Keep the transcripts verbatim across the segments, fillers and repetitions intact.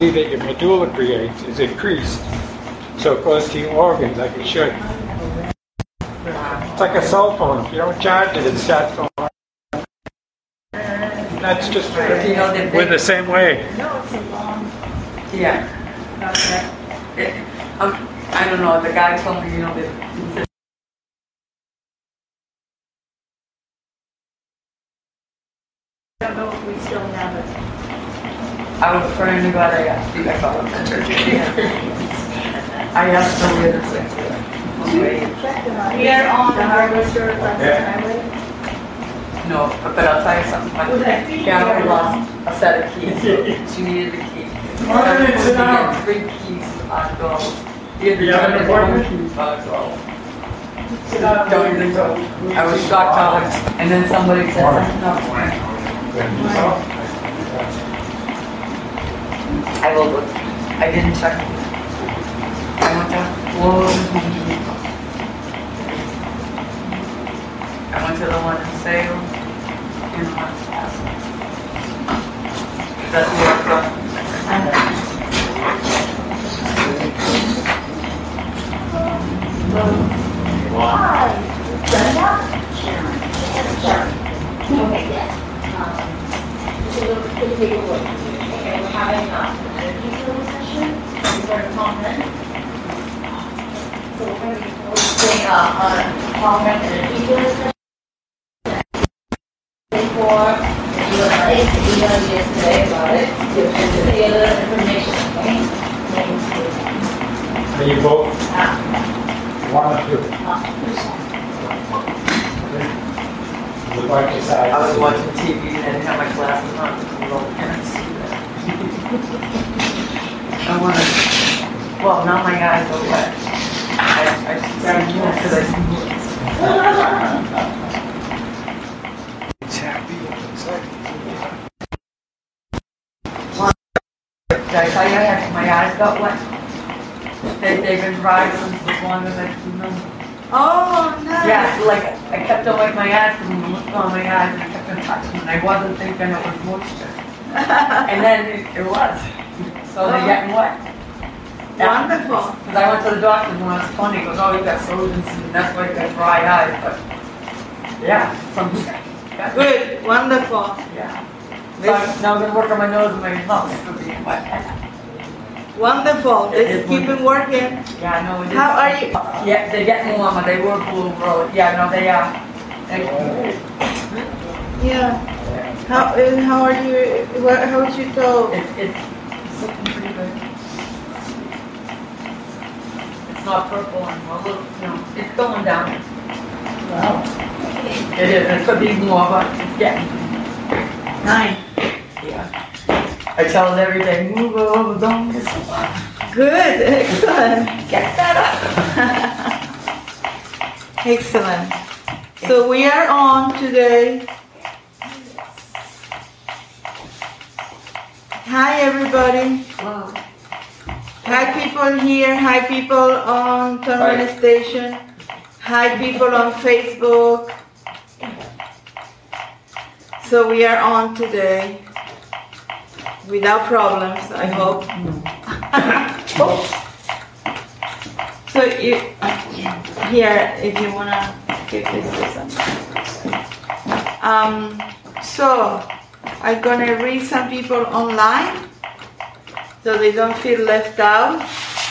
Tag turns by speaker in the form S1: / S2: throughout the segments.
S1: that your medulla creates is increased, so it goes to your organs like it should. It's like a cell phone. If you don't charge it, it starts going. That's just
S2: You know, the
S1: we're the same way.
S2: Yeah. It, um, I don't know. The guy told me, you know, that.
S3: I don't know if we still have it.
S2: I was praying to God I asked you. I called him the church. I asked the leader.
S3: We are on the Harvester Pleasant Highway.
S2: No, but, but I'll tell you something. My piano lost a set of keys. So she needed the key.
S1: Why did it sit down?
S2: Three keys on gold. You had
S1: You have an
S2: the one
S1: appointment?
S2: key on gold. Don't even go. I was shocked how much. And then somebody said something else. I will look. I didn't check. I went to close. I went to the one in sale and one in Castle. That's the aircraft.
S3: Hi, Brenda? Sharon. Sharon. Okay, yes. Um, just a little bit of paperwork. Okay, we're having uh, an energy healing session. We're going to come in. So we're going to be doing uh, a common energy healing session. Before you were late, you emailed yesterday about it. You can see a little information, okay?
S1: Are you both?
S3: Ah.
S1: One or two? Look like your size.
S2: I was watching T V and I didn't have my glasses on. Well, I can't see that. I want to. Well, now my eyes are wet. I, I should say more because I see books.
S1: It's happy. It's like.
S2: Did I tell you I had, my eyes got wet? They, they've been dry since as long as I can remember.
S3: Oh, nice.
S2: Yeah, so like I kept on wiping my eyes because when I looked on my eyes and I kept on touching them and I wasn't thinking it was moisture. And then it, it was. So they're getting wet.
S3: Wonderful.
S2: Because I went to the doctor when I was twenty, he goes, oh, you got frozen and that's why you got dry eyes. But yeah, from yeah.
S3: Good, wonderful.
S2: Yeah. So I'm, now I'm going to work on my nose and my mouth for being wet.
S3: Wonderful. Just keep it working.
S2: Yeah, I know it is.
S3: How are you?
S2: Yeah, they're getting warmer. They were blue road. Yeah, no, they are. They,
S3: Yeah. How uh, how are you? What, how is your toe?
S2: it, it's, it's looking pretty good. It's not purple anymore. Look, no, it's going down.
S3: Wow.
S2: It is. It could be more, but it's getting.
S3: Nice.
S2: Yeah. I tell it every day, move over, don't miss a lot.
S3: Good. Excellent.
S2: Get better.
S3: Excellent. So we are on today. Hi everybody.
S2: Hello.
S3: Hi people here. Hi people on Terminal Station. Hi people on Facebook. So we are on today. Without problems, I hope. So you here, if you wanna give this to someone. Um, so I'm gonna read some people online, so they don't feel left out.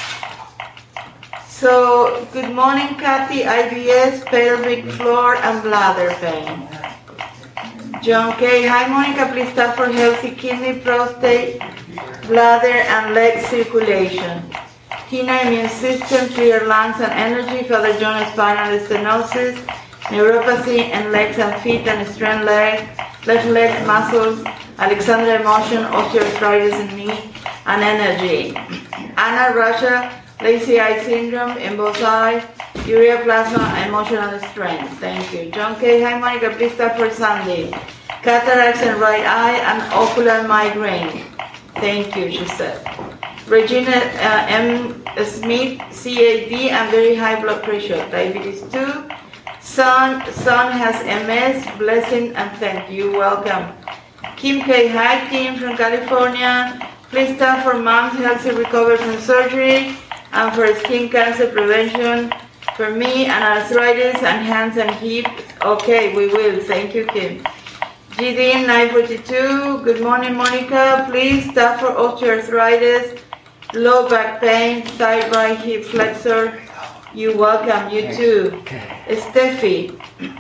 S3: So good morning, Kathy. I B S, pelvic floor, and bladder pain. John K. Hi, Monica. Please start for healthy kidney, prostate, bladder, and leg circulation. Tina, immune system, clear lungs and energy. Father John, spinal stenosis, neuropathy, and legs and feet, and strained leg, left leg muscles. Alexandra, emotion, osteoarthritis in knee, and energy. Anna, Russia, lazy eye syndrome in both eyes. Urea plasma, emotional strength. Thank you. John K. Hi, Monica. Please start for Sunday. Cataracts in right eye and ocular migraine. Thank you, she said. Regina uh, M. Smith, C A D, and very high blood pressure. Diabetes two. Son, son has M S. Blessing and thank you. Welcome. Kim K. Hi, Kim from California. Please stand for mom's healthy recovery from surgery and for skin cancer prevention. For me and arthritis and hands and hips. Okay, we will. Thank you, Kim. G D nine forty-two. Good morning, Monica. Please stand for osteoarthritis, low back pain, side right hip flexor. You're welcome. You too. Steffi.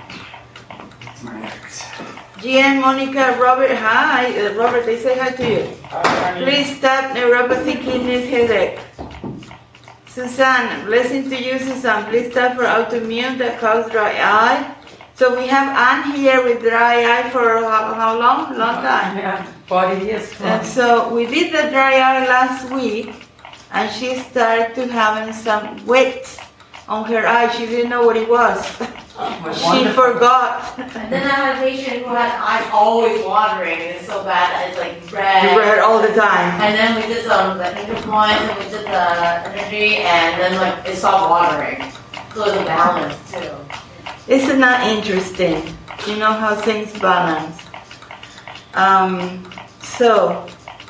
S3: G N Monica, Robert, hi. Uh, Robert, they say hi to you. Please stop neuropathy, kidneys, headache. Suzanne, blessing to you, Suzanne. Please stop for autoimmune that cause dry eye. So we have Anne here with dry eye for how, how long? Long time.
S2: Yeah, forty years.
S3: And so we did the dry eye last week, and she started to having some wet on her eye. She didn't know what it was. She forgot.
S4: And then I had a patient who had eyes always watering, and it's so bad that it's like red.
S3: Red all the time.
S4: And then we did some the finger points, and we did the energy, and then like it stopped watering. So it's a balance too.
S3: Isn't that interesting? You know how things balance. Um, so,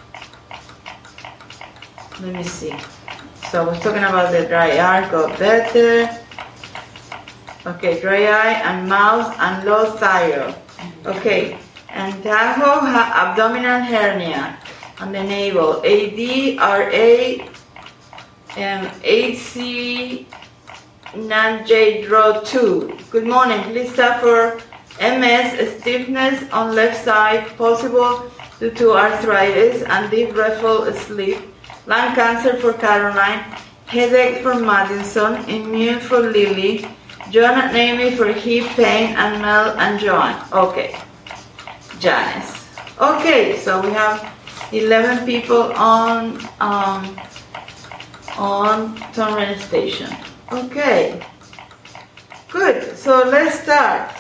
S3: let me see. So I was talking about the dry eye, got better. Okay, dry eye and mouth and low thyroid. Okay, and Tahoe ha- abdominal hernia on the navel. A D R A and H C Nan J draw two. Good morning. Please stop for M S stiffness on left side, possible due to arthritis and deep restful sleep. Lung cancer for Caroline. Headache for Madison. Immune for Lily. John and Amy for hip pain and Mel and John. Okay. Janice. Okay, so we have eleven people on um, on Torrent Station. Okay. Good. So let's start.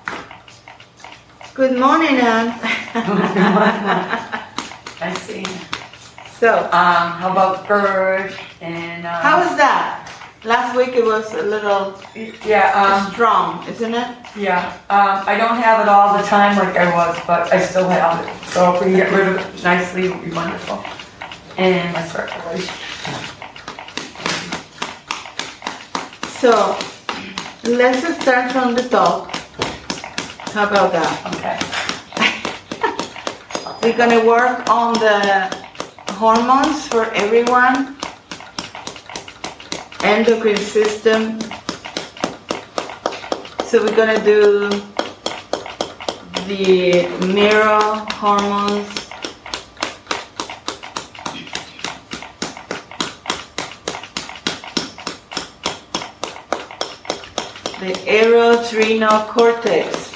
S3: Good morning, Anne.
S2: I see.
S3: So,
S2: Um, how about Bird and um,
S3: how was that? Last week it was a little
S2: yeah, um,
S3: strong, isn't it?
S2: yeah. Um, I don't have it all the time like I was, but I still have it. So if we can get rid of it nicely, it would be wonderful. And my circulation.
S3: So, let's start from the top. How about that?
S2: Okay.
S3: We're gonna work on the hormones for everyone, endocrine system. So we're gonna do the mirror hormones, the aeroadrenal cortex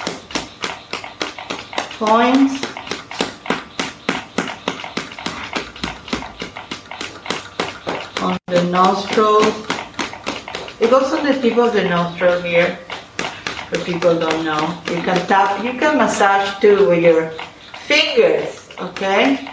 S3: points, on the nostrils. It goes on the tip of the nostril here, for people who don't know. You can tap, you can massage too with your fingers, okay?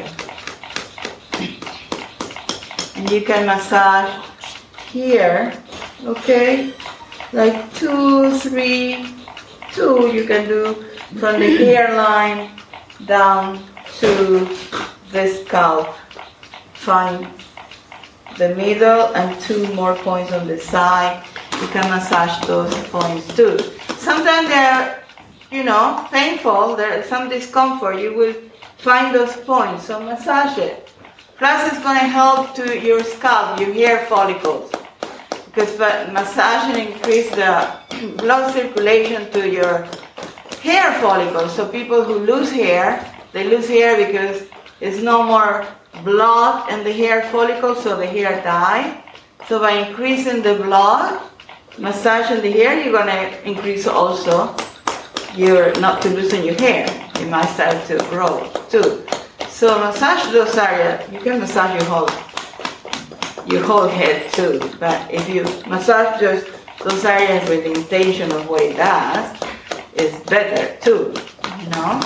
S3: And you can massage here, okay? Like two, three, two you can do from the hairline down to the scalp. Find the middle and two more points on the side. You can massage those points too. Sometimes they're, you know, painful, there's some discomfort. You will find those points, so massage it. Plus it's going to help to your scalp, your hair follicles. Because massaging increases the blood circulation to your hair follicles. So people who lose hair, they lose hair because there's no more blood in the hair follicles, so the hair die. So by increasing the blood, massaging the hair, you're going to increase also your, not to loosen your hair. It might start to grow too. So massage those areas. You can massage your whole, your whole head too. But if you massage just those areas with the intention of what it does, it's better too, you know?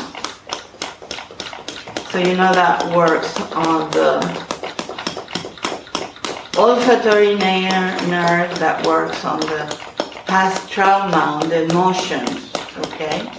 S3: So you know that works on the olfactory nerve, that works on the past trauma, on the emotions, okay?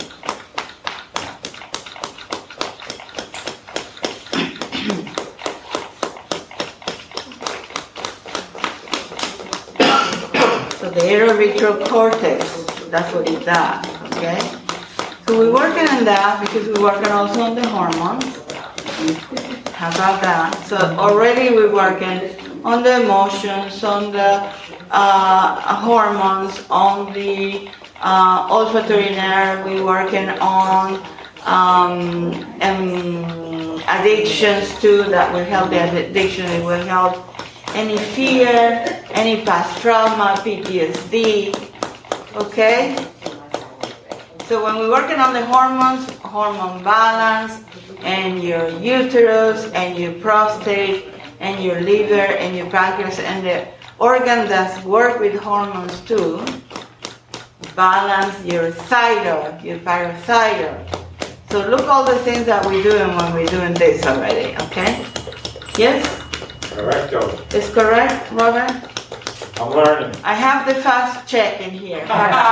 S3: the entorhinal cortex. That's what it does, okay? So we're working on that because we're working also on the hormones. How about that? So already we're working on the emotions, on the uh, hormones, on the uh, olfactory nerve. We're working on um, um, addictions too. That will help the addiction. It will help any fear, any past trauma, P T S D. Okay? So when we're working on the hormones, hormone balance, and your uterus, and your prostate, and your liver, and your pancreas, and the organ that work with hormones too, balance your thyroid, your parathyroid. So look all the things that we're doing when we're doing this already, okay? Yes?
S1: Correcto.
S3: Is correct, Robert?
S1: I'm learning.
S3: I have the fast check in here.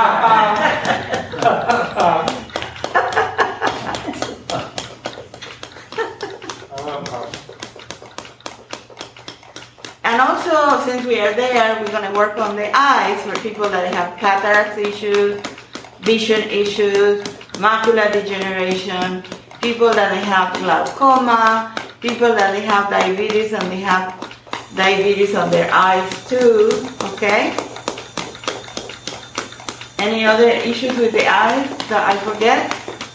S3: And also, since we are there, we're going to work on the eyes for people that have cataract issues, vision issues, macular degeneration, people that have glaucoma, people that have diabetes and they have diabetes on their eyes too, okay? Any other issues with the eyes that I forget?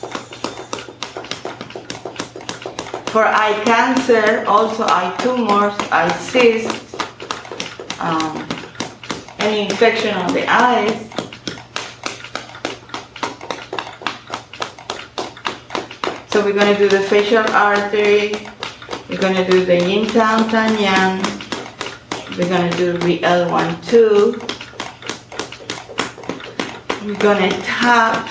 S3: For eye cancer, also eye tumors, eye cysts, um, any infection on the eyes. So we're going to do the facial artery, we're going to do the yin tang tan yang, we're going to do the L one two, we're going to tap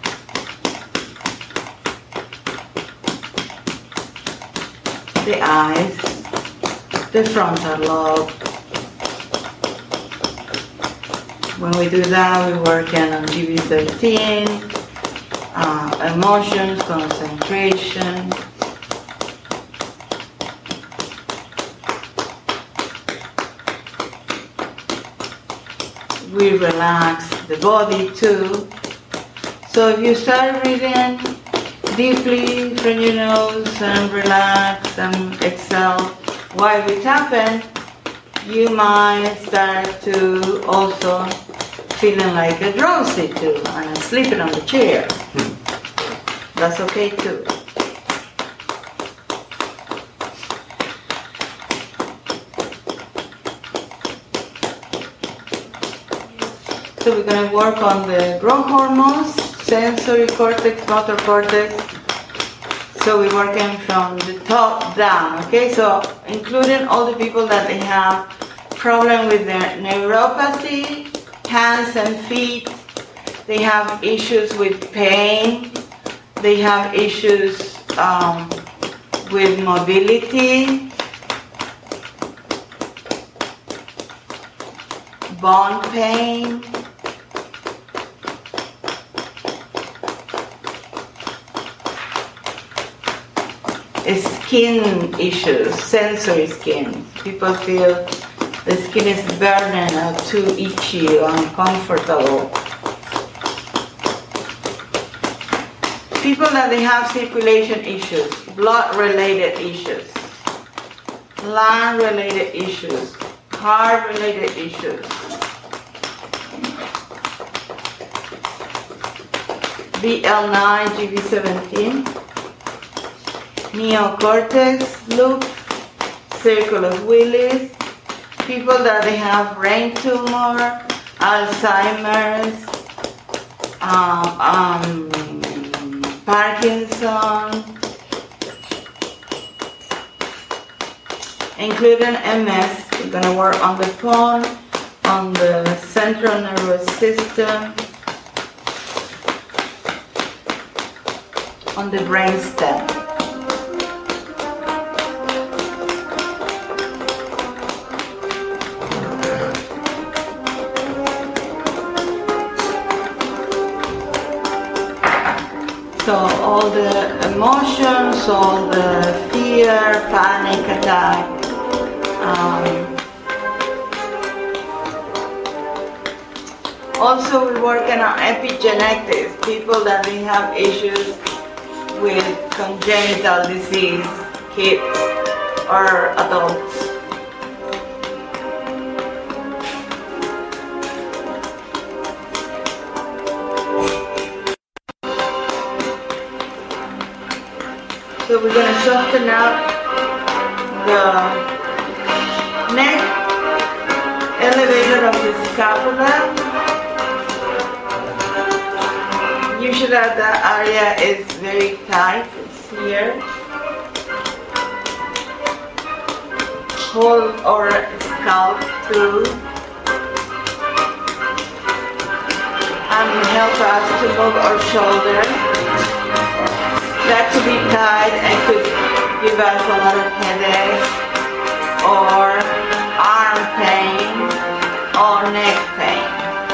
S3: the eyes, the frontal lobe. When we do that, we're working on G B thirteen, uh, emotions, concentration. We relax the body too. So if you start breathing deeply from your nose and relax and exhale while we tapping, you might start to also feeling like a drowsy too and sleeping on the chair. That's okay too. So we're going to work on the growth hormones, sensory cortex, motor cortex. So we're working from the top down, okay? So including all the people that they have problem with their neuropathy, hands and feet, they have issues with pain, they have issues um, with mobility, bone pain, skin issues, sensory skin. People feel the skin is burning or too itchy or uncomfortable. People that they have circulation issues, blood-related issues, lung-related issues, heart-related issues. B L nine, G B seventeen. Neocortex, loop, circle of Willis, people that they have brain tumor, Alzheimer's, um, um, Parkinson, including M S. We're going to work on the bone, on the central nervous system, on the brain stem. So all the emotions, all the fear, panic attack, um, Also, we're working on epigenetics, people that they have issues with congenital disease, kids or adults. So we're going to soften out the neck elevator of the scapula. Usually that area is very tight, it's here. Hold our scalp through and help us to move our shoulder. That could be tight and could give us a lot of headache or arm pain or neck pain.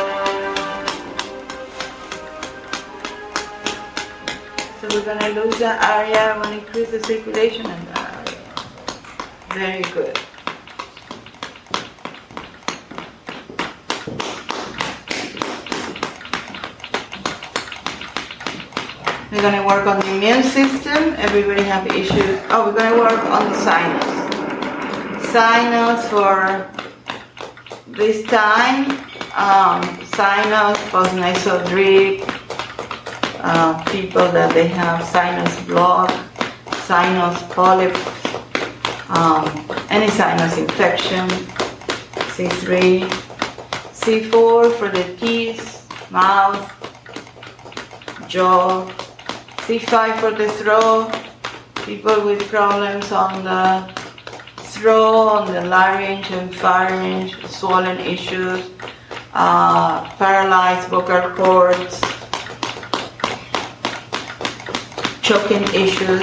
S3: So we're going to lose that area and increase the circulation in that area. Very good. We're going to work on the immune system. Everybody have issues. Oh, we're going to work on the sinus. Sinus for this time. Um, sinus, postnasal drip. Uh, people that they have sinus block, sinus polyps, um, any sinus infection. C three. C four for the teeth, mouth, jaw. C five for the throat, people with problems on the throat, on the larynx and pharynx, swollen issues, uh, paralyzed vocal cords, choking issues.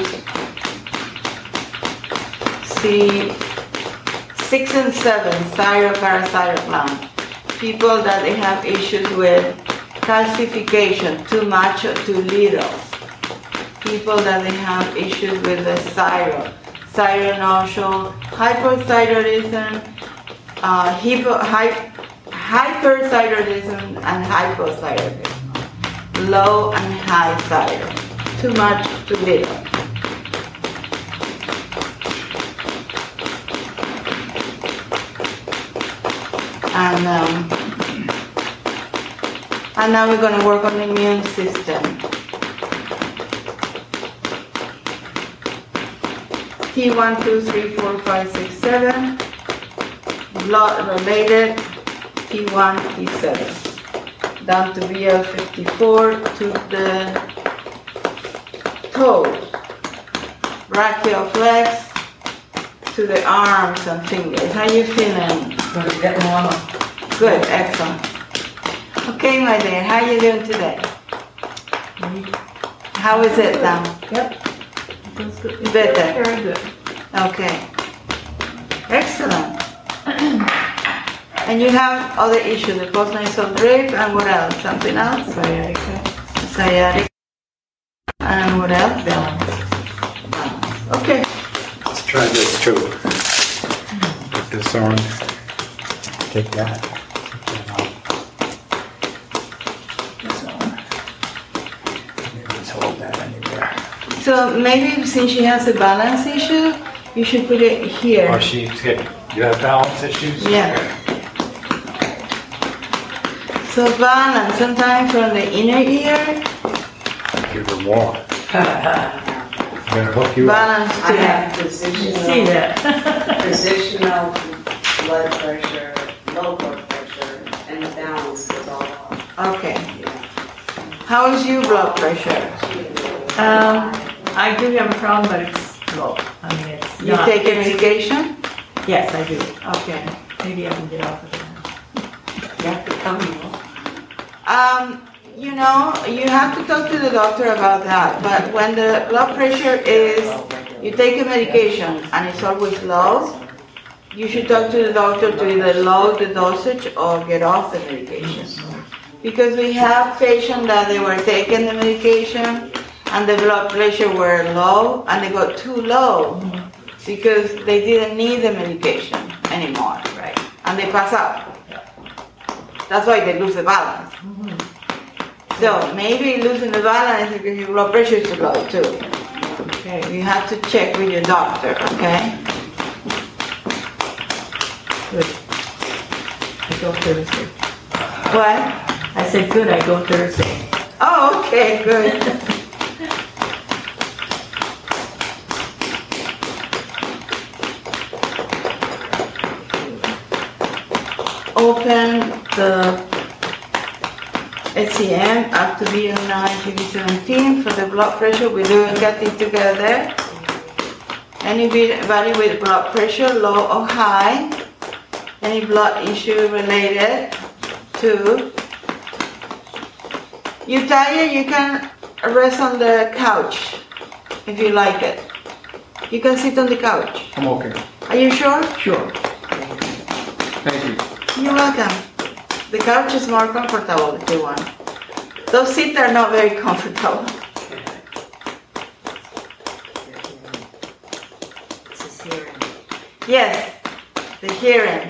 S3: C six and seven, thyroparasite gland, people that they have issues with calcification, too much or too little. People that they have issues with the thyroid, thyronodular, hypothyroidism, uh, hypo, hy, hyperthyroidism and hypothyroidism, low and high thyroid, too much, too little. And, um, and now we're going to work on the immune system. T one, two, three, four, five, six, seven, blood related, T one, T seven, down to B L fifty-four, to the toes, brachial flex, to the arms and fingers. How you feeling? Good, excellent. Okay, my dear, how you doing today? How is it now?
S2: Yep.
S3: Better.
S2: Very good.
S3: Okay. Excellent. And you have other issues, the postnasal drip, and what else? Something else?
S2: Sciatica.
S3: Sciatic. And what else? Balance. Okay.
S1: Let's try this too. Put this on. Take that. This on. Let's hold that anywhere.
S3: So maybe since she has a balance issue, you should put it here.
S1: Oh, she's good. You have balance issues?
S3: Yeah. So balance, sometimes from the inner ear,
S1: Give her more. I'm gonna hook you up.
S3: balance
S5: I
S3: to
S5: have
S2: See
S5: positional,
S2: that?
S5: positional blood pressure, low blood pressure, and the balance is all off.
S3: Okay.
S5: Yeah.
S3: How is your blood pressure?
S2: Um, I do have a problem, but it's low. I mean, it's
S3: You
S2: not.
S3: take a medication?
S2: Yes, I do.
S3: Okay.
S2: Maybe I can get off of it now. You have to tell me.
S3: Um, you know, you have to talk to the doctor about that, but when the blood pressure is, you take a medication and it's always low, you should talk to the doctor to either lower the dosage or get off the medication. Because we have patients that they were taking the medication and the blood pressure were low and they got too low because they didn't need the medication anymore,
S2: Right.
S3: and they pass out. That's why they lose the balance. So maybe losing the balance is because your blood pressure is too low too. Okay, you have to check with your doctor, okay?
S2: Good. I go Thursday.
S3: What?
S2: I said, good, I go Thursday.
S3: Oh, okay, good. Open the S C M up to B M nine, T B seventeen for the blood pressure. We're doing getting together. Anybody with blood pressure, low or high, any blood issue related to. You tired, you can rest on the couch if you like it. You can sit on the couch.
S1: I'm okay.
S3: Are you sure?
S1: Sure. Thank you.
S3: You're welcome. The couch is more comfortable if you want. Those seats are not very comfortable.
S5: It's his hearing.
S3: Yes, the hearing.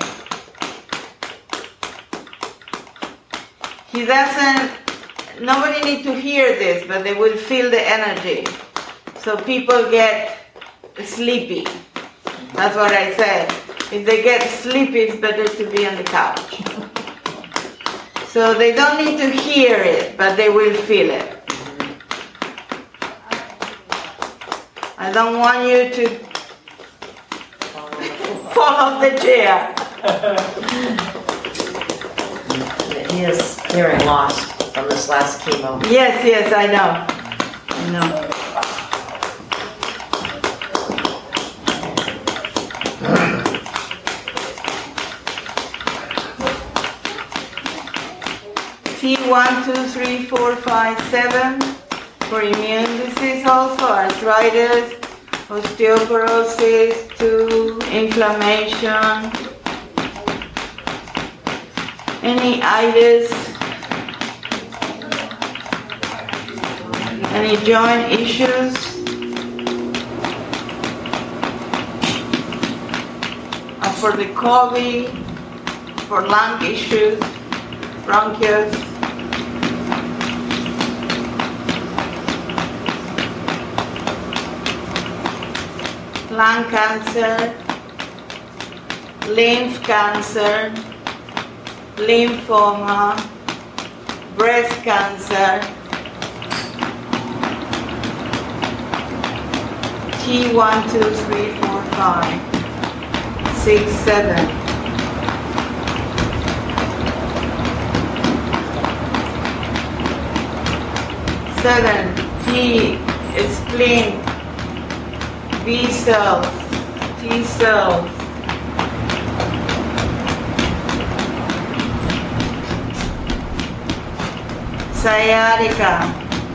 S3: He doesn't, nobody needs to hear this, but they will feel the energy. So people get sleepy. That's what I said. If they get sleepy, it's better to be on the couch. So they don't need to hear it, but they will feel it. I don't want you to fall off the chair.
S6: He has hearing loss from this last chemo.
S3: Yes, yes, I know. I know. T one, two, three, four, five, seven for immune disease also, arthritis, osteoporosis, two, inflammation, any itis, any joint issues, and for the COVID, for lung issues, bronchitis, lung cancer, lymph cancer, lymphoma, breast cancer, T one, two, three, four, five, six, seven. Seven, T, spleen, B cells, T cells, sciatica,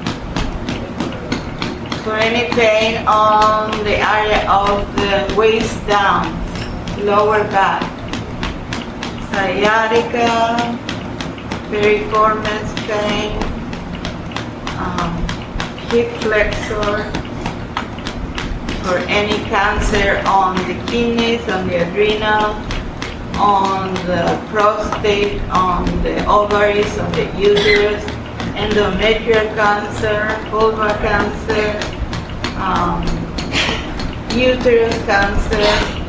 S3: for any pain on the area of the waist down, lower back, sciatica, piriformis pain, um, hip flexor, for any cancer on the kidneys, on the adrenal, on the prostate, on the ovaries, on the uterus, endometrial cancer, vulvar cancer, um, uterus cancer,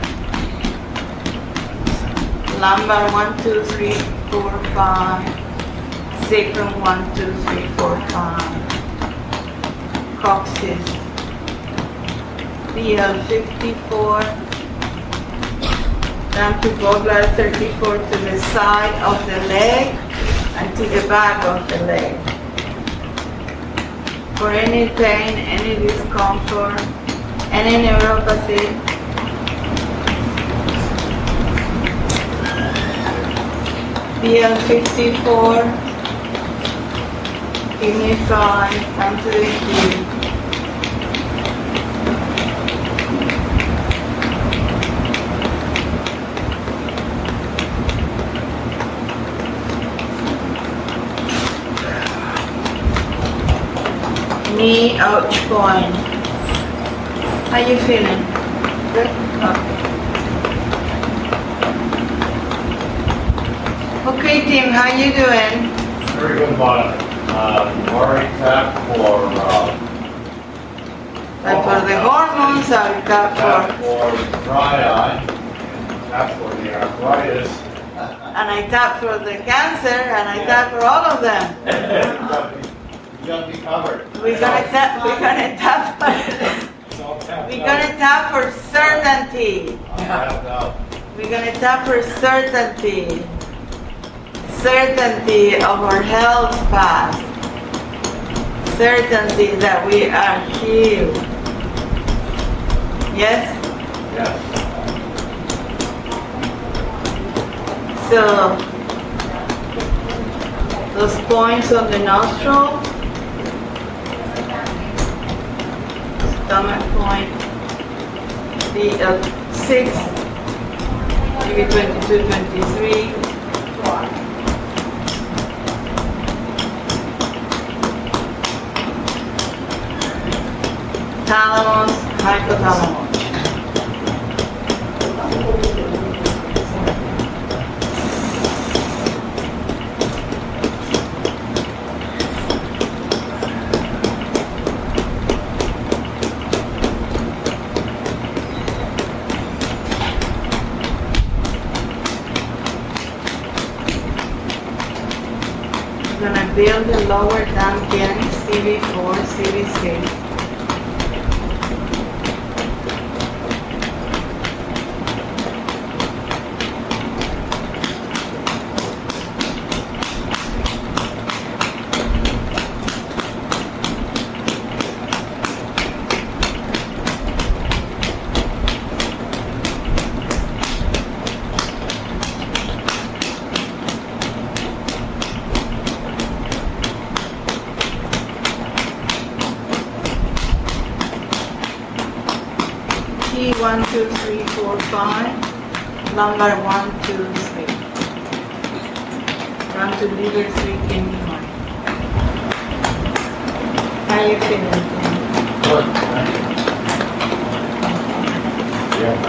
S3: lumbar one, two, three, four, five, sacrum one, two, three, four, five, coccyx, B L fifty-four, down to gallbladder thirty-four to the side of the leg and to the back of the leg. For any pain, any discomfort, any neuropathy, B L fifty-four, kidney five, down to the heel. Knee ouch point. How you feeling? Good? Okay. Okay, Street team, how you doing?
S7: Very good, Bob. Uh, already tapped for, uh,
S3: And for the hormones, I've got
S7: tapped
S3: for,
S7: for dry eye, tapped for the arthritis.
S3: and I tap for the cancer, and I tap for all of them.
S7: You got me covered.
S3: We're gonna tap, we're gonna tap,
S1: It's all tapped
S3: we're
S1: out.
S3: gonna tap for certainty.
S7: I'm tapped out.
S3: We're gonna tap for certainty. Certainty of our health path. Certainty that we are healed. Yes?
S7: Yes.
S3: So, those points on the nostril, stomach point, the uh, six, maybe twenty-two, twenty-three. Thalamus, hypothalamus. We're gonna build the lower dantian, C V four, C V six. T one, two, three, four, five. Lumbar one, two, three. Run to liver three, kidney one. How you feeling?
S7: Good. Yeah.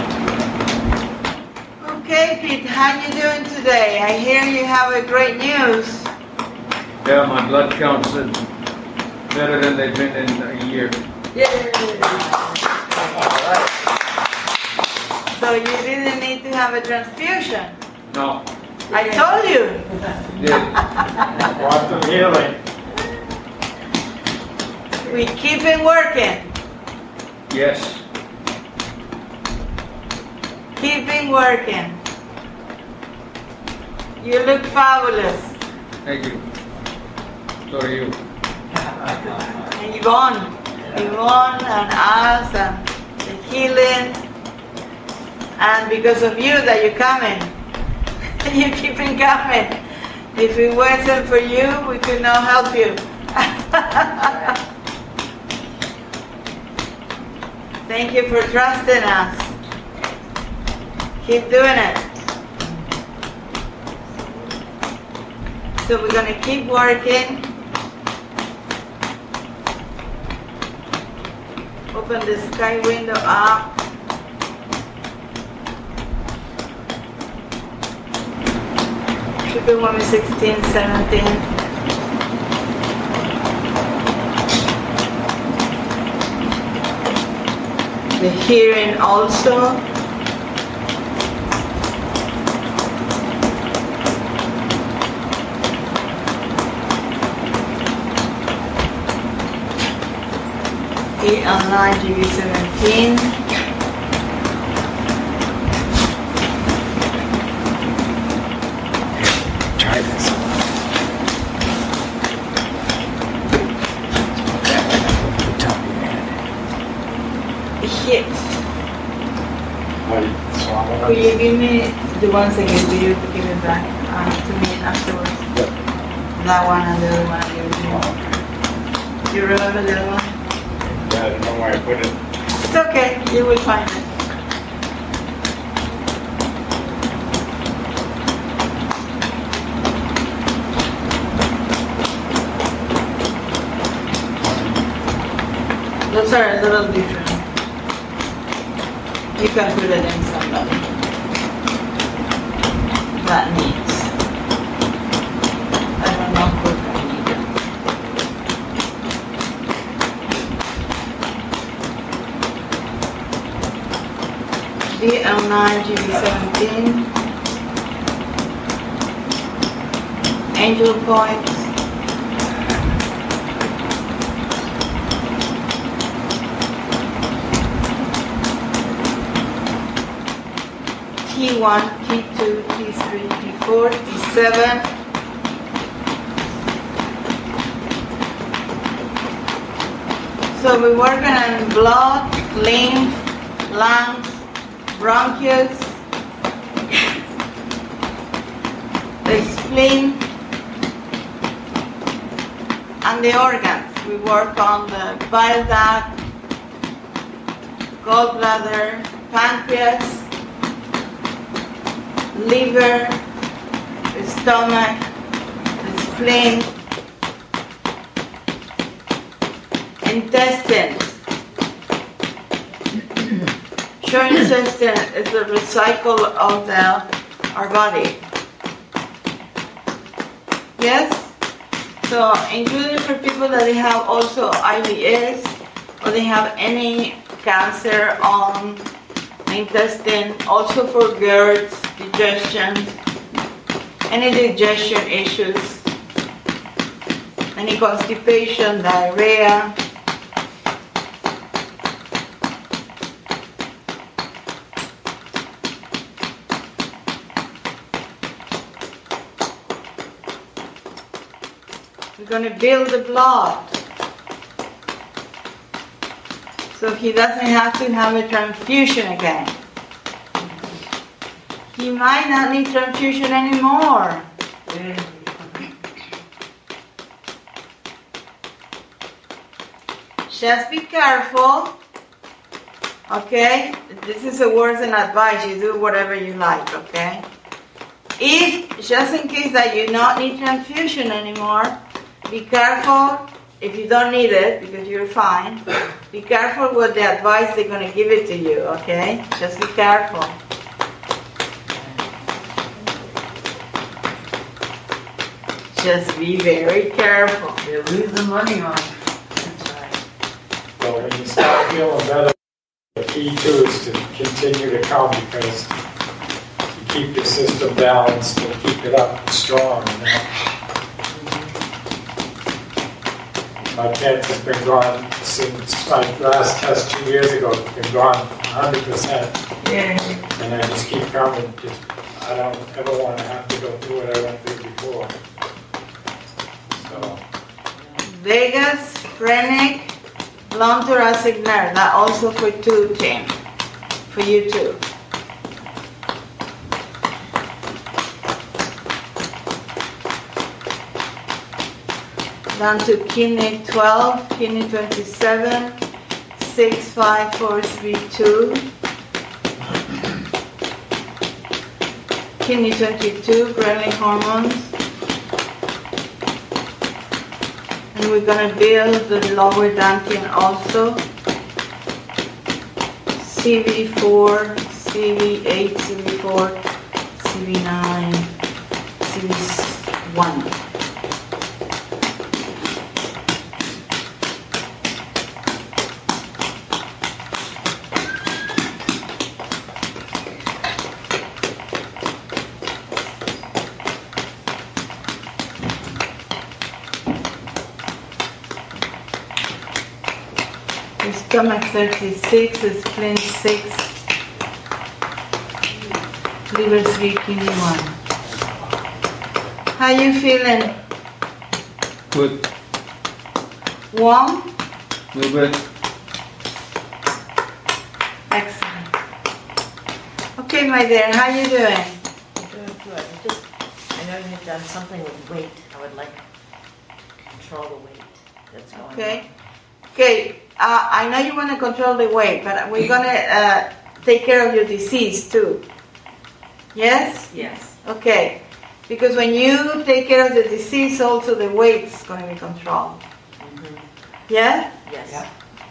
S3: Okay, Pete, how you doing today? I hear you have a great news.
S1: Yeah, my blood counts are better than they've been in a year.
S3: Yay! So you didn't need to have a transfusion.
S1: No,
S3: I told you.
S1: did.
S7: Quantum healing.
S3: We keep it working.
S1: Yes.
S3: Keep it working. You look fabulous.
S1: Thank you. So are you.
S3: And Yvonne, Yvonne and us and the healing. And because of you that you're coming. You keep on coming. If it wasn't for you, we could not help you. Thank you for trusting us. Keep doing it. So we're going to keep working. Open the sky window up. Triple one, sixteen, seventeen. The hearing also. eight and nine, G B seventeen.
S1: Try this.
S3: Hit. Could you give me the ones I gave to you to give it back uh, to me afterwards?
S1: Yep.
S3: That one and the other one I gave to you. Do you remember the other one?
S7: Yeah, I don't know where I put it.
S3: It's okay, you will find it. Those are a little different. You can put it in somebody that needs. nine, G B seventeen. Angel points. T one, T two, T three, T four, T seven. So we work on blood, lymph, lungs, bronchus, the spleen, and the organs. We work on the bile duct, gallbladder, pancreas, liver, the stomach, the spleen, intestines. Short intestine is the recycle of the, our body. Yes? So, including for people that they have also I B S or they have any cancer on the intestine, also for GERD, digestion, any digestion issues, any constipation, diarrhea. We're going to build the blood so he doesn't have to have a transfusion again. He might not need transfusion anymore. Just be careful, okay? This is a words and advice. You do whatever you like, okay? If, just in case that you not need transfusion anymore, be careful if you don't need it, because you're fine. Be careful with the advice they're going to give it to you, okay? Just be careful. Just be very careful.
S2: You lose the money on it.
S1: So when you start feeling better, the key too is to continue to come, because you keep your system balanced and keep it up and strong. You know? My kids have been gone since my last test two years ago. Been gone one hundred percent.
S2: Yeah.
S1: And I just keep coming. Just I don't ever want to have to go through what I went through before. So
S3: Vegas, phrenic, long thoracic nerve. That also for two, Tim. For you too. Down to kidney twelve, kidney twenty-seven, six, five, four, three, two. Kidney twenty-two, ghrelin hormones. And we're going to build the lower dantian also. C V four, C V eight, C V four, C V nine, C V one. Stomach thirty-six, spleen six, liver three, kidney one. How you feeling?
S8: Good.
S3: Warm?
S8: Little bit.
S3: Excellent. Okay, my dear, how you doing?
S6: I'm doing good. I just, I know you've done something with weight. I would like to control the weight that's going on.
S3: Okay. Okay, uh, I know you want to control the weight, but we're going to uh, take care of your disease too. Yes?
S6: Yes.
S3: Okay. Because when you take care of the disease, also the weight is going to be controlled.
S6: Mm-hmm.
S3: Yeah?
S6: Yes.
S2: Yeah.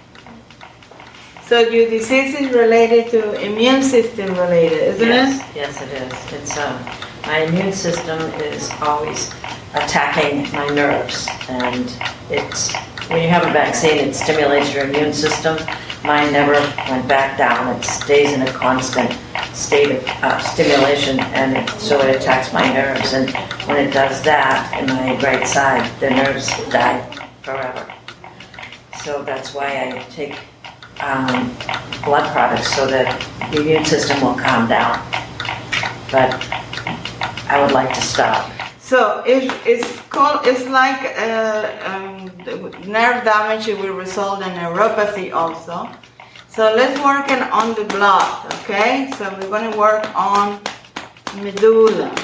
S3: So your disease is related to immune system related, isn't
S6: Yes.
S3: it?
S6: Yes, it is. It's um, my immune system is always attacking my nerves, and it's when you have a vaccine, it stimulates your immune system. Mine never went back down. It stays in a constant state of uh, stimulation, and it, so it attacks my nerves. And when it does that in my right side, the nerves die forever. So that's why I take um, blood products so that the immune system will calm down. But I would like to stop.
S3: So it, it's called. It's like uh, um, nerve damage. It will result in neuropathy also. So let's work on the blood, okay? So we're going to work on medulla.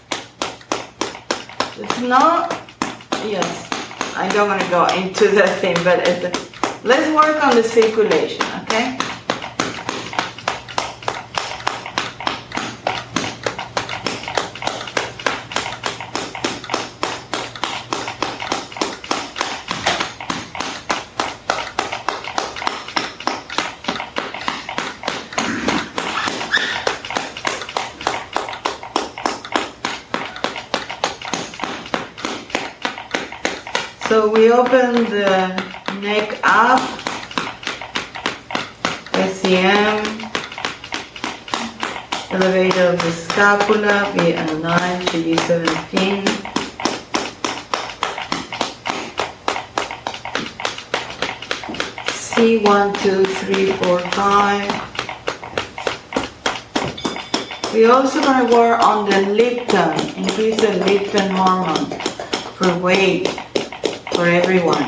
S3: It's not, yes, I don't want to go into the thing, but it's, let's work on the circulation, okay? So we open the neck up, S C M, elevator of the scapula, B L nine, G B seventeen. C one, two, three, four, five. We're also going to work on the leptin, increase the leptin hormone for weight. For everyone.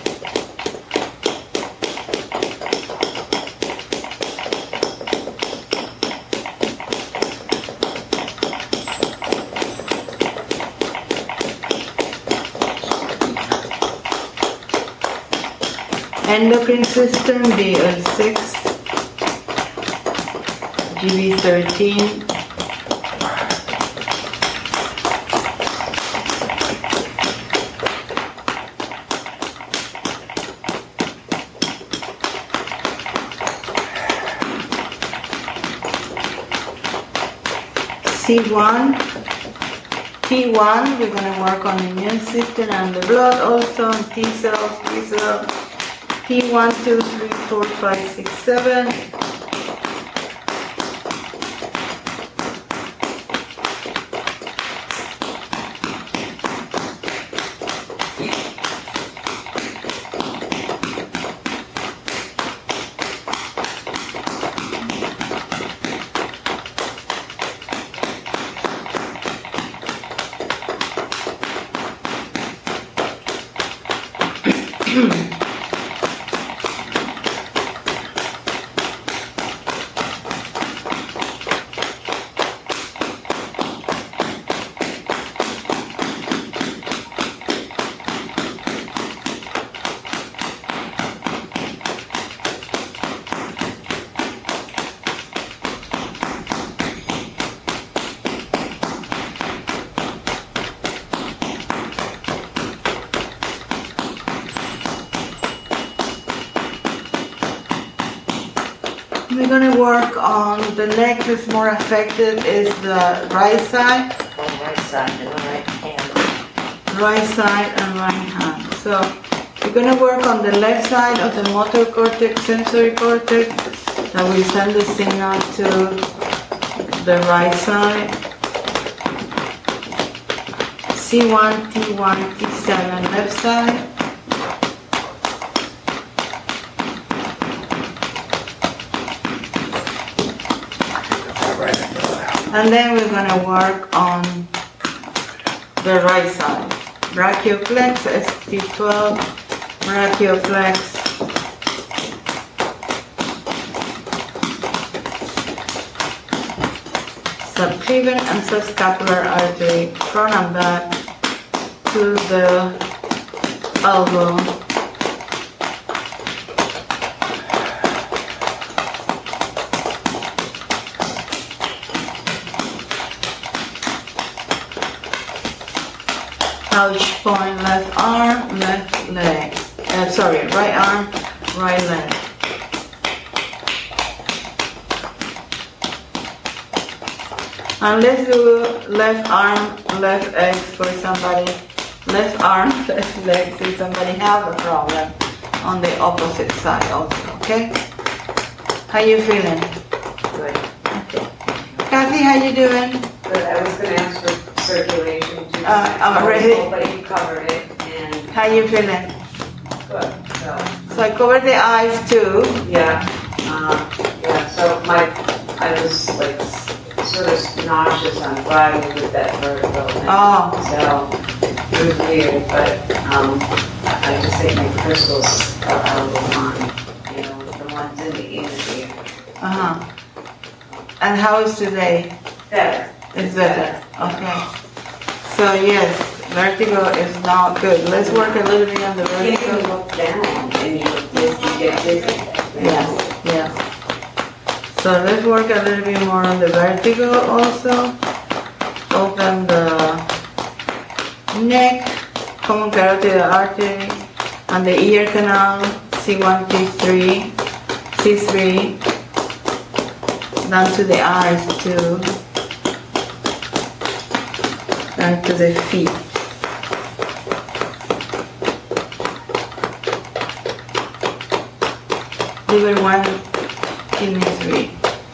S3: Endocrine system, B L six, G B thirteen. C one, T one, we're going to work on the immune system and the blood also, and T cells, T cells, T one, two, three, four, five, six, seven. We're going to work on the neck that's more affected is the right side.
S6: On the right side and the right hand.
S3: Right side and right hand. So we're going to work on the left side of the motor cortex, sensory cortex, that will send the signal to the right side. C one, T one, T seven, left side. And then we're going to work on the right side. Brachioflex, S T twelve, brachioflex. Subclavian and subscapular artery, front and back to the elbow. Couch point, left arm, left leg. Uh, sorry, right arm, right leg. And let's do left arm, left leg for somebody. Left arm, left leg if somebody have a problem on the opposite side also, okay? How you feeling?
S6: Good.
S3: Okay. Kathy, how you doing?
S5: But I was gonna ask for circulation too.
S3: Uh, I'm ready.
S5: But you covered it and
S3: How you feeling?
S5: good, so,
S3: So I covered the eyes too.
S5: yeah. Um, yeah, so my, I was like sort of nauseous on Friday with that vertigo. thing.
S3: Oh.
S5: So it was weird, but, um, I just think my crystals are out of the line, you know, the ones in the inner ear.
S3: Uh-huh. And how is today?
S5: Better.
S3: It's better. Okay. So yes, vertigo is not good. Let's work a little bit on the
S5: You can
S3: vertigo.
S5: look down and you, you get dizzy.
S3: Yeah, yeah. So let's work a little bit more on the vertigo also. Open the neck, common carotid artery, and the ear canal, C one, T three, C three, down to the eyes too, down to the feet. Liver one, kidney three.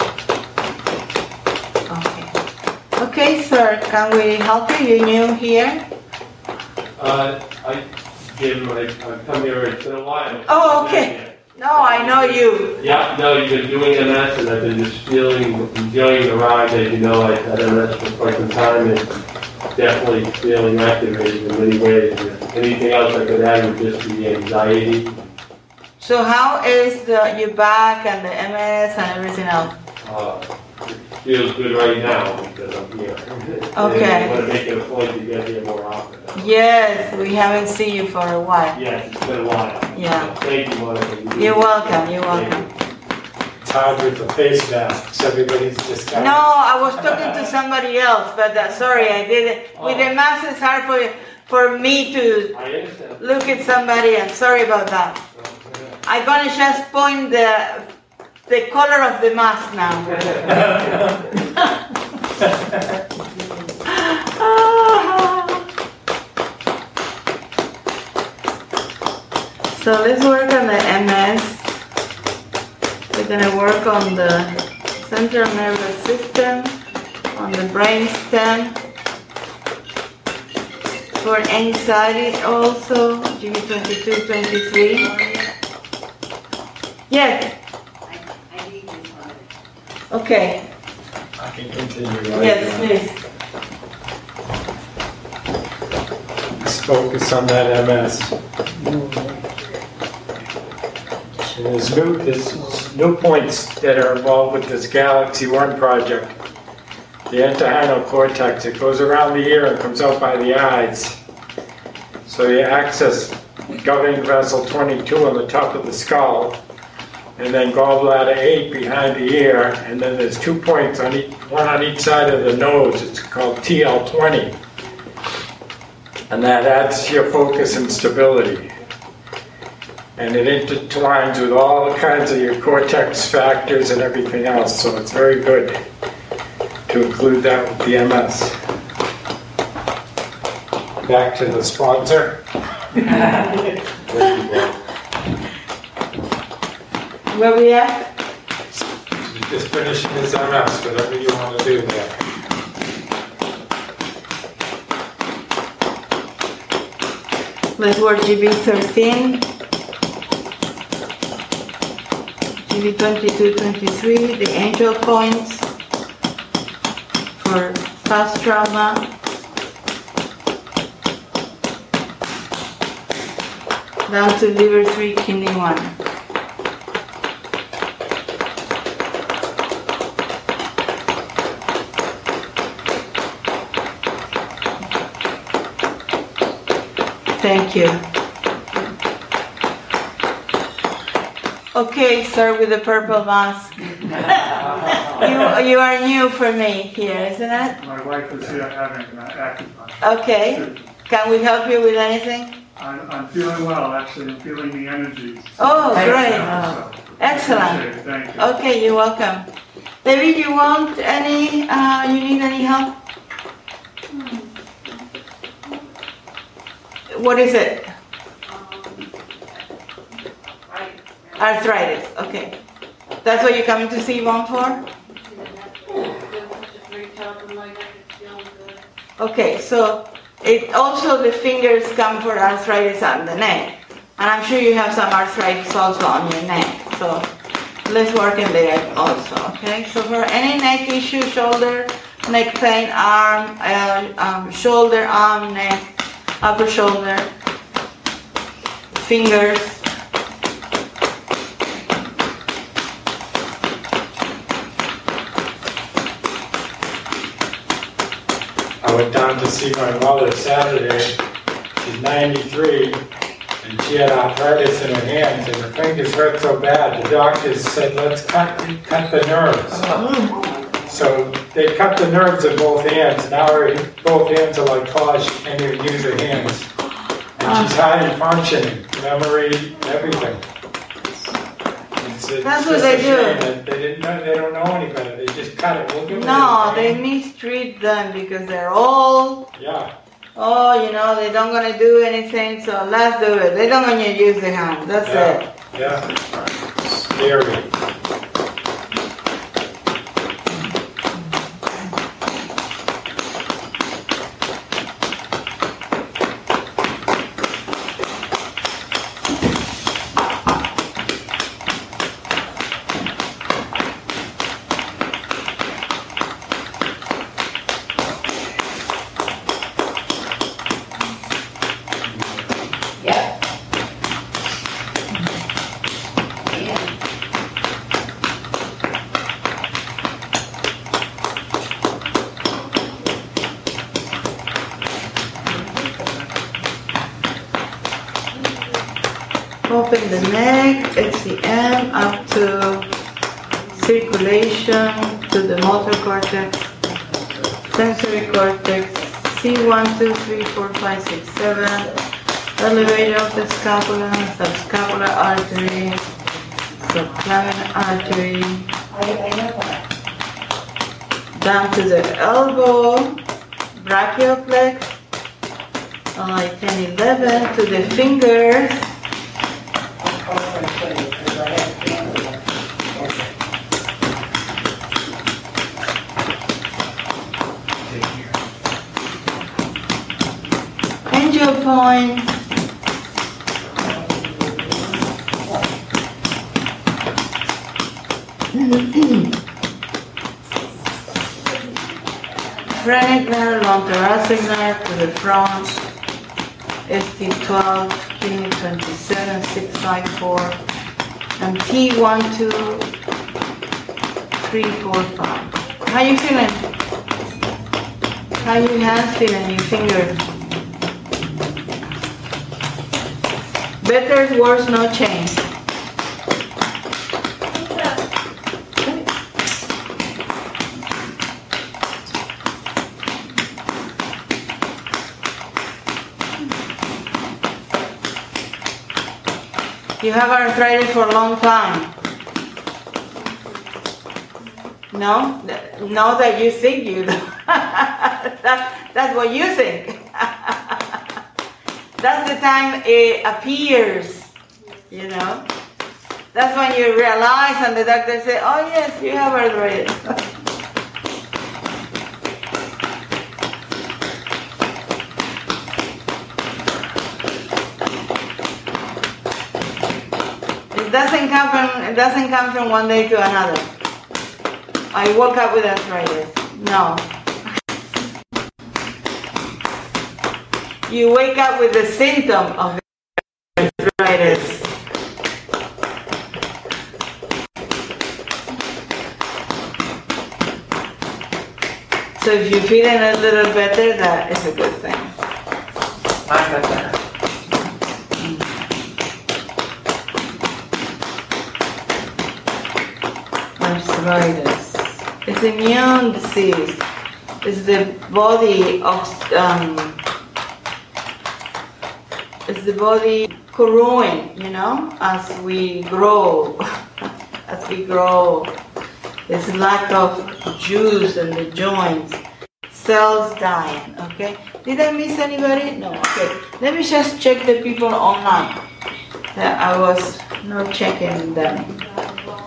S3: Okay. Okay, sir, can we help you? You new here?
S7: Uh, I, Jim, I, I've come here, it's been a while.
S3: Oh, okay. No, I know you.
S7: Yeah, no, you've been doing M S, and I've been just feeling, enjoying the ride. As you know, I've had M S for quite some time, and definitely feeling activated in many ways. Anything else I could add would just be anxiety.
S3: So how is the your back and the M S and everything else?
S7: Uh, it feels good right now because I'm here.
S3: Okay.
S7: And I want to make it a point to get here more often.
S3: Yes, we haven't seen you for a while.
S7: Yes, it's been a while.
S3: Yeah.
S7: Thank you, Monica.
S3: You're welcome, you're
S7: Thank
S3: welcome.
S1: It's hard with the face masks. Everybody's just got.
S3: No, I was talking to somebody else, but uh, sorry, I didn't. With the mask, it's hard for for me to
S7: I understand.
S3: look at somebody. I'm sorry about that. I'm gonna just point the the color of the mask now. So let's work on the M S. We're gonna work on the central nervous system, on the brain stem. For anxiety also, G B twenty-two, twenty-three. Yes. Okay.
S1: I can continue. Right
S3: Yes,
S1: now.
S3: please.
S1: Let's focus on that M S. And There's new, there's new points that are involved with this Galaxy One project. The antihynal cortex, it goes around the ear and comes out by the eyes. So you access governing vessel twenty-two on the top of the skull, and then gallbladder eight behind the ear, and then there's two points on each, one on each side of the nose. It's called T L twenty. And that adds your focus and stability. And it intertwines with all kinds of your cortex factors and everything else, so it's very good to include that with the M S. Back to the sponsor.
S3: Where we at?
S1: Just finishing this M S, whatever you want to do there.
S3: Let's work G B thirteen. G B twenty-two, twenty-three, the angel points for past trauma. Down to liver three, kidney one. Thank you. Okay, sir, with the purple mask. you, you are new for me here, isn't it?
S9: My wife is here having an acupuncture.
S3: Okay. Can we help you with anything?
S9: I'm, I'm feeling well, actually. I'm feeling the energies.
S3: Oh, great.
S9: So,
S3: Excellent.
S9: appreciate it. Thank you.
S3: Okay, you're welcome. David, you want any, uh, you need any help? What is it? Arthritis, okay. That's what you're coming to see Yvonne for? Okay, so it also the fingers come for arthritis on the neck. And I'm sure you have some arthritis also on your neck. So let's work in there also, okay? So for any neck issue, shoulder, neck pain, arm, uh, um, shoulder, arm, neck, upper shoulder, fingers.
S1: I went down to see my mother Saturday. She's ninety-three, and she had arthritis in her hands, and her fingers hurt so bad. The doctors said, "Let's cut cut the nerves." So they cut the nerves in both hands. Now her both hands are like claws. She can't even use her hands, and she's high functioning, memory, everything. It's, it's
S3: That's
S1: just
S3: what they
S1: a
S3: do.
S1: shame that They didn't know. They don't know any better. They just cut it. We'll give
S3: No,
S1: it
S3: they mistreat them because they're old.
S1: Yeah.
S3: Oh, you know, they don't gonna do anything, so let's do it. They don't gonna use the hand. That's
S1: Yeah.
S3: it.
S1: Yeah. Scary.
S4: Yeah.
S3: Open the neck, H C M up to circulation to the motor cortex, sensory cortex, C one, two, three, four, five, six, seven, elevator of the scapula, subscapular artery, subclavian artery, down to the elbow, brachioplex, on like ten, eleven, to the fingers, angel point, phrenic nerve, long thoracic nerve to the front, S T twelve, kidney twenty-seven, six five four, and T one, two, three, four, five. How you feeling? How your hands feeling? Your fingers? Better, worse, no change. You have arthritis for a long time. No? No, that you think you do. that, that's what you think. That's the time it appears, you know. That's when you realize and the doctor say, oh yes, you have arthritis. It doesn't come from, it doesn't come from one day to another. I woke up with arthritis. No. You wake up with the symptom of arthritis. So if you're feeling a little better, that is a good thing. Arthritis. It's immune disease. It's the body of um, it's the body corroding, you know, as we grow, as we grow. There's lack of juice in the joints, cells dying, okay? Did I miss anybody? No, okay. Let me just check the people online that I was not checking them.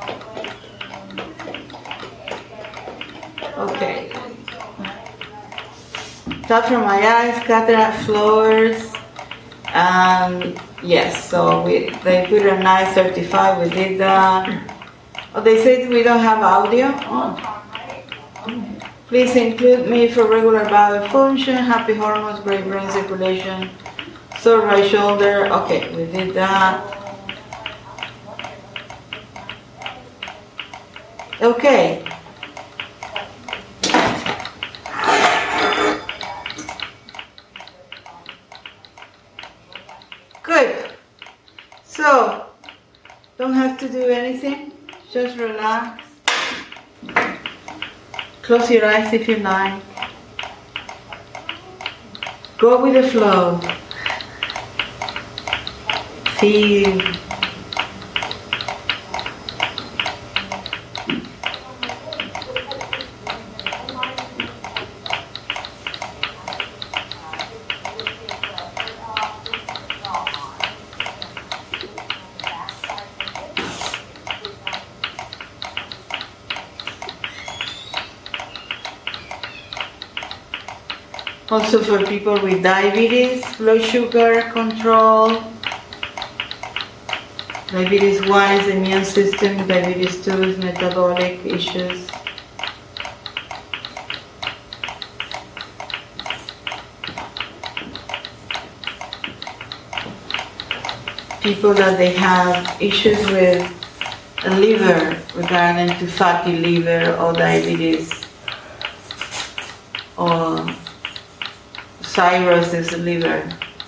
S3: Okay. Top from my eyes, cataract floors, and yes, so we they put a nice thirty-five. We did that. Oh, they said we don't have audio. Oh. Please include me for regular bowel function, happy hormones, great brain circulation, sore right shoulder. Okay, we did that. Okay. Good. So, don't have to do anything. Just relax. Close your eyes if you like. Go with the flow. Feel. Also for people with diabetes, blood sugar control. Diabetes one is immune system, diabetes two is metabolic issues. People that they have issues with the liver, regarding to fatty liver or diabetes or cirrhosis liver.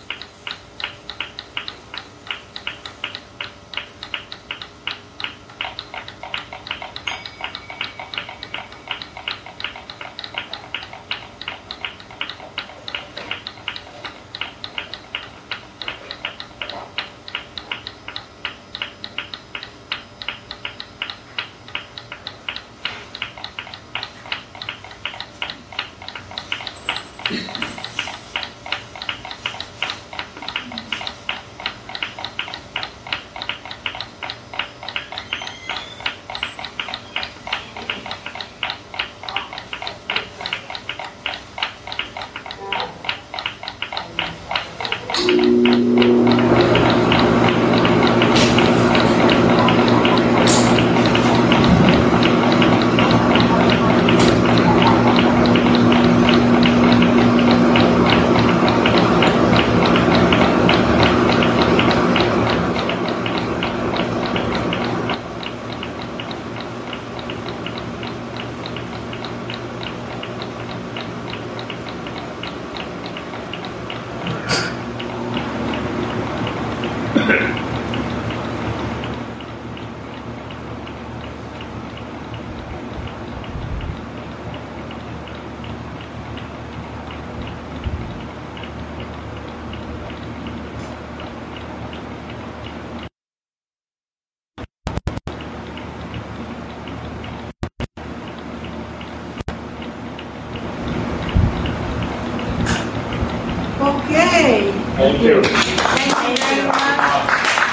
S3: Okay.
S1: Thank you.
S3: Thank you very much.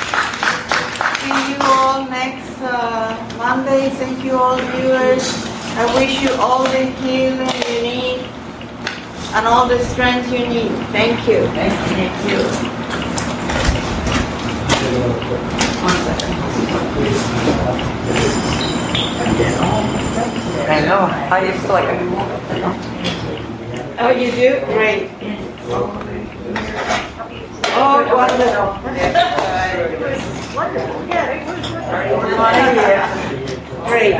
S3: See you all next uh, Monday. Thank you all viewers. I wish you all the healing you need and all the strength you need. Thank you. Thank you. One second.
S2: I know. I used to like it.
S3: Oh, you do? Great. Oh, wonderful. Great.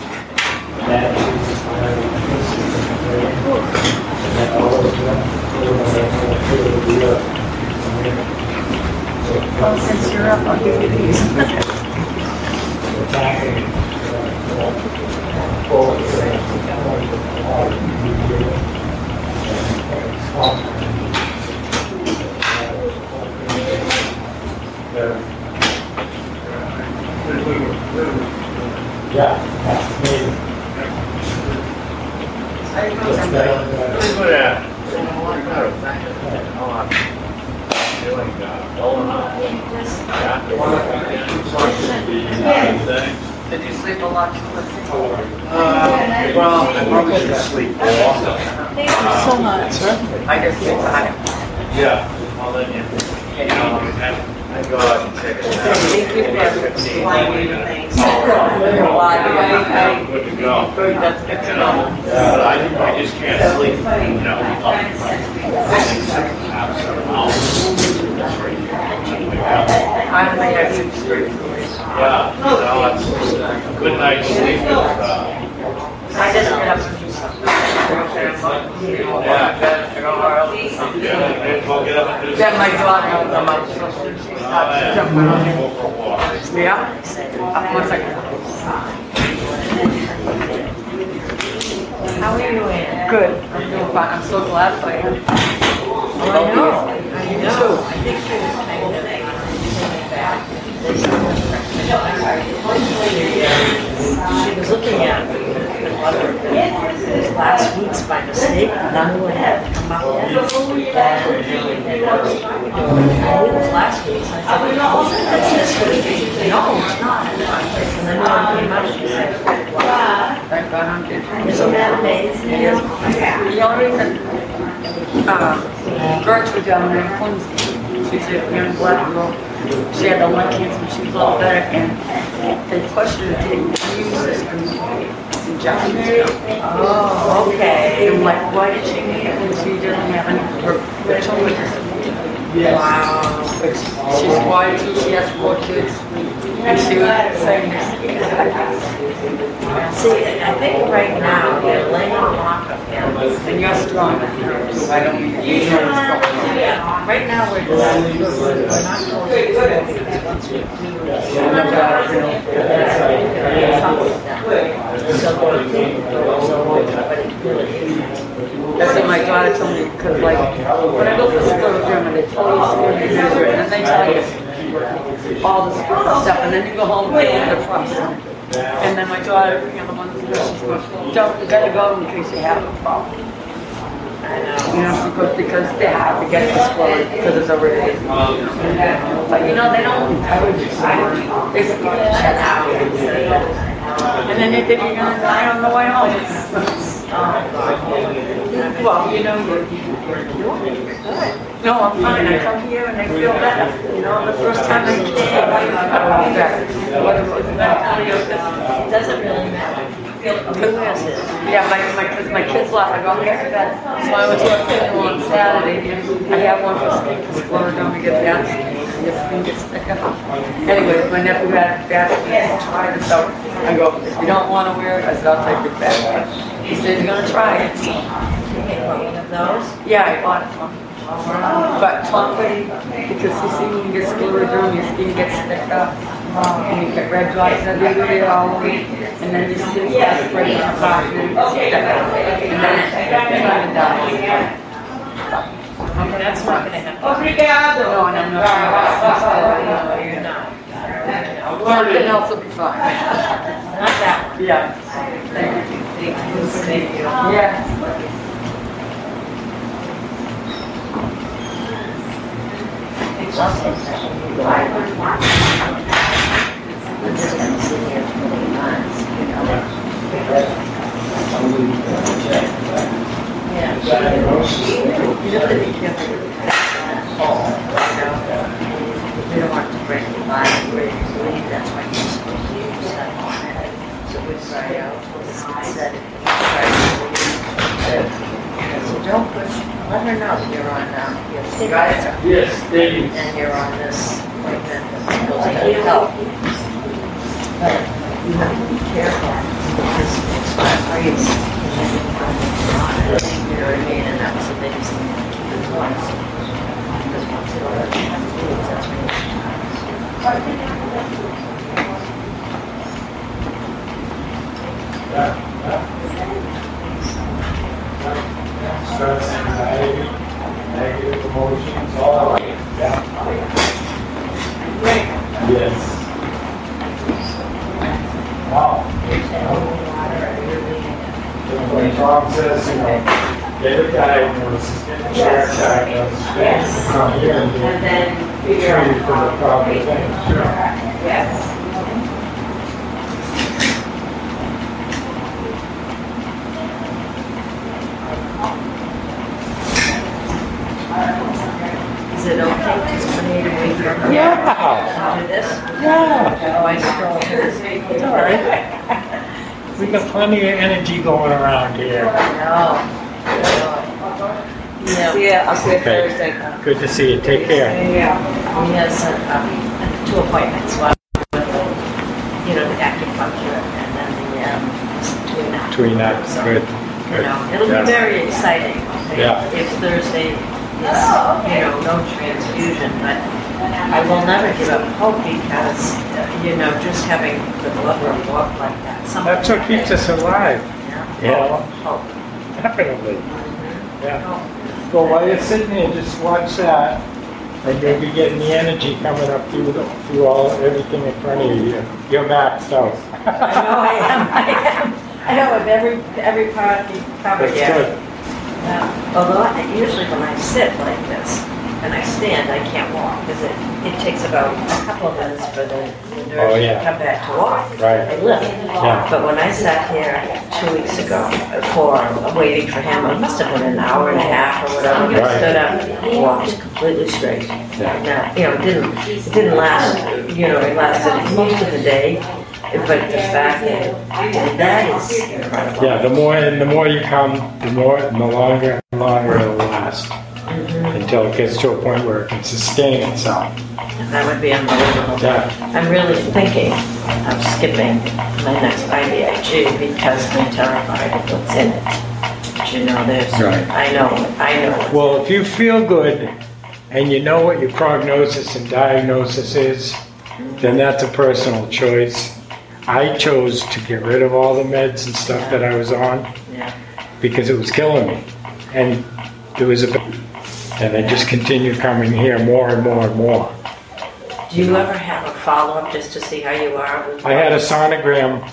S2: Well, since you're up, I'll give you these.
S1: Yeah, that's me.
S2: Did you sleep a lot?
S10: Uh, well, I probably should sleep more.
S2: Thank you so much. I just get tired.
S10: Yeah. I'll let you. You know, I go out and take a nap.
S2: Thank you for
S5: explaining things.
S10: I'm good to go.
S2: Good, that's good to
S10: You
S2: know.
S10: know, but I, I just can't sleep, you know, up six, half, seven hours. That's right.
S2: I think I should sleep.
S10: Yeah, no, it's a good night's sleep. is, uh,
S2: I just get up and do something. Yeah.
S10: Yeah, we'll get up and do
S2: Then my daughter will come up. She starts jumping on me.
S10: Go for a walk.
S2: Yeah? Uh, One second.
S6: How are you, Ann?
S2: Good. I'm doing fine. I'm so glad for you.
S6: Oh, I know, I know. I think she was kind of taken back. She was looking at it last week's by mistake, and I knew it had come up. And it was last week's, and I thought, that's this week. No, it's not. And then when it came out, she said, wow.
S2: Thank God I'm getting.
S6: Isn't that amazing?
S2: The only reason, uh, Gertrude down there in Quincy, she's a young black girl. She had the lung cancer, and she was a little better, and they pushed her to take the immune system injection.
S6: Oh, okay.
S2: And I'm like, why did she need it when she didn't have any fertility? Wow. But she's white, she has four kids, and she was saying this.
S6: See, I think right now they're laying off of him.
S2: And you're strong. I don't mean you.
S6: Yeah, right now we're just, we're not going to because once we do, so we'll think it goes over, but it really isn't.
S2: That's what my daughter told me, because like, when I go for scleroderma, they totally screw you measure it, and they tell you all the stuff, and then you go home and feel the trust. And then my daughter, you know, the one who goes, she's going, don't, you gotta go in case you have a problem. You know, she goes, because they have to get this forward, because it's already, but you know, they don't encourage you, they say, shut out. And then they think you're gonna die on the way home. Well, you know, you're, you're doing good. No, I'm fine, I come here and I feel better. You know, the first time I came, I felt better. Whether it was mentally or physically.
S6: It doesn't really matter. Who has it?
S2: Yeah, my, my, cause my kids left, I go, here, that. So I went to a funeral on Saturday, and I have one for skin, because scleroderma get bad skin, and your skin gets thicker. Anyways, my nephew had bad skin, I tried it, so I go, if you don't wanna wear it, I said, I'll take it back. He said, you're gonna try it.
S6: One of those?
S2: Yeah, I bought it from him. But somebody, because you see, when you get scleroderma, your skin gets thicker, and you get red dots everywhere all over, and then your skin starts breaking apart, and then it gets thicker, and then it's kind of die.
S6: Okay, that's not gonna happen.
S2: No, and I'm not sure.
S6: No, you're not.
S2: Everything else will be fine.
S6: Not that one.
S2: Yeah.
S6: Thank you. Thank you. Thank you.
S2: Yeah.
S6: We're just gonna sit here for twenty months, you know. Yeah. You have to be careful with that. You don't want to break the body where you believe, that's why you're supposed to use stuff on it. So we try out, set it, so don't push, let her know that you're on, um, your sticker.
S7: Yes, Dave.
S6: And you're on this appointment that goes to help. But you have to be careful because it's not freeze. You know what I mean? And that was the biggest thing to keep it twice. Because once it already has to do it, that's when
S1: Stress, anxiety, negative emotions, all of it. Yeah. Yes. Wow. When Tom says, you know, get a diagnosis, get a check diagnosis, come here and get treated for the proper thing. Sure.
S5: Yes.
S1: Yeah.
S6: Do this?
S1: Yeah.
S6: Oh, I scroll.
S1: It's all right. We got plenty of energy going around here.
S6: No. Yeah.
S2: See ya, I'll see you
S1: Okay.
S2: Thursday.
S1: Good to see you. Take care.
S2: Yeah.
S6: He has uh, um, two appointments, one with the, you know, the acupuncture and then the, um, between that.
S1: Between that,
S6: So,
S1: good.
S6: You
S1: Good.
S6: know, it'll
S1: Yeah.
S6: be very exciting.
S1: Yeah.
S6: If Thursday is, you know, no transfusion, but I will never give up hope because, uh, you know, just having the blood work walk like that. something
S1: That's what keeps us alive.
S6: Yeah.
S1: Yeah.
S6: Hope.
S1: Definitely. Yeah. So while you're sitting there, just watch that, and you'll be getting the energy coming up through the, through all everything in front of you. You're maxed out.
S6: I know I am. I am. I know with every every part you covered.
S1: That's
S6: Yeah.
S1: good.
S6: Yeah. Although I, usually when I sit like this and I stand, I can't walk because it, it takes about a couple of minutes for the, the nerves
S1: Oh, yeah.
S6: to come back to walk.
S1: Right.
S6: I lift.
S1: Yeah.
S6: But when I sat here two weeks ago for waiting for him, it must have been an hour and a half or whatever. I
S1: Right.
S6: stood up, walked completely straight.
S1: Yeah.
S6: Now, you know, it didn't it didn't last. You know, it lasted most of the day. But the fact that that is incredible.
S1: Yeah, the more and the more you come, the more and the longer and longer it'll last. Until it gets to a point where it can sustain itself.
S6: That would be unbelievable.
S1: Yeah.
S6: I'm really thinking of skipping my next I V I G because I'm terrified of what's in it. But you know, there's,
S1: Right.
S6: I know, I know.
S1: Well, if you feel good and you know what your prognosis and diagnosis is, then that's a personal choice. I chose to get rid of all the meds and stuff that I was on
S6: Yeah.
S1: because it was killing me. And there was a and I just continued coming here more and more and more.
S6: Do you ever have a follow-up just to see how you are? With
S1: I had a sonogram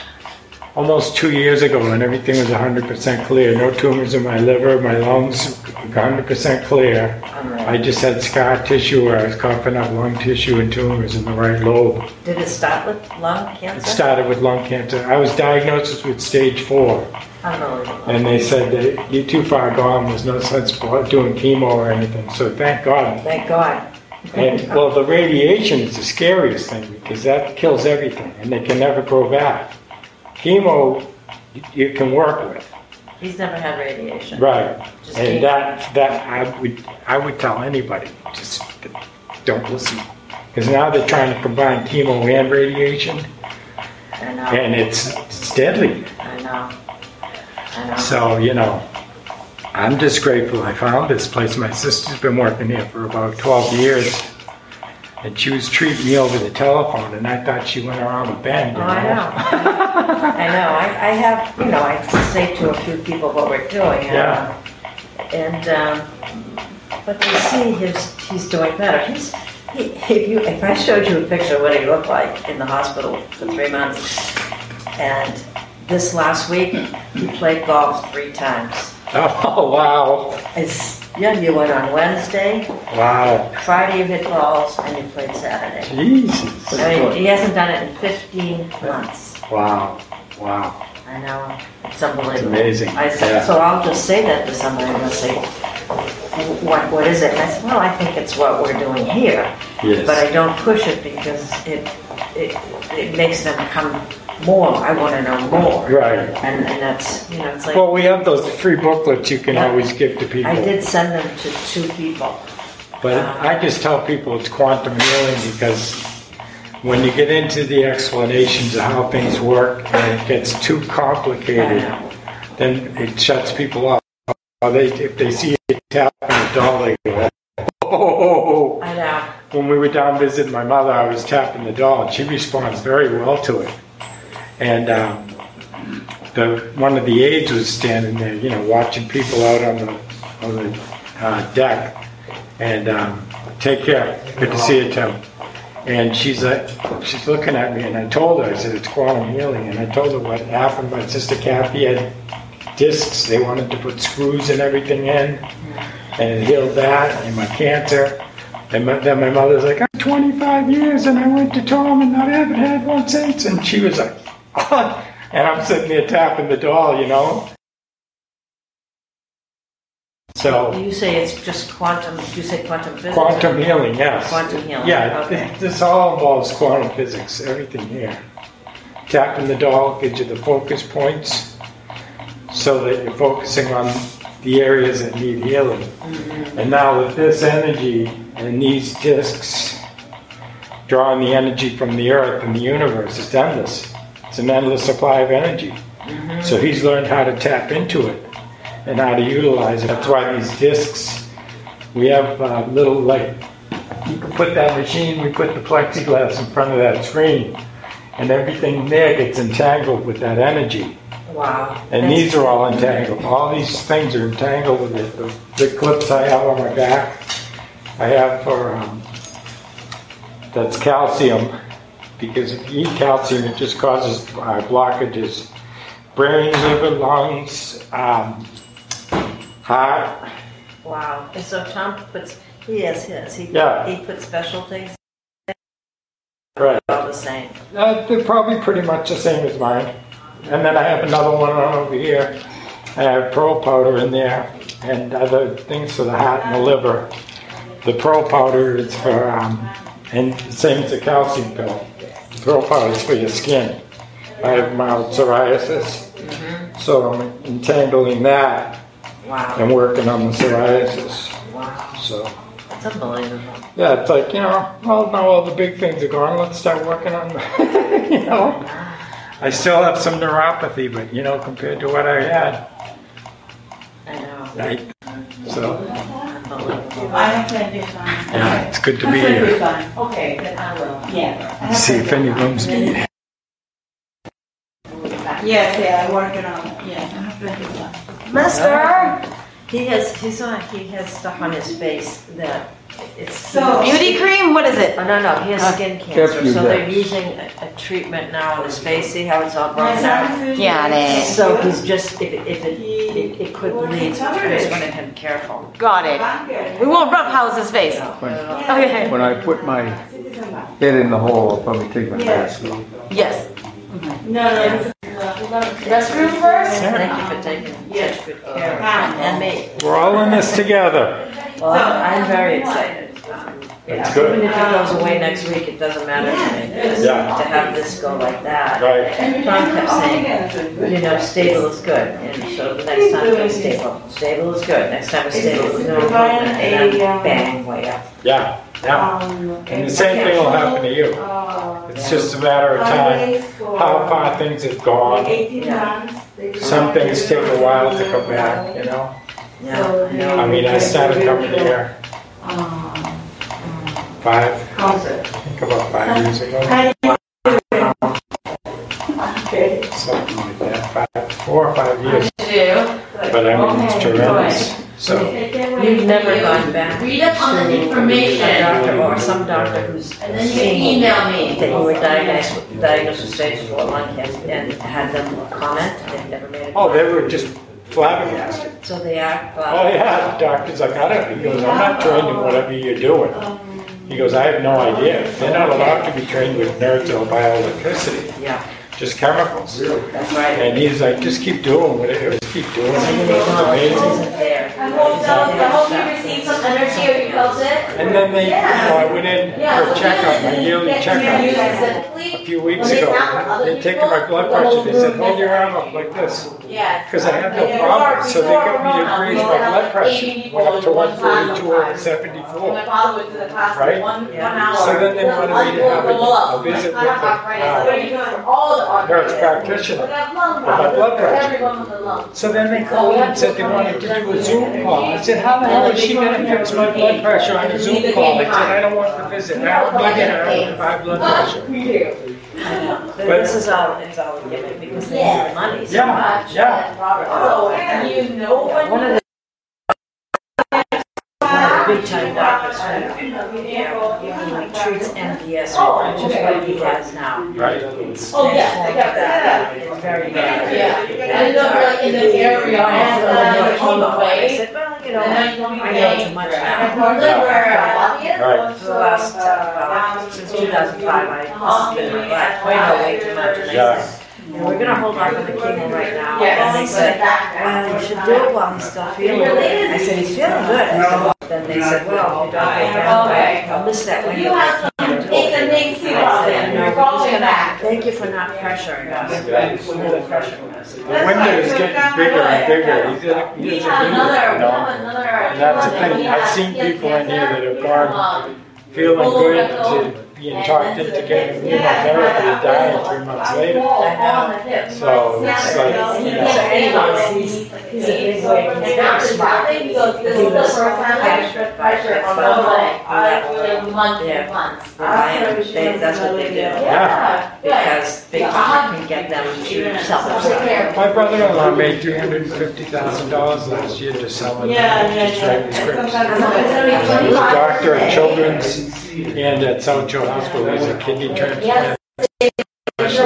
S1: almost two years ago and everything was one hundred percent clear. No tumors in my liver, my lungs, one hundred percent clear. I just had scar tissue where I was coughing up lung tissue and tumors in the right lobe.
S6: Did it start with lung
S1: It
S6: cancer?
S1: started with lung cancer. I was diagnosed with stage four.
S6: Unbelievable.
S1: And they said that you're too far gone, there's no sense doing chemo or anything. So thank God.
S6: Thank God.
S1: And well, the radiation is the scariest thing because that kills everything and they can never grow back. Chemo, you- you can work with.
S6: He's never had radiation.
S1: Right.
S6: Just chemo.
S1: And that, that I would, I would tell anybody, just don't listen. Because now they're trying to combine chemo and radiation
S6: I know.
S1: and it's, it's deadly.
S6: I know. I know.
S1: So, you know, I'm just grateful I found this place. My sister's been working here for about twelve years. And she was treating me over the telephone, and I thought she went around a bend. You
S6: Oh, I know. I know. I, I have, you know, I say to a few people what we're doing.
S1: Yeah.
S6: Uh, and, um, but they see his, he's doing better. He's, he, if you, if I showed you a picture of what he looked like in the hospital for three months, and this last week, he played golf three times.
S1: Oh, wow.
S6: It's, yeah, you went on Wednesday,
S1: Wow.
S6: Friday you hit balls, and you played Saturday.
S1: Jesus.
S6: I mean, he hasn't done it in fifteen months.
S1: Wow. Wow.
S6: I know, it's unbelievable.
S1: It's amazing.
S6: I said,
S1: Yeah.
S6: so I'll just say that to somebody and they'll say, what, what is it? And I said, well, I think it's what we're doing here.
S1: Yes.
S6: But I don't push it because it, it, it makes them come more. I want to know more.
S1: Right.
S6: And, and that's, you know, it's like,
S1: Well, we have those free booklets you can
S6: Yeah.
S1: always give to people.
S6: I did send them to two people.
S1: But I just tell people it's quantum healing because when you get into the explanations of how things work and it gets too complicated, then it shuts people up. Or they, if they see you tapping a doll, they go, oh, oh, oh.
S6: I know.
S1: When we were down visiting my mother, I was tapping the doll, and she responds very well to it. And um, the one of the aides was standing there, you know, watching people out on the on the uh, deck. And um, take care. Good to see you, Tim. And she's like, she's looking at me, and I told her, I said, it's quantum healing. And I told her what happened. My sister Kathy had discs. They wanted to put screws and everything in, and it healed that, and my cancer. And my, then my mother's like, I'm twenty-five years, and I went to Tom, and I haven't had one since. And she was like, oh. And I'm sitting there tapping the doll, you know. So,
S6: You say it's just quantum, you say quantum physics?
S1: quantum healing, yes.
S6: Quantum healing,
S1: Yeah,
S6: okay.
S1: this all involves quantum physics, everything here. Tapping the doll gives you the focus points so that you're focusing on the areas that need healing.
S6: Mm-hmm.
S1: And now with this energy and these discs drawing the energy from the earth and the universe, it's endless. It's an endless supply of energy.
S6: Mm-hmm.
S1: So he's learned how to tap into it and how to utilize it. That's why these discs, we have uh, little, like, you can put that machine, we put the plexiglass in front of that screen, and everything there gets entangled with that energy.
S6: Wow.
S1: And
S6: That's-
S1: these are all entangled. All these things are entangled with it. The, the clips I have on my back, I have for, um, that's calcium, because if you eat calcium, it just causes uh, blockages. Brain, liver, lungs, um, heart.
S6: Wow. And so Tom puts, he has his, he,
S1: Yeah.
S6: he puts special things,
S1: Right.
S6: all the same.
S1: Uh, they're probably pretty much the same as mine. And then I have another one on over here. I have pearl powder in there and other things for the heart and the liver. The pearl powder is for, um, and the same as the calcium pill. The pearl powder is for your skin. I have mild psoriasis, so I'm entangling that
S6: Wow.
S1: and working on the psoriasis.
S6: Wow.
S1: So,
S6: That's unbelievable.
S1: yeah, it's like, you know, well, now all the big things are gone. Let's start working on, you know. I still have some neuropathy, but, you know, compared to what I had,
S6: I know.
S1: I, so,
S6: Unbelievable.
S3: I have plenty of time.
S1: yeah, it's good to be
S3: Plenty
S1: here.
S3: of time.
S5: Okay, then I will.
S3: Yeah. I have
S1: See if
S3: plenty
S1: any
S3: of
S1: rooms
S3: time.
S1: need.
S3: Yes, yeah, I'm working on it. Yeah, I have plenty of time.
S6: Mister! He has, he's on, he has stuff on his face that it's.
S3: So-
S4: Beauty cream? What is it?
S6: Oh, no, no, he has skin cancer,
S8: Kept you
S6: so they're
S8: there.
S6: using a, a treatment now on his face, see how it's all broken out?
S4: Got it.
S6: So he's just, if it, if it, it, it could lead, so I just wanted him careful.
S4: Got it. We won't roughhouse his face. Okay.
S8: When I put my head in the hole, I'll probably take my mask off.
S4: Yes.
S3: No, no.
S4: Restroom first?
S6: Thank you for taking such good care of him and me.
S1: We're all in this together.
S6: Well, I'm I'm very excited. Um, yeah,
S1: That's good.
S6: Even if it goes away next week, it doesn't matter to me. Just
S1: Yeah.
S6: To have this go like that.
S1: Right.
S6: Tom kept saying, you know, stable is good. And so the next time it's stable. Stable is good. Next time it's stable, there's no improvement. And then bang, way up.
S1: Yeah, yeah. And the same thing will happen to you. It's just a matter of time, how far things have gone.
S3: Eighteen months.
S1: Some things take a while to come back, you know?
S6: Yeah, I know.
S1: I mean, I started coming here five, I think about five years ago.
S3: Okay.
S1: Something like that, five, four or five years.
S4: Do.
S1: But I mean, it's tremendous. So,
S6: You've never gone back to
S4: Read up on the
S6: a
S4: information.
S6: doctor or some doctor who's
S4: And then you
S6: seen
S4: email me.
S6: that you were diagnosed with, diagnosed with stage four lung cancer and had them comment, they've never made a
S1: oh, they were just flabbergasted.
S6: So they act,
S1: Oh,
S6: uh,
S1: yeah, the doctor's like, I don't, he goes, I'm not trained in whatever you're doing. He goes, I have no idea. They're not allowed to be trained with nerves or bioelectricity,
S6: yeah,
S1: just chemicals.
S6: that's right.
S1: And he's like, just keep doing whatever, just keep doing
S6: And
S1: it.
S6: the
S1: It's
S6: acknowledgement
S1: amazing.
S6: isn't there.
S4: I hope so. I hope you receive some energy or you felt it.
S1: And then they, you know, I went in for a checkup, my yearly checkup, a few weeks ago. They're taking my blood pressure, they said, hold your arm up like this.
S4: Yeah.
S1: Because I have no problem, so they got me to raise my blood pressure, went up to one forty-two over seventy-four.
S4: My father went to the class
S1: Right?
S4: for one, one
S6: Yeah.
S4: hour.
S1: So then they wanted me to have a, a visit with the uh,
S4: All the
S1: nurse practitioner for my blood pressure.
S4: Everyone with the lungs.
S1: So then they called and said they wanted to do a Zoom call. I said, how the hell is she gonna fix my blood pressure on a Zoom call? I said, I don't want the visit, I don't need it, I don't have high blood pressure.
S6: But this is all, it's all a gimmick because they need the money so
S1: Yeah,
S6: much.
S1: yeah.
S4: So, you know when
S6: One of the big time doctors who he treats M D S, which is what he has now.
S1: Right.
S6: It's
S4: Oh, yes, I got that.
S6: It's very bad.
S4: Yeah, I didn't know if like in the area and then on the
S6: I
S4: way.
S6: said, well, you know,
S4: And then you want me to
S6: I know too much
S4: And
S6: now.
S4: Portland where I love you.
S1: Right.
S6: For the last, uh, well, since two thousand five, I, this has been my life, way no, way too much.
S1: Yeah.
S6: And we're gonna hold off on the chemo right now.
S4: Yes.
S6: And they said, well, you should do it while he's still feeling it. I said, he's feeling good. I said, well, then they said, well, if you don't get down, I'll miss that window.
S4: You have some, it's a big two out there, you're falling back.
S6: Thank you for not pressuring us. We're pressuring us.
S1: The window is getting bigger and bigger. He's a,
S4: We
S1: he's a
S4: have
S1: big,
S4: another,
S1: you
S4: we
S1: know.
S4: have another.
S1: And that's the thing. I've seen people in here that have gone feeling good to being talked into getting immunotherapy and dying three months later. So it's like, you know.
S6: So anyways, he's, he's a big weight. He's very smart.
S4: He goes, this is the first time I stripped pressure on my leg. I really months and months.
S6: They, that's what they do.
S4: Yeah.
S6: Because big pharma can get them to sell their stuff.
S1: My brother-in-law made three hundred fifty thousand dollars last year just selling,
S3: Yeah, yeah,
S1: just writing
S3: yeah.
S1: scripts.
S3: Sometimes-
S1: He was a doctor at Children's and at South Joe Hospital. He's a kidney transplant. And he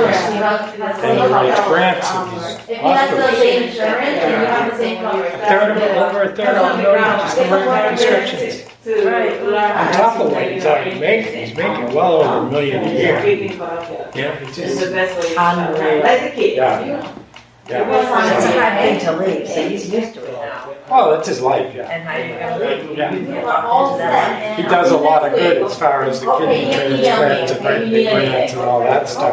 S1: writes grants in these
S4: If you have the
S1: hospitals.
S4: same insurance and you have the same coverage.
S1: A third of, over a third of a million just to write prescriptions. On top of what he's already making, he's making well over a million a year. Yeah, it's
S3: It's
S1: just,
S3: the best way.
S6: Unreal.
S3: Like a kid.
S1: yeah, yeah.
S6: It's a hard thing to leave, so he's used to it now.
S1: Oh, that's his life, yeah.
S6: And how you gonna leave?
S1: Yeah.
S4: We're all set.
S1: He does a lot of good as far as the kidney transplants and writing the grants and all that stuff.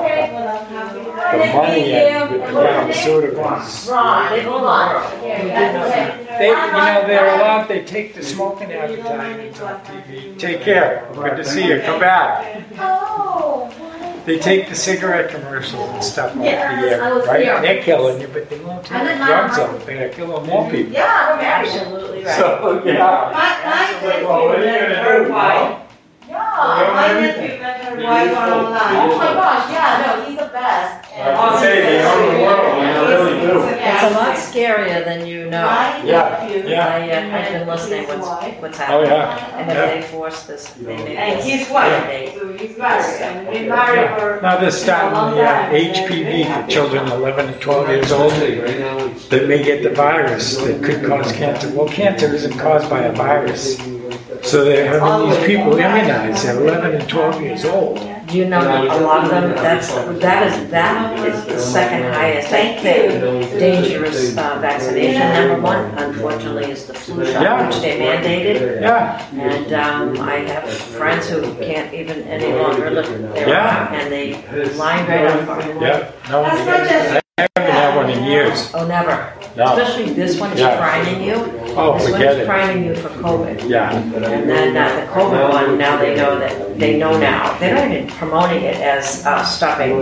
S1: The money and with the pharmaceuticals.
S4: Ron, hold on.
S1: They, you know, they're allowed, they take the smoking advertisements on T V. Take care, good to see you, come back.
S4: Oh.
S1: They take the cigarette commercials and stuff off the
S4: Yeah, I
S1: air,
S4: was
S1: right?
S4: here.
S1: They're killing you, but they won't take
S4: I
S1: the
S4: did not
S1: drugs
S4: know.
S1: off, they're killing more people.
S4: Yeah, we're married.
S6: Absolutely right.
S1: So, yeah.
S3: My, my nephew
S1: Well, what are you
S3: met
S1: gonna
S3: her
S1: do,
S3: wife.
S4: Yeah.
S3: My nephew met her wife
S4: Oh
S3: online.
S4: my gosh, yeah, no, he's the best.
S1: I have to say, they own the world, they really do.
S6: It's a lot scarier than you know.
S3: My
S1: Yeah,
S3: nephew.
S1: yeah.
S6: I, uh, I've been listening what's, what's
S1: Oh,
S6: happening.
S1: yeah.
S6: And if
S1: Yeah.
S6: they force this, they make
S3: And
S6: this.
S3: his wife,
S6: They-
S3: so he's married, and been married for.
S1: Now they're starting the uh, H P V for children eleven to twelve years old that may get the virus that could cause cancer. Well, cancer isn't caused by a virus. So they're having these people immunized at eleven and twelve years old.
S6: Do you know that a lot of them, that's, that is, that is the second highest, I think, dangerous uh, vaccination. Number one, unfortunately, is the flu
S1: Yeah.
S6: shot, which they mandated.
S1: Yeah,
S6: And um, I have friends who can't even any longer live there.
S1: Yeah.
S6: And they line right up for it.
S1: yeah. No, I haven't had one in years.
S6: Oh, never.
S1: No.
S6: Especially this one is
S1: Yeah.
S6: priming you.
S1: Oh,
S6: This
S1: forget
S6: one's
S1: it.
S6: priming you for COVID.
S1: Yeah.
S6: And then uh, the COVID one, now they know that, they know now. They're not even promoting it as uh, stopping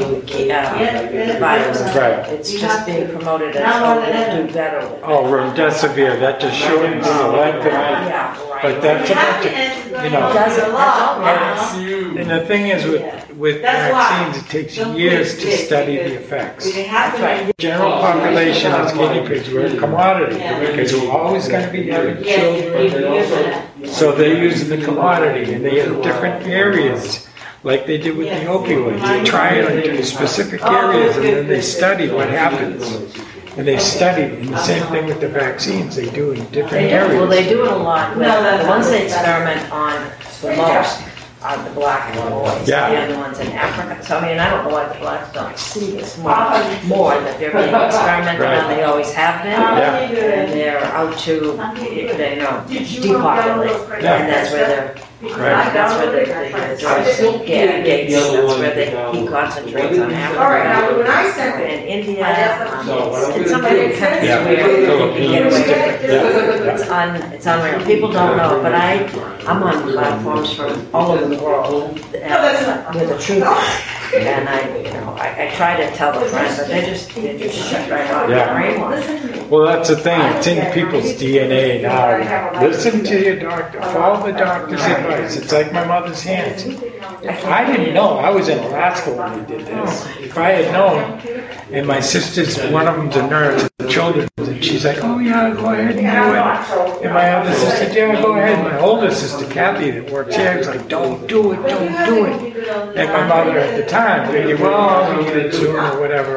S6: uh, virus.
S1: Right.
S6: It's just being promoted as, oh, we'll do better with it.
S1: Oh, remdesivir, that just shortens the length of it.
S6: Yeah, right.
S1: But that's about to, you know.
S6: Does it? That's all
S1: And and the thing is with, with
S3: That's why.
S1: vaccines, it takes years to study the effects.
S3: We have
S6: That's right.
S1: General population is guinea pigs, we're a commodity, because we're always gonna be having children. So they're using the commodity, and they have different areas, like they did with the opioids. They try it into specific areas, and then they study what happens. And they studied, and the same thing with the vaccines, they do in different
S6: They do, well,
S1: areas.
S6: they do it a lot. With,
S3: No, that's
S6: the ones
S3: not-
S6: they experiment on the most are the black boys.
S1: Yeah.
S6: The other ones in Africa. So, I mean, I don't know why the blacks don't see this more, more that they're being experimented on. They always have been.
S1: Yeah.
S6: And they're out to, they know, depopulate.
S1: Yeah.
S6: And that's where they're,
S1: Right.
S6: that's where the, the, the drugs get, gates. That's where they, he concentrates on Africa.
S3: All right, now when I sent it,
S6: And India, um,
S1: So,
S6: it's some of the countries
S1: Yeah,
S6: where you can
S1: Philippines,
S6: get away with it.
S1: yeah.
S6: It's un, it's unreal. People don't know, but I, I'm on platforms from all over the world uh, with the truth. And I, you know, I, I try to tell the friends, but they just, they just shut right off.
S1: Yeah.
S6: Brainwashed.
S1: Well, that's the thing, it's in people's D N A now. Listen to your doctor, follow the doctor's advice. It's like my mother's hands. I didn't know, I was in Alaska when they did this. If I had known, and my sister's, one of them's a nurse, children, and she's like, oh yeah, go ahead and do it. And my other sister, yeah, go ahead. My older sister, Kathy, that works here, was like, don't do it, don't do it. And my mother at the time figured, well, we get it soon or whatever.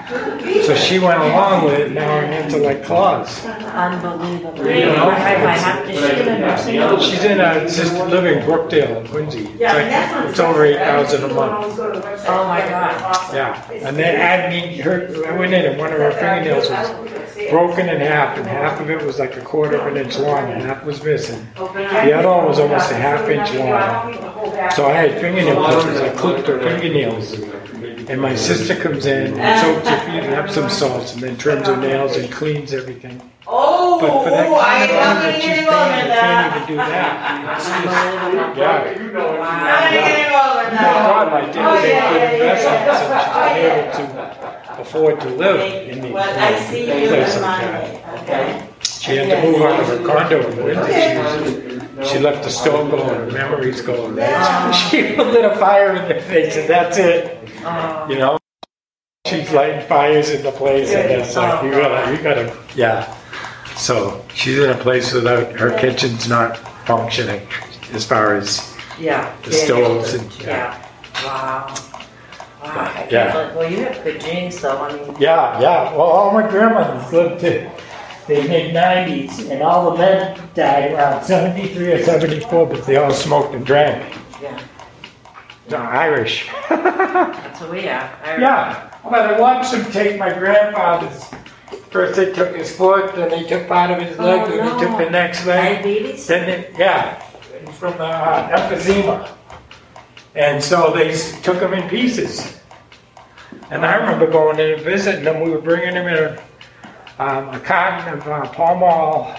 S1: So she went along with it, now her hands are like claws.
S6: Unbelievable.
S1: You know?
S6: My, my, my, is she in a nursing home?
S1: She's in a assisted living, Brookdale in Quincy. It's like, it's over eight thousand a month.
S6: Oh my God.
S1: Yeah, and then I mean, her, I went in and one of her fingernails was broken in half, and half of it was like a quarter of an inch long, and half was missing. The other one was almost a half inch long. So I had fingernail clippers, I clipped her fingernails. And my sister comes in and soaks her feet in Epsom salts and then trims her nails and cleans everything.
S3: Oh,
S1: But for that
S3: oh, I
S1: kind of money that
S3: don't
S1: she's
S3: get
S1: paying, I
S3: over
S1: can't
S3: that.
S1: even do that. It's just, yeah.
S3: I'm getting over
S1: Thank
S3: that.
S1: God my dad
S3: Oh,
S1: made
S3: yeah,
S1: good
S3: yeah,
S1: investments and she's been
S3: yeah.
S1: able to afford to live in the
S3: Well, I see you
S1: place
S3: on
S1: like that.
S3: Monday, okay?
S1: She had to move out of her condo in Windsor. She, she left the stove going, her memories going. She lit a fire in the face and that's it. You know? She's lighting fires in the place and it's like, you gotta, you gotta, yeah. So she's in a place without, her kitchen's not functioning as far as
S6: Yeah.
S1: the stoves and, yeah.
S6: Yeah. Wow. Wow. I can't
S1: Yeah.
S6: believe- Well, you have good genes though. I mean,
S1: Yeah, yeah. Well, all my grandmothers lived to the mid nineties, and all the men died around seventy-three or seventy-four, but they all smoked and drank.
S6: yeah.
S1: They're Irish.
S6: That's what we are. I-
S1: Yeah. But I watched them take my grandfather's. First they took his foot, then they took part of his leg,
S6: Oh,
S1: then they took
S6: no.
S1: the next leg.
S6: Diabetes?
S1: Then they, yeah, from uh, emphysema. And so they s- took them in pieces. And I remember going in and visiting them. We were bringing them in a, um, a carton of uh, Pall Mall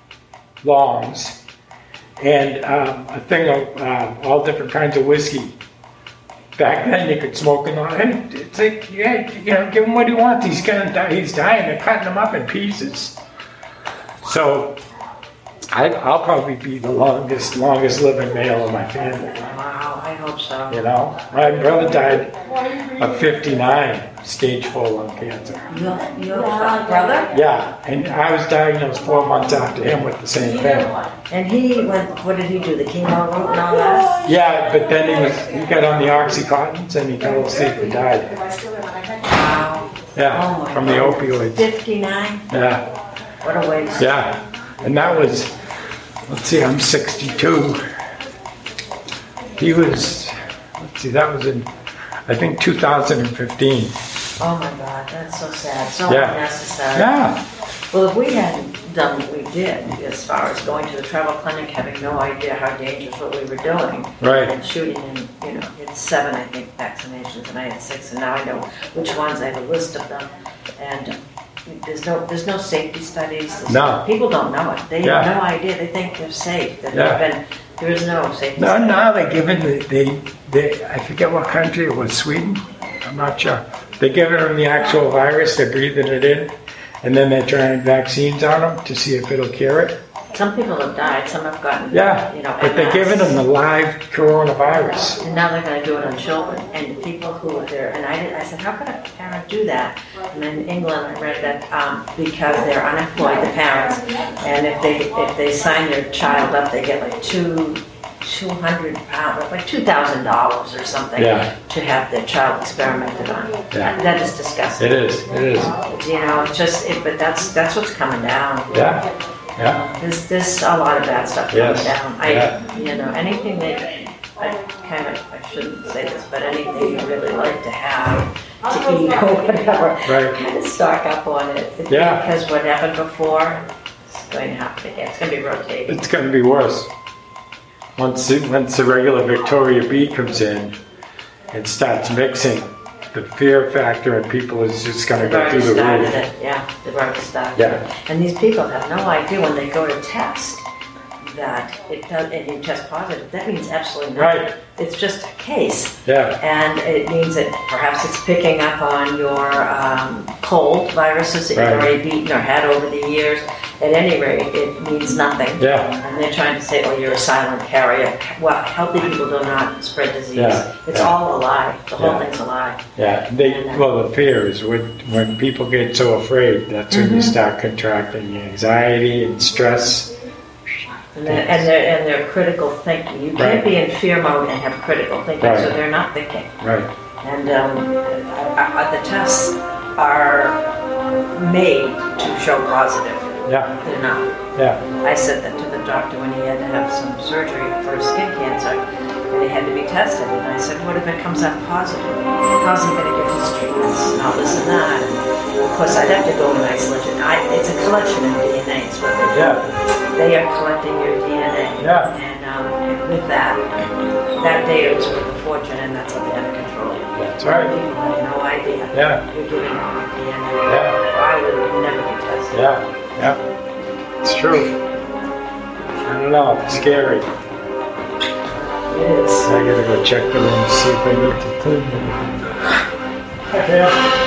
S1: longs and um, a thing of uh, all different kinds of whiskey. Back then, you could smoke and all. And it's like, yeah, you know, give him what he wants. He's gonna die. He's dying. They're cutting him up in pieces. So, I, I'll probably be the longest, longest living male in my family.
S6: Wow, I hope so.
S1: You know, my brother died of fifty-nine, stage four lung cancer.
S6: Your, your brother?
S1: Yeah, and I was diagnosed four months after him with the same thing.
S6: And he went, what did he do, the chemo route and all that?
S1: Yeah, but then he was he got on the Oxycontins and he fell asleep and died.
S6: Wow.
S1: Yeah,
S6: Oh my
S1: from the
S6: God.
S1: opioids.
S6: fifty-nine?
S1: Yeah,
S6: What a waste.
S1: yeah, and that was, let's see, I'm sixty-two. He was, let's see, that was in, I think, two thousand fifteen.
S6: Oh my God, that's so sad, so
S1: Yeah.
S6: unnecessary.
S1: Yeah,
S6: Well, if we hadn't done what we did, as far as going to the travel clinic, having no idea how dangerous what we were doing,
S1: right.
S6: and shooting in, you know, it's seven, I think, vaccinations, and I had six, and now I know which ones, I have a list of them, and there's no, there's no safety studies. There's
S1: No.
S6: People don't know it. They
S1: Yeah.
S6: have no idea. They think they're safe. That
S1: Yeah.
S6: they've been, there is no safety
S1: No,
S6: study.
S1: now they're giving the, they, they, I forget what country it was, Sweden? I'm not sure. They're giving them the actual virus, they're breathing it in, and then they're trying vaccines on them to see if it'll cure it.
S6: Some people have died. Some have gotten,
S1: Yeah,
S6: you know,
S1: but they're
S6: M S.
S1: giving them the live coronavirus.
S6: And now they're going to do it on children and the people who are there. And I, did, I said, how could a parent do that? And in England, I read that um, because they're unemployed, the parents, and if they if they sign their child up, they get like two two hundred pounds, like two thousand dollars or something,
S1: Yeah.
S6: to have their child experimented on.
S1: Yeah.
S6: That is disgusting.
S1: It is, it is.
S6: You know, it's just, it, but that's that's what's coming down.
S1: Yeah, yeah,
S6: There's, there's a lot of bad stuff coming
S1: Yes.
S6: down. I,
S1: Yeah.
S6: you know, anything that, I kind of, I shouldn't say this, but anything you really like to have, to eat or whatever,
S1: Right.
S6: kind of stock up on it.
S1: Yeah.
S6: Because what happened before, it's going to happen again. It's going to be rotating.
S1: it's gonna be worse. Once, the- once the regular Victoria B comes in and starts mixing, the fear factor in people is just gonna
S6: They've
S1: go
S6: already
S1: through the
S6: started
S1: roof.
S6: it, yeah, they've already started
S1: Yeah.
S6: it. And these people have no idea when they go to test that it does, and you test positive, that means absolutely nothing.
S1: Right.
S6: It's just a case.
S1: Yeah,
S6: And it means that perhaps it's picking up on your um, cold viruses that you've
S1: Right.
S6: already beaten or had over the years. At any rate, it means nothing.
S1: Yeah.
S6: And they're trying to say, oh, you're a silent carrier. Well, healthy people do not spread disease.
S1: Yeah.
S6: It's
S1: Yeah.
S6: all a lie. The whole
S1: Yeah.
S6: thing's a lie.
S1: yeah, they, well, the fear is when, when people get so afraid, that's when you
S6: Mhm.
S1: start contracting anxiety and stress.
S6: And they're, and they're, and they're critical thinking. You
S1: Right.
S6: can't be in fear mode and have critical thinking, so
S1: Right.
S6: they're not thinking.
S1: Right,
S6: And um, I, I, the tests, are made to show positive.
S1: Yeah,
S6: They're not.
S1: yeah,
S6: I said that to the doctor when he had to have some surgery for skin cancer, and he had to be tested. And I said, what if it comes up positive? How's he going to get his treatments? And all this and that. And of course, I'd have to go in isolation. I, it's a collection of D N A. Is what they do.
S1: yeah,
S6: They are collecting your D N A.
S1: yeah.
S6: And um, with that, that day it was worth a fortune, and that's how they had to control it.
S1: That's right.
S6: People have no idea.
S1: Yeah.
S6: You're giving them D N A.
S1: Yeah.
S6: I would never be tested.
S1: Yeah, yeah. It's true. I don't know, it's scary.
S6: It is.
S1: I gotta go check the room to see if I need to clean it. Yeah.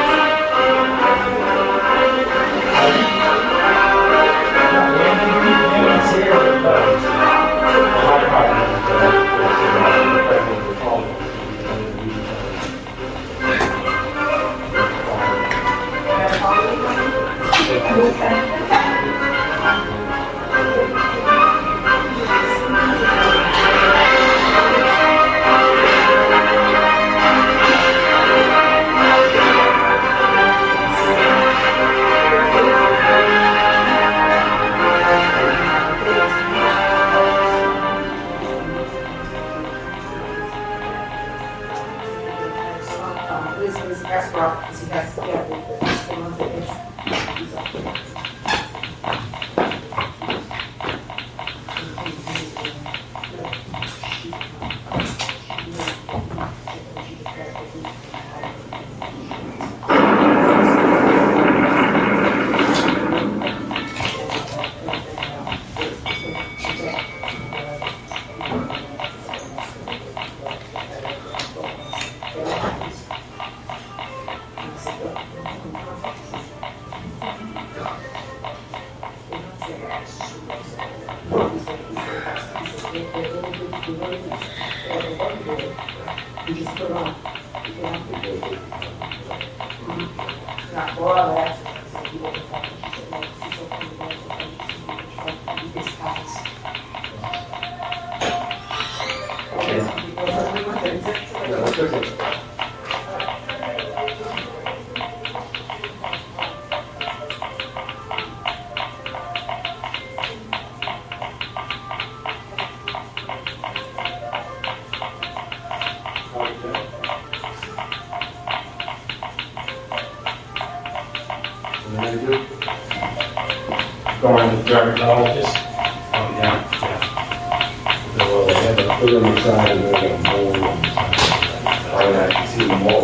S11: Going to the dermatologist. Oh, yeah, yeah. Well, they have a foot on the side and they have a mole on the side. Oh, I can see the mole.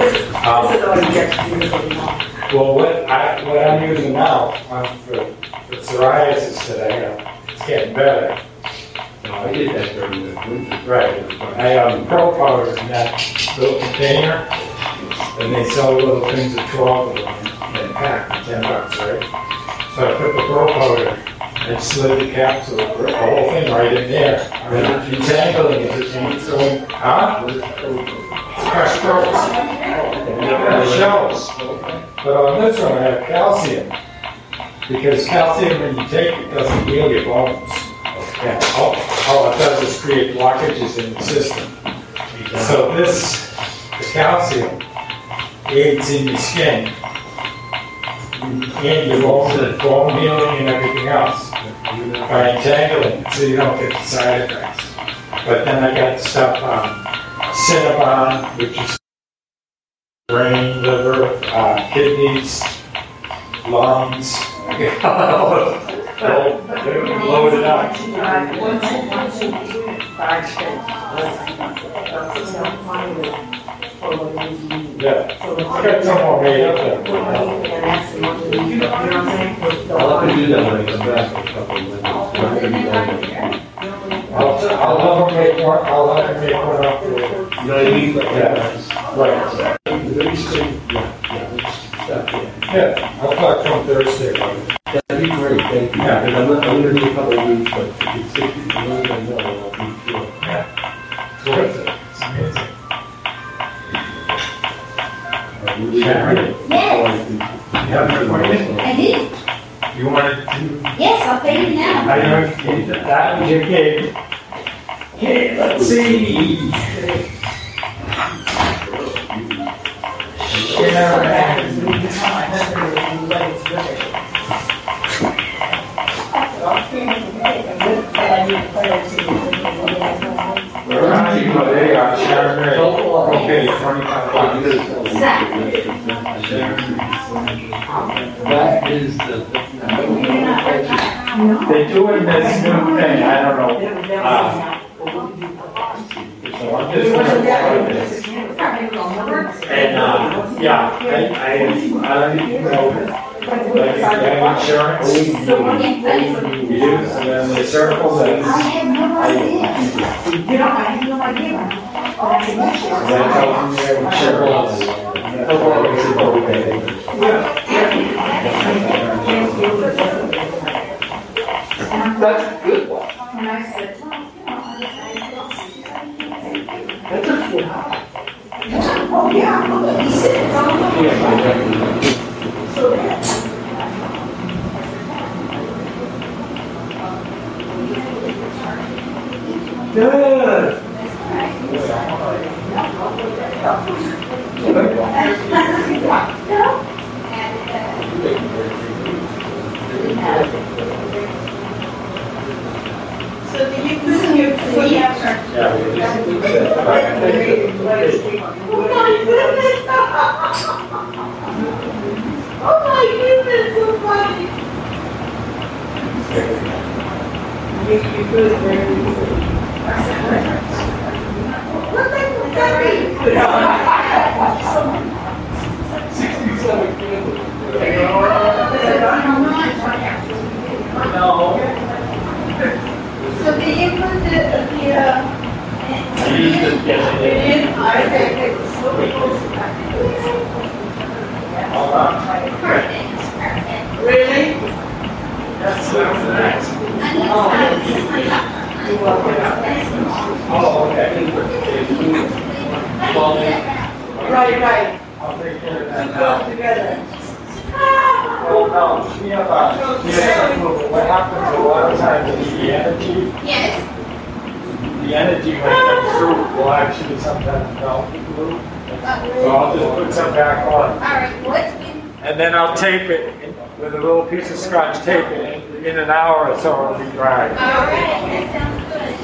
S11: Um, well, what, I, what I'm using now um, for, for psoriasis that I have, it's getting better.
S7: No, I did that during the winter.
S11: Right. I have um, Pro Powder in that little container, and they sell little things of twelve of them in a pack for ten bucks, right? So I put the Pro Powder and slid the capsule, the whole thing right in there. And detangling it, it's going, huh? Crushed growth. It shows. But on this one, I have calcium. Because calcium, when you take it, doesn't heal your bones. Yeah. All, all it does is create blockages in the system. So this, the calcium, aids in your skin. And your bones and bone healing and everything else by entangling it so you don't get the side effects. But then I got stuff on Cinnabon, which is brain, liver, uh, kidneys, lungs. Load it up. Yeah, I got some more made up there.
S7: I'll have to do that when I come back in a couple of minutes.
S11: I'll, I'll have them make one, I'll have them make one up for you.
S7: You know what I mean?
S11: Yeah, right. Yeah, I'll talk to them Thursday.
S7: That'd be great, thank you.
S11: Yeah.
S7: Because I'm, not- I'm gonna need a couple of weeks, but if it's sixty, as long as I know, I'll be sure.
S11: Yeah. It's worth it. It's amazing.
S7: I really
S11: Sharon?
S7: Yes.
S11: You have an appointment?
S4: I did.
S11: You wanted to?
S4: Yes, I'll pay you now.
S11: I know, that was your kid. Okay, let's see. Sharon. Where are you? Oh, there you are, Sharon Ray. Okay, twenty-five bucks.
S10: That is the.
S11: They're doing this new thing, I don't know. uh, So I'm just gonna try this. And, uh, yeah, I, I, I don't even know, like, you have insurance, you use, and then the circles, and
S12: You don't, I have no idea.
S11: then tell them you have insurance.
S10: That's a good one.
S12: And I said,
S10: That's a good one.
S12: oh, yeah, look, he said it's on the So that's.
S11: Good.
S12: So do you put in your foot?
S11: Yeah, we just-
S12: Oh my goodness! Oh my goodness, so funny! You, you put it where you put it. What the heck was
S10: Sixty-seven kilos.
S12: No. So do you put the, the, uh,
S10: I used it yesterday.
S12: in, I think it's so Really?
S11: That's so nice.
S12: Oh,
S11: Oh, okay.
S12: right, right.
S11: I'll take care of
S12: Two
S11: that
S12: go
S11: now.
S12: together.
S11: Well, no, we have a, we have a, what happens a lot of times is the energy,
S4: Yes.
S11: the energy when it comes through will actually sometimes melt the glue. So I'll just put some back on.
S4: All right. What's been?
S11: And then I'll tape it in- with a little piece of scotch tape it in, in an hour or so it'll be dry.
S4: All right. That sounds good.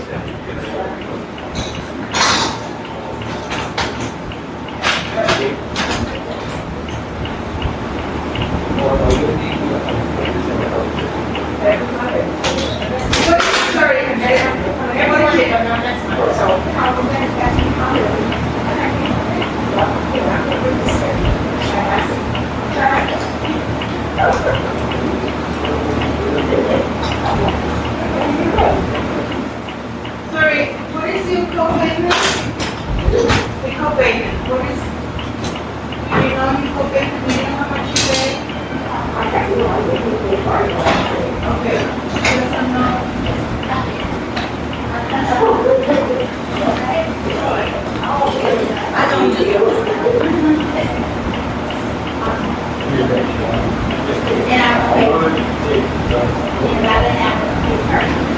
S12: Sorry, everyone did. Sorry, what is your co-payment? The co-payment, what is, do you know your co-payment, do you know how much you pay? Okay, yes or no? I don't do
S4: And I will wait about an hour.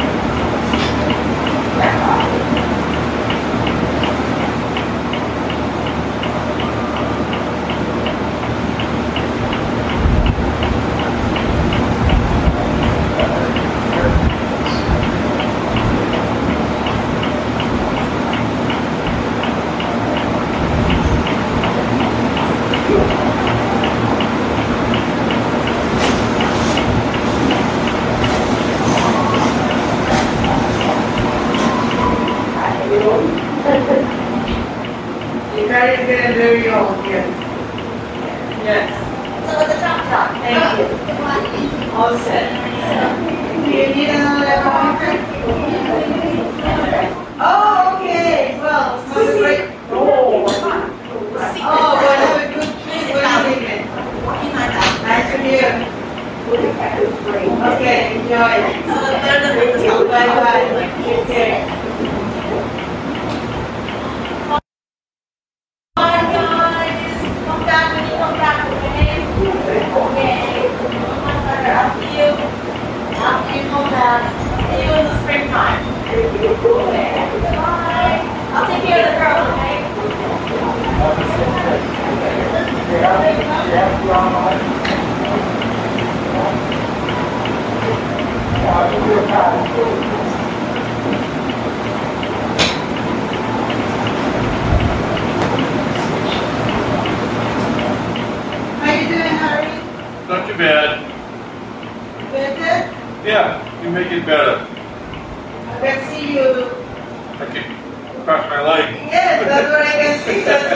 S12: You guys are gonna do your own, yes. Yes,
S4: So with the top top.
S12: thank you. All set. Do you need another marker? Oh, okay, well, it's not a great, oh. Oh, well, have a good, good weekend. Nice to meet you. Okay, enjoy. Bye-bye. Take care.
S4: Bye guys. Come back when you come back, okay? Okay. I'll see you. After you come back. See you in the springtime. Okay. Bye. I'll take care of the girls, okay?
S12: How you doing, Harry?
S10: Not too bad.
S12: Better?
S10: Yeah, you make it better.
S12: I can see you.
S10: I can cross my leg.
S12: Yes, that's what I can see. That's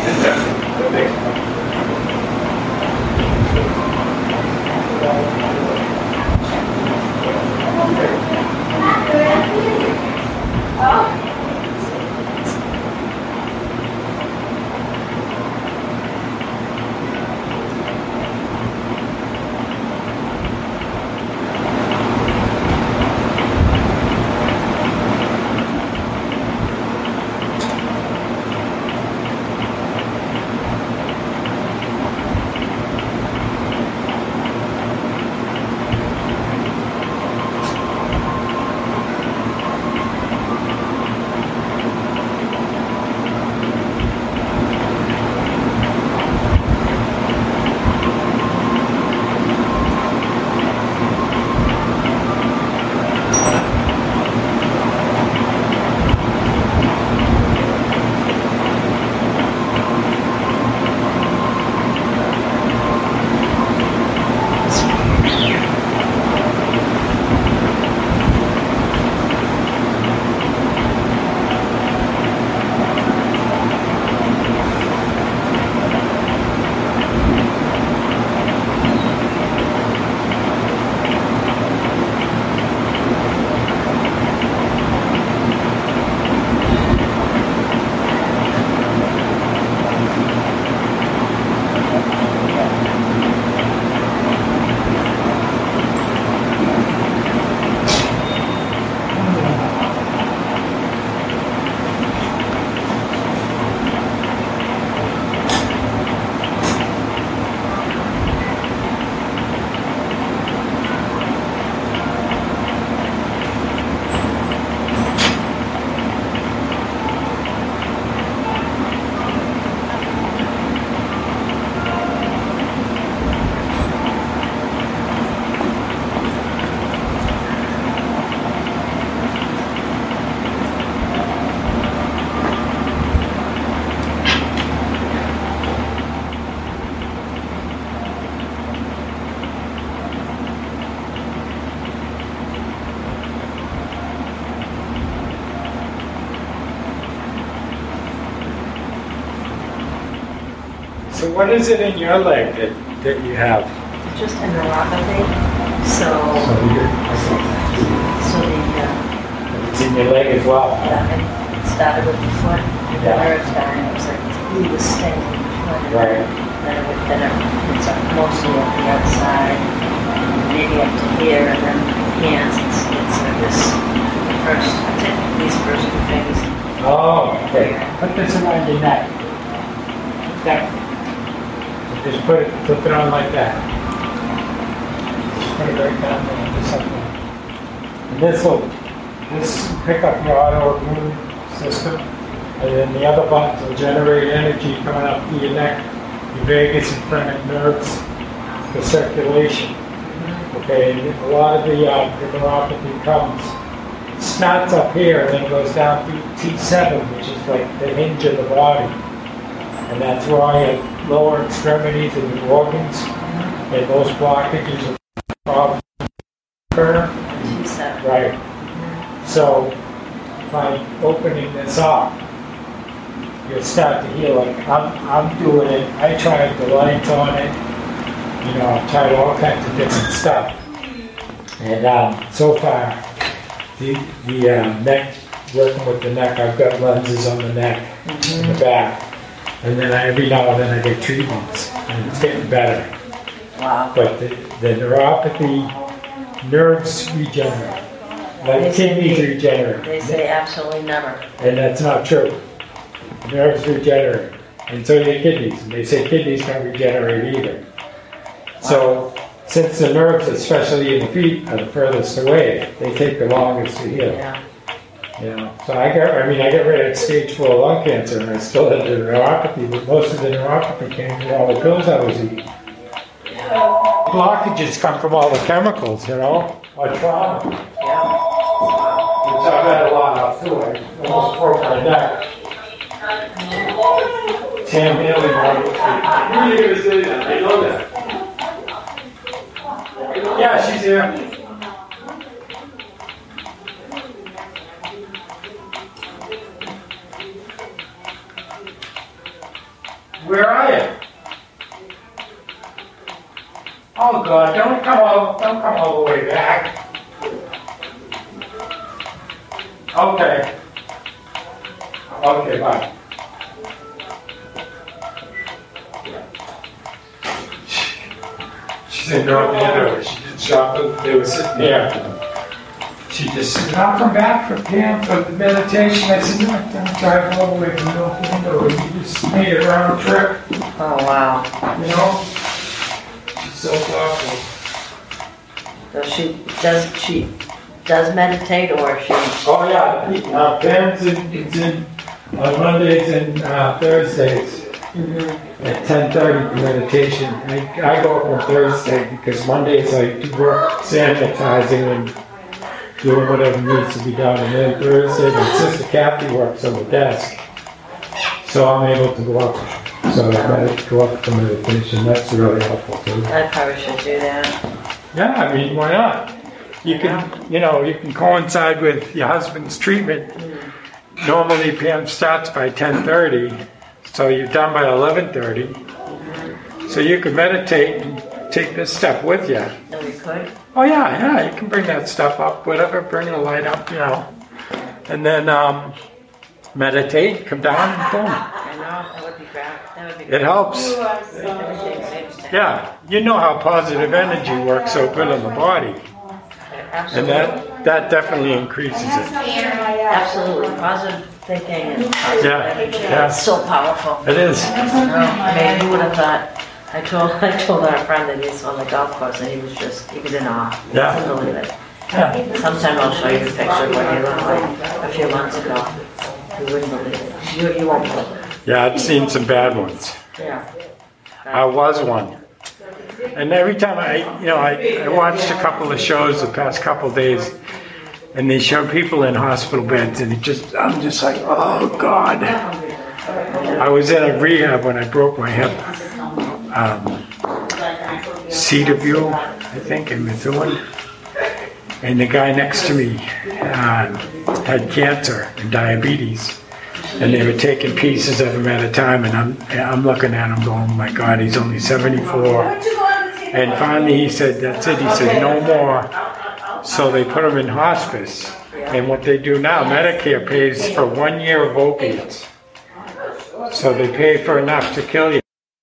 S12: good. Oh.
S1: So what is it in your leg that, that you have?
S6: Just a neuropathy. So,
S1: So you're,
S6: so the, uh,
S1: it's in your leg as well.
S6: yeah, it started with the foot, the
S1: Yeah.
S6: nerves dying, it was like, he was staying in the foot.
S1: Right.
S6: Then it, would- then it, it's up mostly up the outside, maybe up to here, and then hands, it's, it's uh, this first, I think these first two things.
S1: Oh, okay. Put this around your neck. That. So just put it, flip it on like that. Just put it right down there, just like that. And this will, this will pick up your autoimmune system, and then the other buttons will generate energy coming up to your neck, your vagus and phrenic nerves, for circulation. Okay, and a lot of the, uh, the neuropathy comes, starts up here and then goes down through T seven, which is like the hinge of the body. And that's why your lower extremities and your organs and those blockages and problems occur.
S6: T seven.
S1: Right. So by opening this up, you'll start to heal. Like I'm, I'm doing it. I tried the lights on it. You know, I've tried all kinds of different stuff. And um, so far, the, the uh, neck, working with the neck, I've got lenses on the neck
S6: Mm-hmm.
S1: and the back. And then I, every now and then I get treatments, and it's getting better.
S6: Wow.
S1: But the, the neuropathy, nerves regenerate. Like
S6: They say-
S1: kidneys regenerate.
S6: They say absolutely never.
S1: And that's not true. Nerves regenerate. And so do your kidneys. And they say kidneys don't regenerate either. So, since the nerves, especially in the feet, are the furthest away, they take the longest to heal.
S6: Yeah.
S1: You know, so I got, I mean, I got rid of stage four lung cancer, and I still had the neuropathy, but most of the neuropathy came from all the pills I was eating.
S11: blockages come from all the chemicals, you know, or trauma.
S6: Yeah.
S11: Which I've had a lot of too. I almost broke my neck. Sam Bailey wanted to.
S7: Who are you going to say that? I know that.
S11: Yeah, she's here. Where are you? Oh God! Don't come all don't come all the way back. Okay. Okay. Bye. She's in North Andover. She did shopping. They were sitting there. She just said, "I'll come back for Pam for the meditation." I said, "No, don't drive all the way from North Andover. You just made a round trip."
S6: Oh, wow.
S11: You know? She's so thoughtful.
S6: So she does, she does meditate, or she?
S11: Oh yeah, uh, Pam's in, it's in on Mondays and uh, Thursdays
S6: Mm-hmm.
S11: at ten thirty for meditation. I, I go up on Thursday because Mondays I do work sanitizing and doing whatever needs to be done. And then Thursday my sister Kathy works on the desk. So I'm able to go up. So I med- go up for meditation. That's really helpful too.
S6: I probably should do that.
S11: Yeah, I mean, why not? You can, you know, you can coincide with your husband's treatment. Normally Pam starts by ten thirty, so you're done by eleven thirty. So you can meditate and take this stuff with you.
S6: No, you could?
S11: Oh yeah, yeah, you can bring that stuff up, whatever, bring the light up, you know. And then um, meditate, come down and boom.
S6: I know, that would be great. That would be great.
S11: It helps.
S6: Everything seems to-
S11: Yeah, you know how positive energy works so good on the body. And
S6: Absolutely.
S11: that, that definitely increases it.
S6: Absolutely. Positive thinking and positive
S11: Yeah,
S6: energy.
S11: yeah.
S6: It's so powerful.
S11: It is.
S6: I mean, who would have thought? I told I told our friend that he's on the golf course and he was just he was in awe. He
S11: Yeah.
S6: couldn't believe it.
S11: Yeah.
S6: Sometime I'll show you a picture of what he looked like a few months ago. You wouldn't believe it. You, you won't believe it.
S11: Yeah, I've seen some bad ones.
S6: Yeah.
S11: I was one. And every time I, you know, I, I watched a couple of shows the past couple of days, and they show people in hospital beds, and it just, I'm just like, oh God. I was in a rehab when I broke my hip. Um, Cedar View, I think, in Methuen. And the guy next to me uh, had cancer and diabetes. And they were taking pieces of him at a time, and I'm I'm looking at him going, oh my God, he's only seventy-four. And finally he said, that's it. He said, no more. So they put him in hospice. And what they do now, Medicare pays for one year of opiates. So they pay for enough to kill you.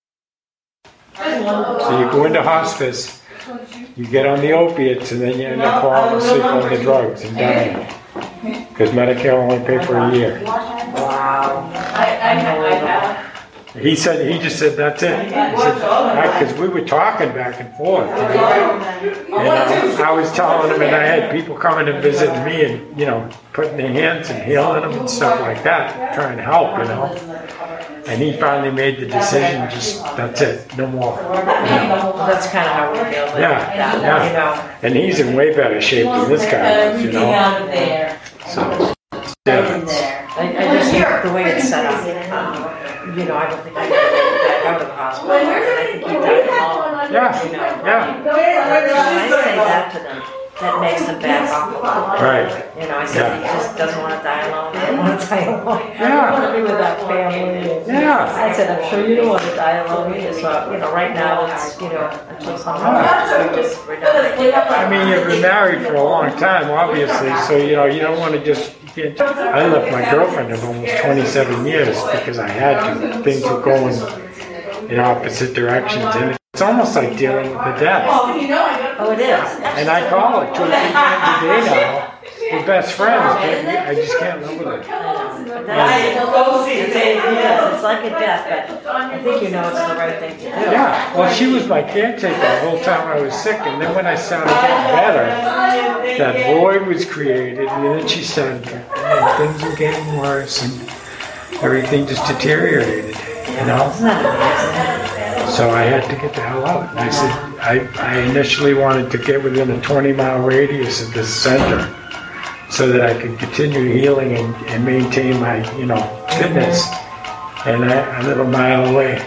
S11: So you go into hospice, you get on the opiates, and then you end up falling asleep on the drugs and dying. Because Medicare only pay for a year.
S6: Wow. Unbelievable.
S11: He said, he just said, that's it. He said, because we were talking back and forth. You know? And uh, I was telling him, and I had people coming and visiting me and, you know, putting their hands and healing them and stuff like that, trying to help, you know. And he finally made the decision, just, that's it, no more. You know?
S6: Well, that's kind of how we feel with
S11: Yeah,
S6: that,
S11: yeah.
S6: you know.
S11: And he's in way better shape than this guy was, you know. So, yeah.
S6: I, I just think the way it's set up, um, you know, I don't think I could back out of the hospital. I think you died alone.
S11: Yeah,
S6: You know.
S11: yeah.
S6: When I say that to them, that makes them back off.
S11: Right.
S6: You know, I said he just doesn't want to die alone. He doesn't want to die alone.
S11: Yeah.
S6: I want to be with that family.
S11: Yeah.
S6: I said, I'm sure you don't want to die alone either. So, you know, right now it's, you know, until something happens, we just, we're done.
S11: I mean, you've been married for a long time, obviously, so, you know, you don't want to just, you can't, I left my girlfriend of almost twenty-seven years because I had to. Things were going in opposite directions, and it's almost like dealing with the death.
S6: Oh, it is.
S11: And I call her two or three times a day now. We're best friends, but I just can't live with her.
S6: It's, a, it's like a death, but I think you know it's the right thing to do.
S11: Yeah, well, she was my caretaker the whole time I was sick, and then when I started getting better, that void was created, and then she started, and things were getting worse, and everything just deteriorated, you know?
S6: Isn't that amazing?
S11: So I had to get the hell out. And I said, I, I initially wanted to get within a twenty mile radius of the center so that I could continue healing and, and maintain my, you know, fitness. And I, I live a mile away.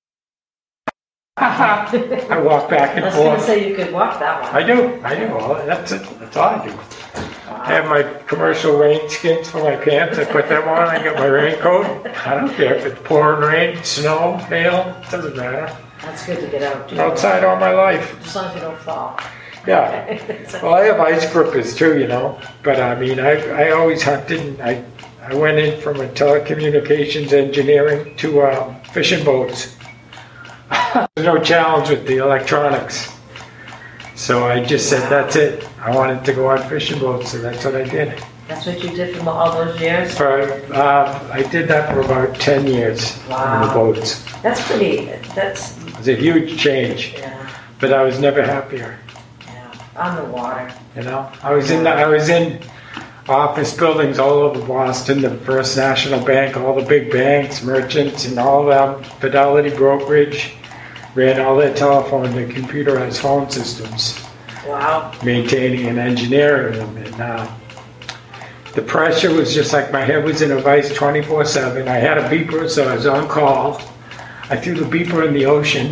S11: I walk back and
S6: I was going to
S11: forth.
S6: say you could walk that one.
S11: I do, I do. All, that's it. That's all I do. I have my commercial rain skins for my pants. I put them on. I got my raincoat. I don't care if it's pouring rain, snow, hail. It doesn't matter.
S6: That's good to get out.
S11: I'm outside all my life.
S6: As long as you don't fall.
S11: Yeah. Well, I have ice grippers too, you know. But I mean, I I always hunted. And I I went in from a telecommunications engineering to uh, fishing boats. There's no challenge with the electronics. So I just said, that's it. I wanted to go on fishing boats, so that's what I did.
S6: That's what you did for all those years?
S11: For, uh, I did that for about ten years on the
S6: Wow.
S11: boats.
S6: That's pretty, that's,
S11: It was a huge change,
S6: yeah,
S11: but I was never happier,
S6: yeah, on the water.
S11: you know? I was in, the, I was in office buildings all over Boston, the First National Bank, all the big banks, merchants, and all of them, Fidelity Brokerage, ran all their telephone and computerized phone systems.
S6: Wow.
S11: Maintaining and engineering them. And uh, the pressure was just like my head was in a vice twenty-four seven. I had a beeper, so I was on call. I threw the beeper in the ocean.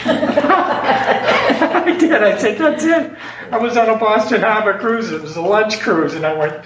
S11: I did. I said, that's it. I was on a Boston Harbor cruise. It was a lunch cruise, and I went,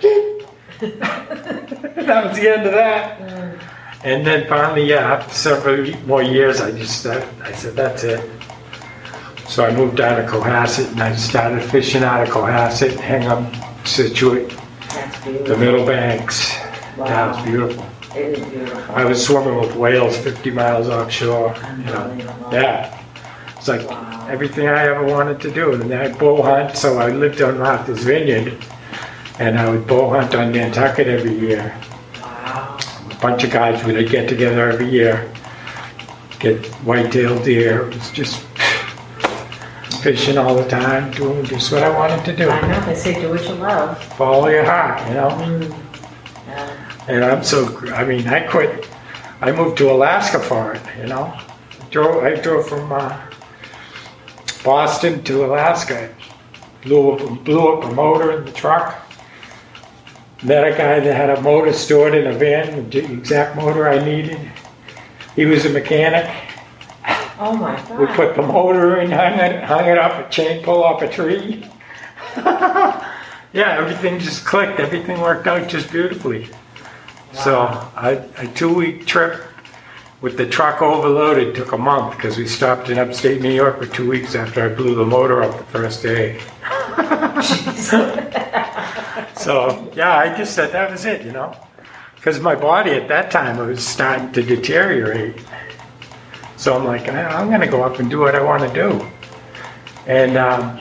S11: that was the end of that.
S6: Mm.
S11: And then finally, yeah, after several more years, I just, I, I said, that's it. So I moved down to Cohasset, and I started fishing out of Cohasset, Hingham, Situate,
S6: That's beautiful.
S11: the Middle Banks.
S6: Wow.
S11: Yeah, it was beautiful.
S6: It is beautiful.
S11: I was swimming with whales fifty miles offshore. You know,
S6: Unbelievable.
S11: yeah. It's like
S6: Wow.
S11: everything I ever wanted to do. And then I bow hunt, so I lived on Martha's Vineyard, and I would bow hunt on Nantucket every year.
S6: Wow.
S11: A bunch of guys would get together every year, get white-tailed deer. It was just fishing all the time, doing just what I wanted to do.
S6: I know, they say do what you love.
S11: Follow your heart, you know.
S6: Mm. Yeah.
S11: And I'm so, I mean, I quit. I moved to Alaska for it, you know. Drove, I drove from uh, Boston to Alaska. Blew up, blew up a motor in the truck. Met a guy that had a motor stored in a van, the exact motor I needed. He was a mechanic.
S6: Oh my God.
S11: We put the motor in, hung it, hung it up, a chain pull off a tree. Yeah, everything just clicked. Everything worked out just beautifully.
S6: Wow.
S11: So I, a two-week trip with the truck overloaded took a month because we stopped in upstate New York for two weeks after I blew the motor up the first day. So yeah, I just said that was it, you know, because my body at that time was starting to deteriorate. So I'm like, I'm going to go up and do what I want to do. And um,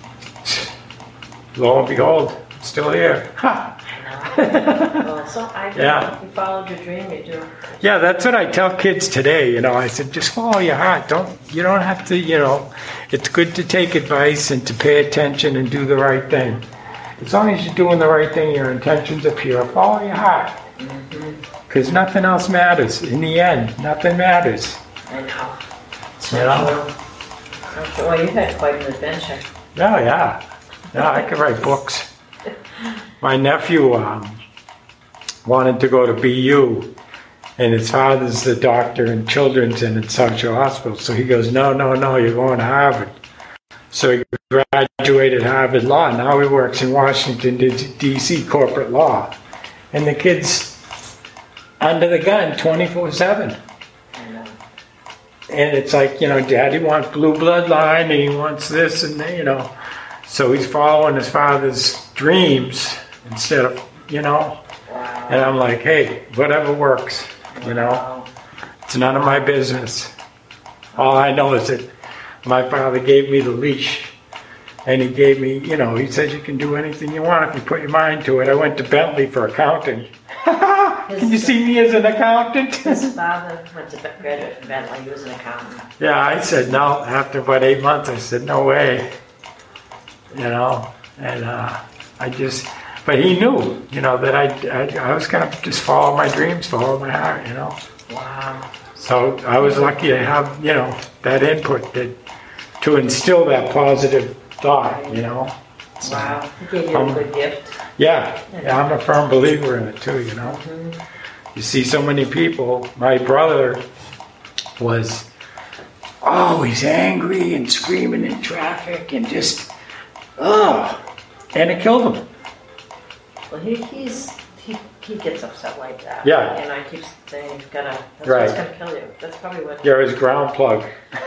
S11: lo and behold, I'm still here.
S6: Well, so I
S11: Yeah.
S6: You followed your dream, you do.
S11: Yeah, that's what I tell kids today. You know, I said, just follow your heart. Don't you don't have to. You know, it's good to take advice and to pay attention and do the right thing. As long as you're doing the right thing, your intentions are pure. Follow your heart, because nothing else matters. In the end, nothing matters.
S6: I know. So
S11: You know?
S6: true. So true. Well, you've had quite an adventure.
S11: Oh yeah, yeah. I could write books. My nephew um, wanted to go to B U, and his father's the doctor in children's and in South Shore Hospital. So he goes, no, no, no, you're going to Harvard. So he graduated Harvard Law. Now he works in Washington, D C corporate law. And the kid's under the gun twenty-four seven. And it's like, you know, Daddy wants blue bloodline and he wants this and that, you know. So he's following his father's dreams instead of, you know.
S6: Wow.
S11: And I'm like, hey, whatever works, you know.
S6: Wow.
S11: It's none of my business. All I know is that my father gave me the leash. And he gave me, you know, he said you can do anything you want if you put your mind to it. I went to Bentley for accounting. Can you see me as an accountant?
S6: His father went to graduate from Bentley. He was an accountant.
S11: Yeah, I said no. After about eight months, I said, no way. You know, and uh, I just, but he knew, you know, that I, I, I was going to just follow my dreams, follow my heart, you know.
S6: Wow.
S11: So I was lucky to have, you know, that input that
S1: to instill that positive thought, you know? So,
S6: Wow, he gave you
S1: um,
S6: a good gift.
S1: Yeah, yeah, I'm a firm believer in it too, you know? You see so many people, my brother was always angry and screaming in traffic and just, oh, and it killed him.
S6: Well, he, he's, he, he gets upset like that.
S1: Yeah.
S6: And I keep saying, he's gonna, that's
S1: Right.
S6: what's gonna kill you. That's probably what.
S1: You're his ground plug.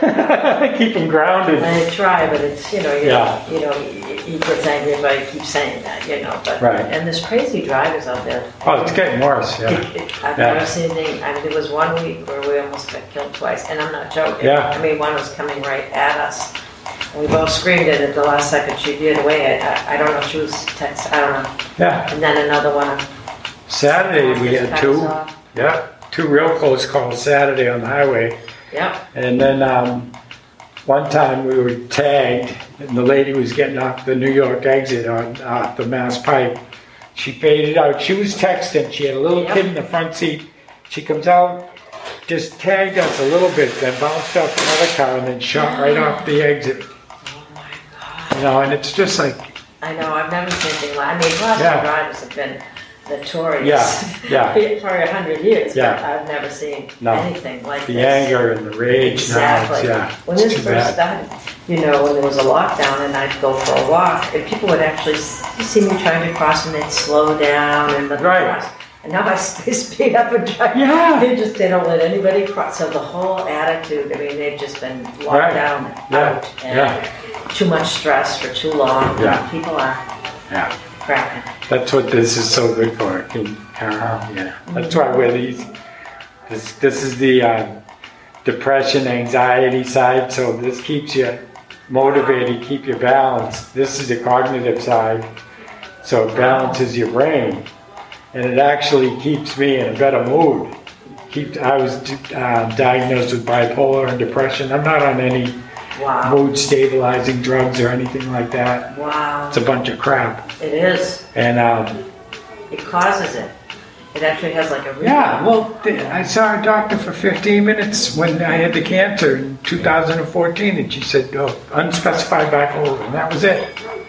S1: Keep him grounded.
S6: I try, but it's, you know, you
S1: Yeah.
S6: know, you know, he, he gets angry if I keep saying that, you know, but.
S1: Right.
S6: And there's crazy drivers out there.
S1: Oh, it's getting worse, yeah.
S6: It- it- I've
S1: Yeah.
S6: never seen anything, I mean, there was one week where we almost got killed twice, and I'm not joking.
S1: Yeah.
S6: I mean, one was coming right at us, and we both screamed it at the last second, she veered away, I, I, I don't know if she was text, I don't know.
S1: Yeah.
S6: And then another one.
S1: Saturday we had two,
S6: Off.
S1: yeah, two real close calls Saturday on the highway.
S6: Yep.
S1: And then um, one time we were tagged, and the lady was getting off the New York exit on off the Mass Pike. She faded out. She was texting. She had a little
S6: Yep.
S1: kid in the front seat. She comes out, just tagged us a little bit, then bounced off another car, and then shot right off the exit.
S6: Oh my God.
S1: You know, and it's just like,
S6: I know, I've never seen anything like, I mean, Boston
S1: Yeah.
S6: drivers have been notorious.
S1: Yeah, yeah.
S6: For a hundred years, but
S1: Yeah.
S6: I've never seen
S1: No.
S6: anything like
S1: the
S6: this.
S1: anger and the rage
S6: Exactly.
S1: now. It's, yeah,
S6: When
S1: it's
S6: this
S1: too
S6: first
S1: bad.
S6: started, you know, when there was a lockdown and I'd go for a walk, and people would actually s- see me trying to cross and they'd slow down and let me
S1: Right.
S6: cross. And now I s- they speed up and drive.
S1: Yeah.
S6: They just, they don't let anybody cross. So the whole attitude, I mean, they've just been locked
S1: Right.
S6: down,
S1: Yeah.
S6: out, and
S1: Yeah.
S6: too much stress for too long.
S1: Yeah.
S6: People are
S1: Yeah.
S6: cracking.
S1: That's what this is so good for. Can, uh, yeah. That's why we're these. This this is the uh, depression, anxiety side. So this keeps you motivated, keep you balanced. This is the cognitive side. So it balances your brain, and it actually keeps me in a better mood. Keep. I was uh, diagnosed with bipolar and depression. I'm not on any
S6: Wow.
S1: mood stabilizing drugs or anything like that.
S6: Wow.
S1: It's a bunch of crap.
S6: It is.
S1: And um,
S6: It causes it. It actually has like a
S1: yeah, well, th- I saw a doctor for fifteen minutes when I had the cancer in two thousand fourteen, and she said, oh, unspecified bipolar, and that was it.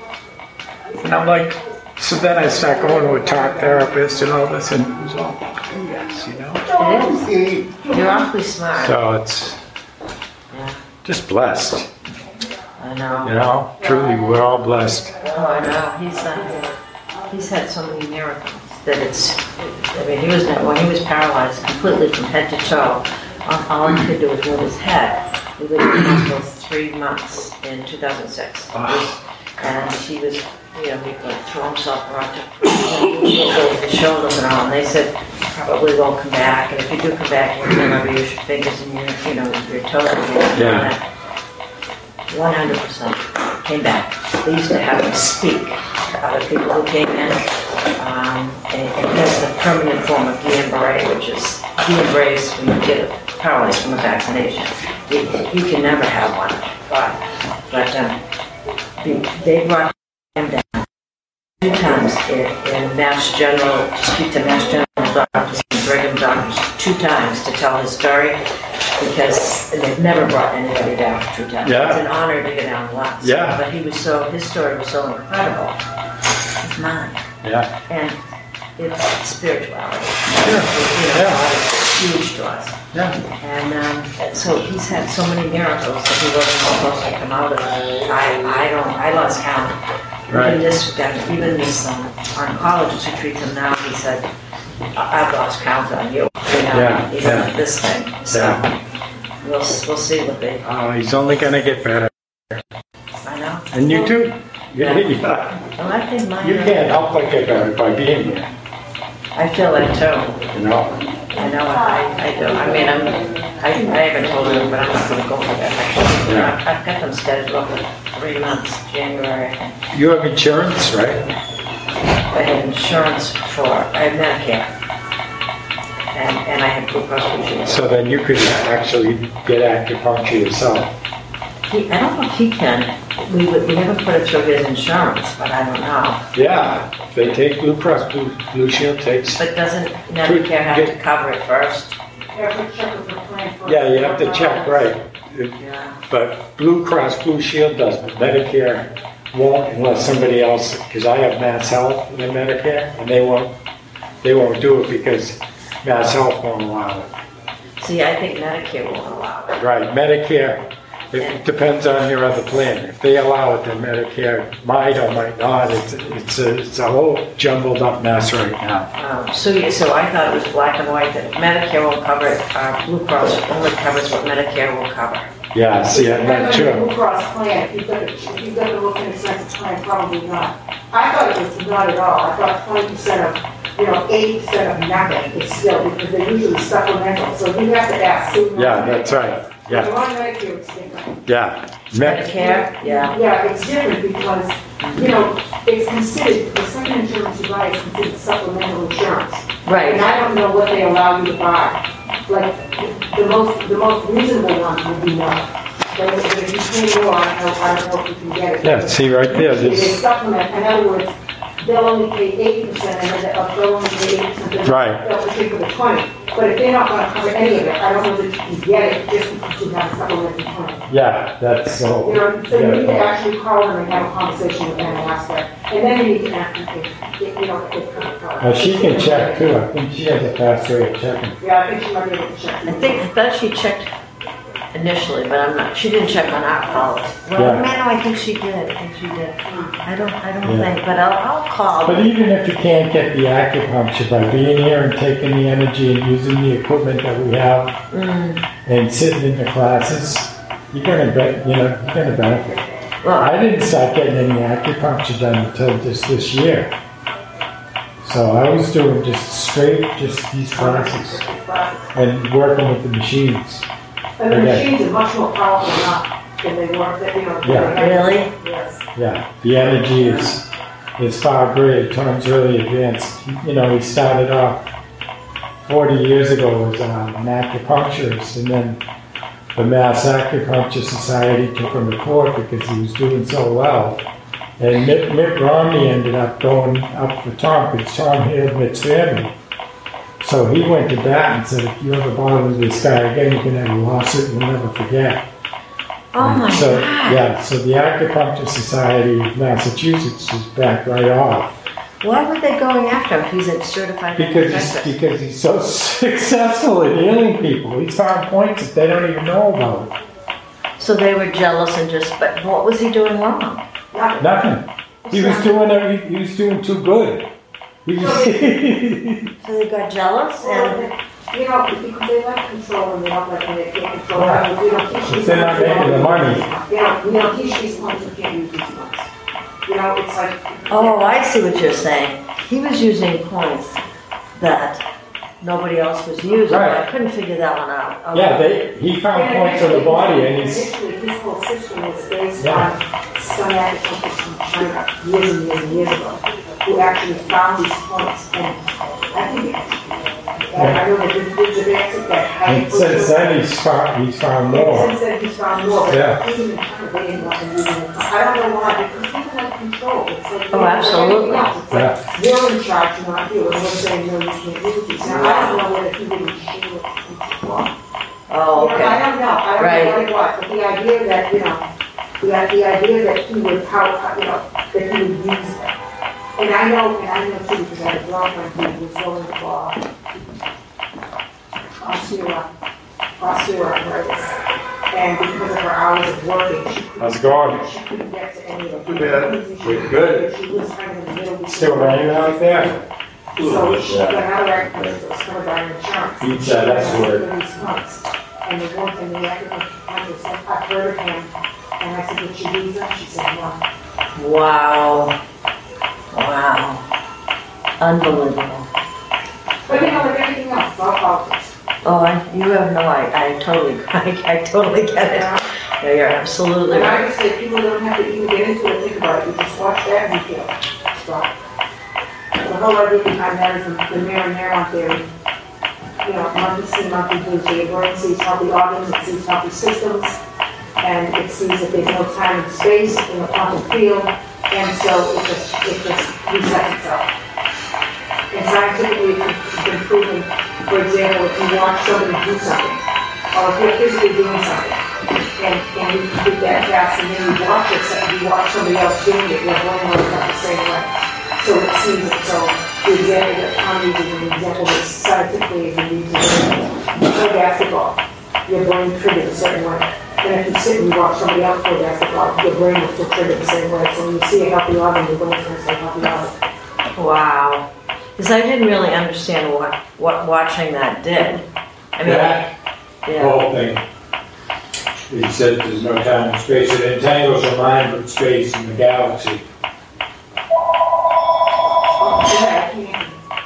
S1: And I'm like, so then I start going to a talk therapist and all this, and it was all, yes, you know.
S6: It is. You're awfully smart.
S1: So it's
S6: Yeah.
S1: just blessed,
S6: I know.
S1: you know. Truly, we're all blessed.
S6: Oh, I know. He's uh, he's had so many miracles that it's. I mean, he was when he was paralyzed completely from head to toe. All, all he could do was move his head. He lived in the hospital three months in two thousand six, and he was, you know, he could throw himself around to his shoulders and all. And they said probably won't come back, and if you do come back, you remember use your fingers and your, you know, your toes.
S1: Yeah.
S6: One hundred percent came back. They used to have him speak to other people who came in. Um, and, and that's the permanent form of Guillain-Barré, which is Guillain-Barré is when you get paralyzed from a vaccination. You, you can never have one, but but um, the, they brought him down two times in, in Mass General to speak to Mass General doctors and Brigham doctors two times to tell his story. Because they've never brought anybody down two times.
S1: Yeah.
S6: It's an honor to get down once.
S1: Yeah.
S6: But he was so, his story was so incredible. It's mine.
S1: Yeah.
S6: And it's spirituality.
S1: Sure.
S6: You know,
S1: Yeah.
S6: God is huge to us.
S1: Yeah.
S6: And um, so he's had so many miracles that he wasn't supposed to come out of. I, I don't, I lost count.
S1: Right.
S6: Even this guy, even this um, oncologist who treats him now, he said, I- I've lost count on you. You know,
S1: Yeah,
S6: even
S1: yeah.
S6: with this thing. So
S1: Yeah.
S6: we'll, we'll see what they,
S1: Oh, he's only gonna get better,
S6: I know.
S1: and you too.
S6: Yeah.
S1: Yeah.
S6: Well, I think mine.
S1: You can't help but get better by being here.
S6: I feel that too.
S1: You know.
S6: I know, I, I do. I mean, I'm, I, I haven't told them, but I'm not going to go for that. Actually,
S1: Yeah.
S6: I've, I've got them scheduled for three months, January.
S1: You have insurance, right?
S6: I have insurance for, I have Medicare. And, and I have Blue Cross Blue Shield.
S1: So then you could actually get acupuncture yourself.
S6: He, I don't know if he can. We, would- we never put it through his insurance, but I don't know.
S1: Yeah, they take Blue Cross Blue, Blue Shield takes.
S6: But doesn't Medicare have to cover it first?
S1: Yeah, you have to check, right? It-
S6: Yeah.
S1: But Blue Cross Blue Shield does, but Medicare won't unless somebody else, because I have Mass Health and Medicare, and they won't, they won't do it because Mass Health won't allow it.
S6: See, I think Medicare won't allow it.
S1: Right, Medicare, it depends on your other plan. If they allow it, then Medicare might or might not. It's, it's a, it's a whole jumbled up mess right now.
S6: Um, so, you- so I thought it was black and white that Medicare will cover it, uh, Blue Cross only covers what Medicare will cover.
S1: Yeah, see, I'm not
S12: Blue
S1: sure.
S12: Cross plan, if you've got, if you've got the most inexpensive plan, probably not. I thought it was not at all. I thought twenty percent of, you know, eighty percent of nothing is still, because they're usually supplemental, so you have to ask. So you
S1: Yeah,
S12: know,
S1: that's right.
S12: The
S1: Yeah,
S12: one Medicare is different.
S1: yeah. Med-
S6: Medicare, yeah.
S12: Yeah, it's different because, you know, it's considered, the second insurance you buy is considered supplemental insurance. And
S6: Right.
S12: I don't know what they allow you to buy. Like, the most, the most reasonable one would be one. But if if you pay more, I don't, I don't know if you can get it.
S1: Yeah, see right there,
S12: They
S1: this,
S12: supplement, in other words, they'll only pay eighty percent and then they'll they'll only pay eighty percent.
S1: Right.
S12: They'll pay for the twenty. But if they're not gonna cover any of it, I don't know that you can get it just because you have a supplemental plan.
S1: yeah, that's so.
S12: You know, so you need to
S1: yeah.
S12: actually call them and have a conversation with them and ask them. And then you need to ask them if, if, you know, if it's covered.
S1: Now, she can check too. I think she has a fast way of checking.
S12: Yeah, I think she might be able to check.
S6: I think, I thought she checked initially, but I'm not, she didn't check on our policy. Well,
S1: Yeah.
S6: man, no, I think she did, I think she did. I don't, I don't
S1: Yeah.
S6: think, but I'll, I'll call.
S1: But even if you can't get the acupuncture, by being here and taking the energy and using the equipment that we have
S6: Mm,
S1: and sitting in the classes, you're gonna be, you know, you're gonna benefit.
S6: well,
S1: I didn't start getting any acupuncture done until just this year. So I was doing just straight, just these classes and working with the machines.
S12: And the
S1: Okay.
S12: machines are much more powerful now than they were, that, you know. than
S1: Yeah.
S12: they had.
S6: Really?
S12: Yes.
S1: Yeah, the energy is, is far greater. Tom's really advanced. You know, he started off forty years ago as um, an acupuncturist, and then the Mass Acupuncture Society took him to court because he was doing so well. And Mitt, Mitt Romney ended up going up for Tom because Tom healed Mitt's family. So he went to bat and said, if you ever bother with this guy again, you can have a lawsuit and we'll never forget.
S6: oh my
S1: So,
S6: God.
S1: yeah, so the Acupuncture Society of Massachusetts is back right off.
S6: Why were they going after him? He's a certified
S1: Because he's,
S6: acupuncturist.
S1: because he's so successful in healing people. He's found points that they don't even know about.
S6: So they were jealous and just, but what was he doing wrong?
S12: Nothing.
S1: Nothing. He was doing every, he was doing too good. He was,
S6: So they got jealous
S12: Well,
S6: and,
S12: you know, because they like control and they don't like when they can't control.
S1: Right.
S12: I mean, you know, teach these
S1: They're not
S12: points, you
S1: making the
S12: don't-
S1: money.
S12: You know, you know, teach these points, you can't use these points. You know, it's like.
S6: oh, I see what you're saying. He was using points that nobody else was using, but I
S1: Right.
S6: couldn't figure that one out. Okay.
S1: yeah, they, he found points on the body and he's,
S12: Initially, his whole system was based
S1: Yeah.
S12: on some acupuncturists from China years and years and years ago, who actually found these points. And I think, and I know that this this advanced that.
S1: and since then he's found, he's found more.
S12: Since then, he's found more, but
S1: Yeah.
S12: even in China, they didn't want them using it. I don't know why, because people like control. It's like,
S6: Oh, absolutely.
S12: It's like, you're in charge, not you, and we're saying, no, you can't use these. Now, I don't know whether he didn't share it.
S6: Oh,
S12: You know, I
S6: okay.
S12: don't know, I don't
S6: Right.
S12: know what it was, but the idea that, you know, the, the idea that he would, how, how, you know, that he would use it. And I know, and I know too, because I had a girlfriend who was going for osteo, osteoarthritis. And because of her hours of working, she couldn't.
S1: How's it going?
S12: She couldn't get to any of the.
S1: Too bad.
S12: She-
S1: Good.
S12: She was kind of in the middle. between-
S1: Still raining out there?
S12: So she got out of that, because it was covered by her insurance.
S1: Pizza, that's
S12: And
S1: word.
S12: for these months. And the one thing, the academic, I just, I heard of him, and I said, did she use them? She said, no.
S6: Wow. Wow. Unbelievable.
S12: But you know, like everything else, it's all politics.
S6: Oh, I, you have no, I, I totally, I, I totally get it. Yeah, you're absolutely
S12: And I
S6: right.
S12: just say, people don't have to even get into it, think about it, you just watch that and you feel. So, the whole idea behind that is the the mirror neuron theory. You know, monkey see, monkey do, so your brain sees healthy organs, it sees healthy systems, and it sees that there's no time and space in the quantum field, and so it just, it just resets itself. And scientifically, it's been proven, for example, if you watch somebody do something, or if you're physically doing something, and, and you did that fast, and then you watch it, so you watch somebody else doing it, your brain works out the same way. So it seems that, so the example that Tom uses is an example that scientifically is used to play basketball. Your brain triggers a certain way. And if you sit and you watch somebody else play basketball, your brain will still trigger the same way. So when you see a healthy organ, your brain turns to a healthy organ.
S6: Wow. Because I didn't really understand what, what watching that did. I mean,
S11: That
S6: yeah.
S11: whole thing, it said there's no time and space. It entangles your mind with space and the galaxy.
S12: Yeah, I can't.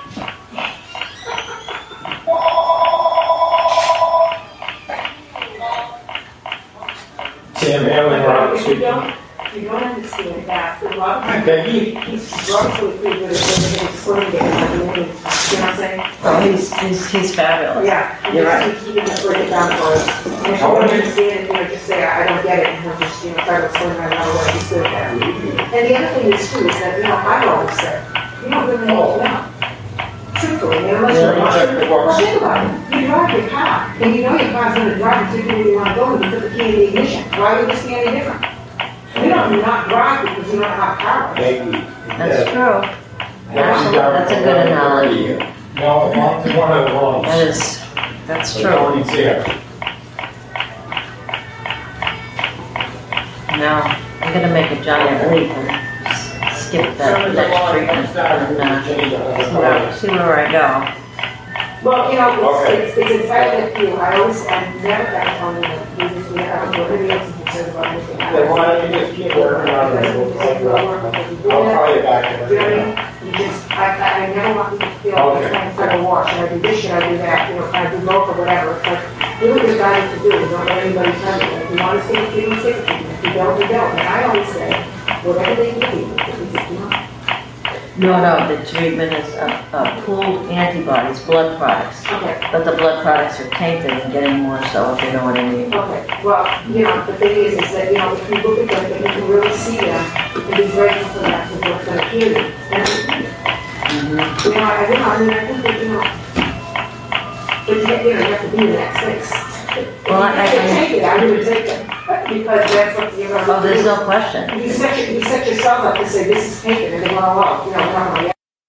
S11: Sam Halen, Robert
S12: If you
S11: speaking.
S12: don't, if you don't understand that, a lot of times,
S11: Peggy?
S12: he's actually pretty good at explaining it, like, you know what I'm saying?
S6: Oh, he's, he's, he's fabulous.
S12: Yeah, and
S6: You're
S12: just
S6: right.
S12: keep keeping it, break it down for us. And if you don't understand it, you know, just say, I don't get it, and he'll just, you know, try to explain it out what he's good at. And the other thing is too, is that, you know, I've always said, you don't really need to know. Truthfully, you know, unless you're watching, well, think about it. You drive your car, and you know your car's gonna drive until you know where you wanna go, and you put the key in the ignition. Why would this be any different? You don't not drive because you don't have power.
S11: Peggy.
S6: That's true.
S11: Actually,
S6: That's a good analogy.
S11: No, one one of the ones.
S6: That is, that's
S11: So
S6: true.
S11: no one's here.
S6: Now, I'm gonna make a giant leap and s- skip that next treatment and uh, see where, see where I go.
S12: Well, you know,
S11: Okay.
S12: it's, it's, it's entirely up to you. I always, I never got on the, you just, you know, I don't know, everybody else is concerned about anything.
S11: Then why don't you just keep working on it? We'll figure out. I'll call you back. in a
S12: You know what I
S11: minute.
S12: mean? You just, I, I, I never want people to feel like
S11: Okay.
S12: they're trying to throw a wash, and I do this, should I do that, you know, can I do both or whatever. It's like, do what you're guided to do, don't let anybody tell you. If you want to stick it to you, stick it to you. If you don't, you don't. And I always say, whatever they give you, at least if you want.
S6: No, no, the treatment is uh, uh, pooled antibodies, blood products.
S12: Okay.
S6: But the blood products are tainted and getting more so, if you know what I mean.
S12: Okay, well, you know, the thing is, is that, you know, if you look at them, then you can really see them, and be grateful for that, for what's going to heal you. And,
S6: Mm-hmm.
S12: you know, I, you know, I mean, I think that, you know, but you, you know, you have to be in that space.
S6: Well, I- I-
S12: You can take it, I would take it, because that's what you're going to do.
S6: Oh, there's no question.
S12: You set, your- you set yourself up to say, this is taken, and they're going, oh, you know, no, no,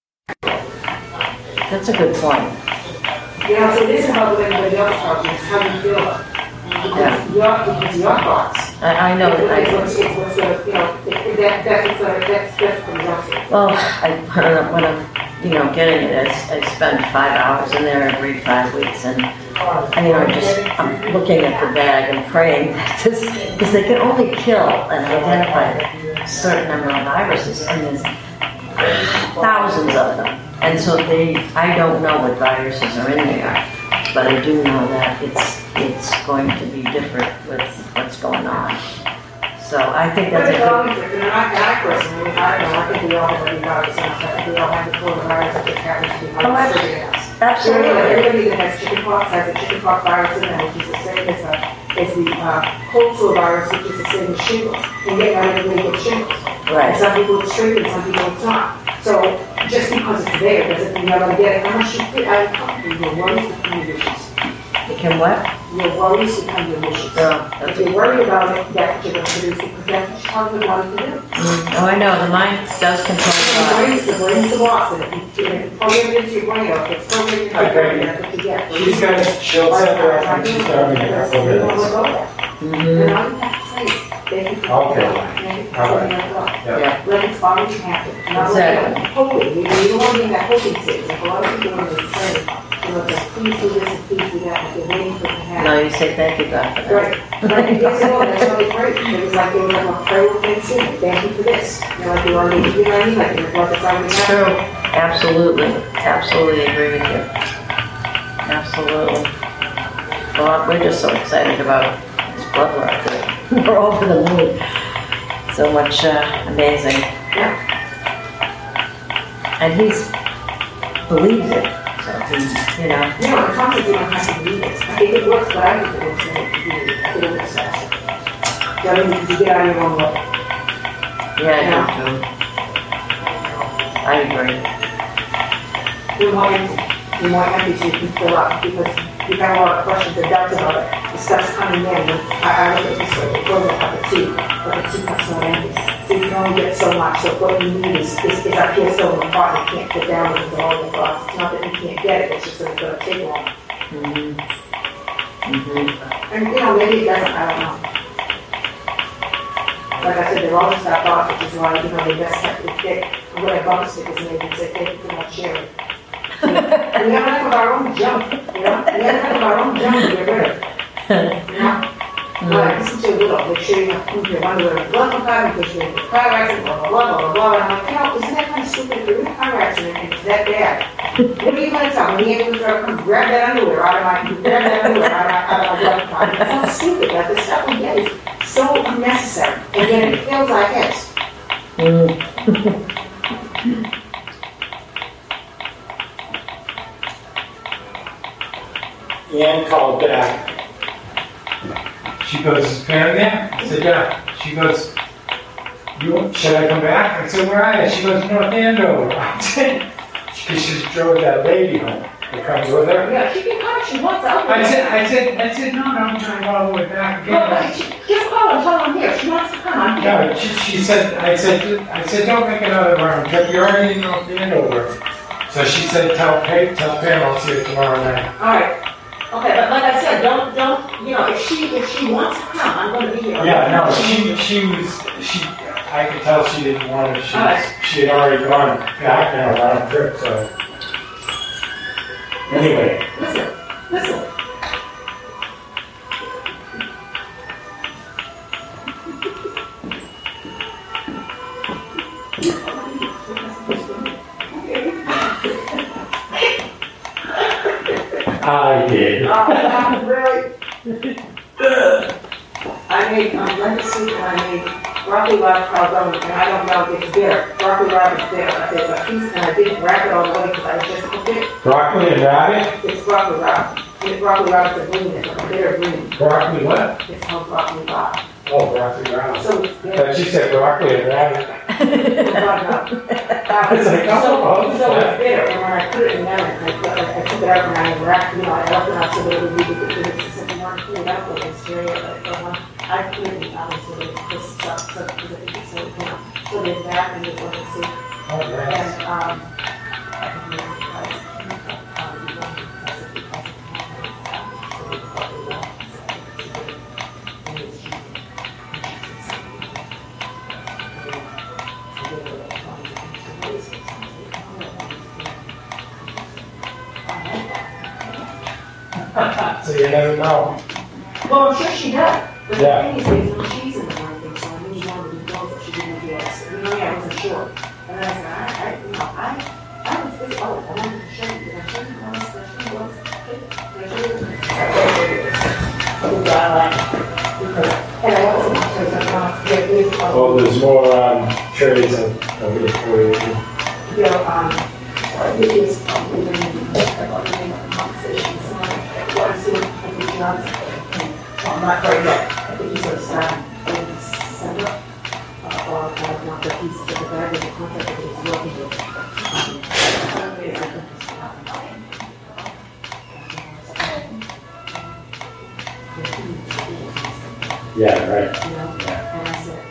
S6: That's a good point.
S12: you know, so it isn't about what anybody else tells you, it's how you feel about it. Because your, because your thoughts.
S6: I, I know
S12: It's
S6: that I,
S12: what's, it's what's, uh, you know, it- that, that's what's, uh, that's, that's what comes up.
S6: well, I, when I'm- when I'm, you know, getting it, I, I spend five hours in there every five weeks and, and, you know, just, I'm looking at the bag and praying that this, because they can only kill and identify a certain number of viruses, and there's thousands of them. And so they, I don't know what viruses are in there, but I do know that it's, it's going to be different with what's going on. So I think
S12: But
S6: that's a
S12: it's
S6: good.
S12: always different, and I, and I personally, I don't know, I think we all have a virus, and I think we all have the coronavirus that just happens to be
S6: Oh,
S12: virus
S6: abs-
S12: everything else.
S6: Absolutely.
S12: Everybody that has chickenpox has a chickenpox virus in them, which is the same as, a, as the uh, cold sore virus, which is the same as shingles. And yet not everybody gets shingles.
S6: Right.
S12: And some people it's straight and some people it's not. So just because it's there doesn't mean you're going to get it. Unless you fit, I your worries become your wishes.
S6: You can what?
S12: Your worries become your wishes.
S6: No,
S12: If
S6: that's
S12: you worry about it, that's what you're going to produce, because that's what you're probably wanting to do.
S6: Mm, oh, I know, the mind does control the
S12: The
S6: body.
S12: brain's, the brain's the boss, and if you, if you program it into your brain, or if it's programmed into your brain, that's what you get.
S11: She's gonna, she'll send her up when she's starting in a couple of minutes.
S12: And
S6: Mm-hmm.
S12: all you have to say is, thank you for
S11: Okay.
S12: thank you for
S11: All right.
S12: letting us know.
S11: Yeah.
S12: Let it's always happen. Not
S6: Exactly.
S12: like hoping, you know, you don't want to be in that hoping stage, like a lot of people want to say, you know, like, please do this and please do that, like they're waiting for it to happen.
S6: No, you say thank you, God, for that.
S12: Right. Like years ago, that's how they prayed. It was like they were like, pray with thanksgiving. Thank you for this. You know, like they already, you know what I mean? Like it was like it's already
S6: It's
S12: happened.
S6: true. Absolutely. Absolutely agree with you. Absolutely. Well, we're just so excited about this blood work that we're over the moon. So much uh, amazing.
S12: Yeah.
S6: And he's believes it. So he, you know.
S12: You know, the concept you don't have to believe it. I think it works, but I think it works in it. I think it works faster. So I mean, because you get out of your own way.
S6: Yeah, I do too. I agree.
S12: Good morning. be more empty so you can fill up, because you have a lot of questions and doubts about it. The stuff's coming in, and I, I look at this like a program of a tea, but the tea cup's not empty. So you can only get so much, so what you need is, is, is up here still in the pot, you can't fit down with all the glass. It's not that you can't get it, it's just that it's gonna take long.
S6: Mhm. Mhm.
S12: And, you know, maybe it doesn't, I don't know. Like I said, they're all just that thought, which is why, you know, they best have to get, what I bump stickers and they can say, thank you for not sharing. We have enough of our own junk, you know? We have enough of our own junk to get rid of. You know? Well, listen to a little, make sure you have proof your underwear and glove compartment, make sure you have a car accident, blah, blah, blah, blah, blah, and I'm like, you know, isn't that kind of stupid? If you're in a car accident and it's that bad, what are you gonna tell me? The ambulance driver comes, grab that underwear out of my, grab that underwear out of my, out of my glove compartment. That's not stupid, but the stuff we get is so unnecessary, and yet it fills our heads.
S1: Ann called back.
S11: She goes, is Pam there? I said, yeah. She goes, you, should I come back? I said, where are you? She goes, North Andover. I said, because she drove that lady home that comes with her.
S12: Yeah, she can come, she wants out.
S11: I said, I said, I said, no, no, I'm trying all the way back
S12: Well,
S11: again.
S12: she, just call and tell them here, she wants to come, I'm here.
S11: No, she, she said, I said, I said, don't make another round trip. You're already in North Andover. So she said, tell Pam, tell Pam I'll see you tomorrow night.
S12: All right. Okay, but like I said, don't, don't, you know, if she, if she wants to come, I'm gonna be here.
S11: Yeah, no, she, she was, she, I could tell she didn't want it. She,
S12: Alright.
S11: she had already gone back on a round trip, so. Anyway,
S12: Listen, listen.
S11: I did.
S12: Oh, that was really. I made, um, lemon soup and I made broccoli rabe calzone, and I don't know if it's bitter. Broccoli rabe is bitter, but there's a piece, and I didn't wrap it all the way because I just cooked it.
S11: Broccoli and rabbit?
S12: It's broccoli rabe. It's broccoli rabe, it's a green, it's a bitter green.
S11: Broccoli what?
S12: It's called broccoli rabe.
S11: Oh, broccoli rabbit.
S12: So it's bitter.
S11: But she said broccoli and rabbit.
S12: I
S11: was like, oh,
S12: so, so it's bitter, and when I put it in there, I, put, I, I took it out and I wrapped, you know, I left it out so that it would be the good, it's just more cleared up with this area, but the one, I cleared it out so that it just stuck, so that it, so, you know, so there's that, and there's what you see.
S11: Oh, nice.
S12: And, um, I can use it, guys. Um, you want to press it because it's not like that, so we can probably do that. And it's cheap.
S11: So you never know.
S12: Well, I'm sure she does. But
S11: Yeah.
S12: the thing is, there's no cheese in the one thing, so I knew she wanted to do both, but she didn't do it. You know, yeah, I wasn't sure. And I said, I, I, you know, I, I was this old. I wanted to show you. Did I show you how much that she was? Did I show you? And I also want to say that,
S11: Oh, there's more um, trays of, of it for you.
S12: you know, um, it is probably the conversation. So I see what he's done. So I'm not quite yet. I think he's going to start in December. Uh, or I don't know that he's the bag of the contract that he's working with. Um, it's a good
S11: Yeah, right.
S12: you know, and I said,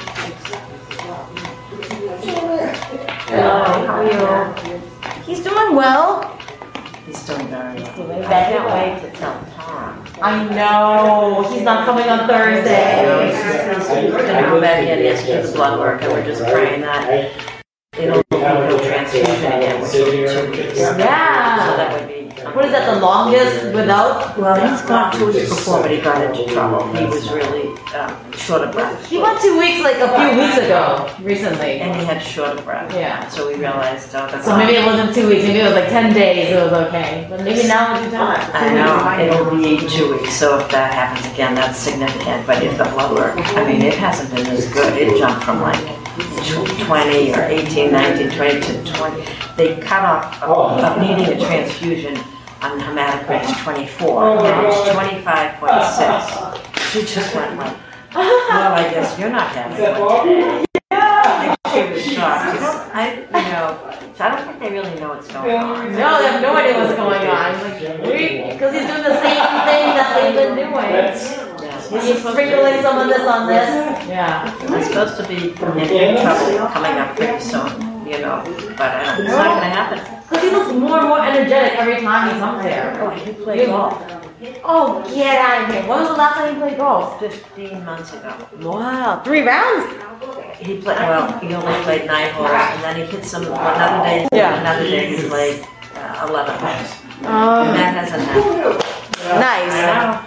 S6: Hello, how are you?
S3: He's doing well.
S6: He's doing very well.
S3: doing
S6: I
S3: very
S6: can't
S3: well.
S6: wait to tell Tom.
S3: I know, he's not coming on
S6: You know,
S3: Thursday.
S6: he's, he's, he's gonna come back in, he has to do the blood work, and we're just praying that it'll be no transfusion again, which will be two weeks.
S3: Yeah.
S6: So that would be.
S3: What is that, the longest without?
S6: Well, he's gone two weeks before, but he got into trouble. He was really um, short of breath.
S3: He went two weeks, like a few weeks ago, recently.
S6: And he had short of breath.
S3: Yeah.
S6: So we realized, oh, that's
S3: So maybe it wasn't two weeks, maybe it was like ten days, it was okay. But maybe now it's time.
S6: I know, it'll be two weeks, so if that happens again, that's significant, but if the blood work, I mean, it hasn't been as good, it jumped from like twenty or eighteen, nineteen, twenty to twenty. They cut off of, of needing a transfusion on hematocrit is twenty-four, now it's twenty-five point six. She just went like, well, I guess you're not having one. she was shocked. I don't, I, you know, so I don't think they really know what's going on.
S13: No, they have no idea what's going on. Because he's doing the same thing that they've been doing. He's sprinkling some of this on this. Yeah.
S6: I'm supposed to be in trouble coming up pretty soon, you know, but I don't, it's not gonna happen.
S13: Because he looks more and more energetic every time he comes there.
S6: Oh, he played golf
S13: Oh, get out of here. When was the last time you played golf?
S6: fifteen months ago.
S13: Wow. Three rounds?
S6: He played, well, he only played nine holes, and then he hit some, another day,
S13: Yeah.
S6: another day he played uh, eleven holes.
S13: Oh.
S6: And that hasn't happened.
S13: Nice.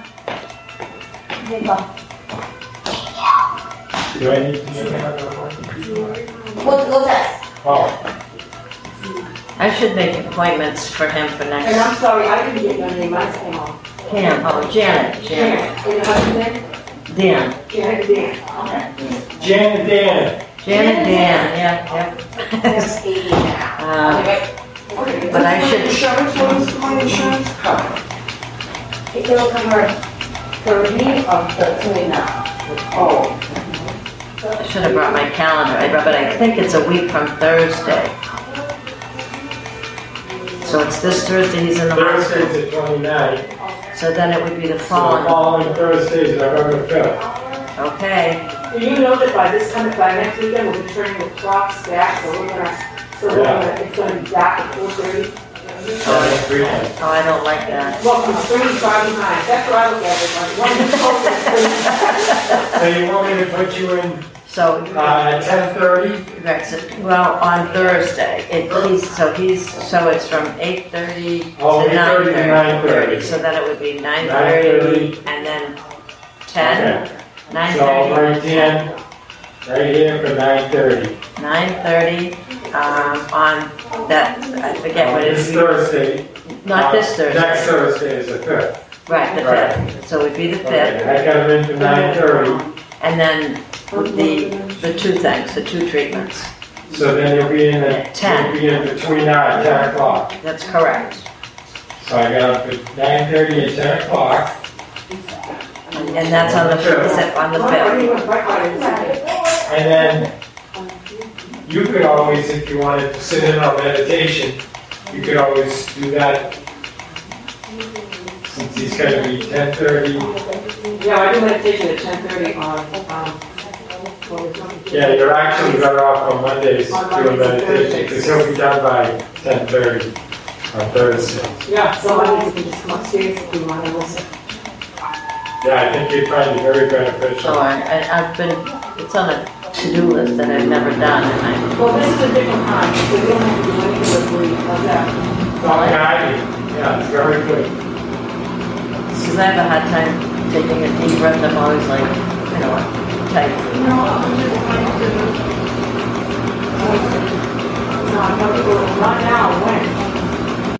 S1: Do I need to make another appointment?
S4: What's, what's that?
S1: Oh,
S6: I should make appointments for him for
S12: And
S6: next.
S12: I'm sorry, I didn't get your name, I came on.
S6: Pam, oh, Janet, Janet,
S12: And what's your name?
S6: Dan,
S12: Janet Dan.
S1: Jan and Dan.
S6: Janet, Dan, yeah,
S12: That's
S6: yeah.
S12: eighty now.
S6: Uh, But I should-
S12: Insurance, what is my insurance cover?
S4: It will cover thirty of the three now.
S12: Oh.
S6: I should have brought my calendar, I- but I think it's a week from Thursday. So it's this Thursday, he's in the hospital.
S1: Thursday's the twenty-ninth.
S6: So then it would be the
S1: So the
S6: following,
S1: following Thursday is November fifth.
S6: okay.
S12: Do you know that by this time, by next weekend, we'll be turning the clocks back, so we're gonna, so we're gonna, it's gonna be back at four thirty?
S1: Next weekend.
S6: Oh, I don't like that.
S12: Well, the spring is far behind, that's what I look at it, like, one is close to
S1: So you want me to put you in,
S6: So,
S1: uh, at ten thirty?
S6: right, so- well, on Thursday, it, he's, so he's, so it's from eight thirty
S1: Oh,
S6: to nine
S1: eight thirty to
S6: thirty.
S1: nine thirty.
S6: So then it would be nine
S1: Nine
S6: thirty
S1: thirty.
S6: and then ten,
S1: Okay.
S6: nine
S1: So I'll
S6: thirty,
S1: write in, right here for nine thirty.
S6: nine thirty, um, on that, I forget what it
S1: This
S6: is,
S1: Thursday.
S6: not
S1: uh,
S6: this Thursday.
S1: Next Thursday is the fifth.
S6: Right, the
S1: Right.
S6: fifth, so it'd be the
S1: Okay,
S6: fifth,
S1: I got them in for nine thirty,
S6: and then the, the two things, the two treatments,
S1: so then you'll be in at,
S6: Ten.
S1: you'll be in between nine, ten o'clock.
S6: that's correct.
S1: So I got them for nine thirty and ten o'clock.
S6: And that's on the fifth, on the fifth.
S1: And then you could always, if you wanted to sit in on meditation, you could always do that. Since he's gonna be ten thirty.
S12: Yeah, I do meditation at ten thirty on, um,
S1: Yeah, you're actually better off on Mondays doing meditation, because he'll be done by ten thirty on Thursday.
S12: yeah, so I need to just come upstairs if you want to listen.
S1: Yeah, I think you'd find it very beneficial.
S6: So I, I, I've been, it's on a to-do list that I've never done, and I,
S12: Well, this is a different time, so we don't have to do anything with we, how's that?
S1: Yeah, yeah, it's very good.
S6: because I have a hard time taking a deep breath, I'm always like, you know what, tight.
S12: No, I'm just trying to. No, I'm not, not now, when?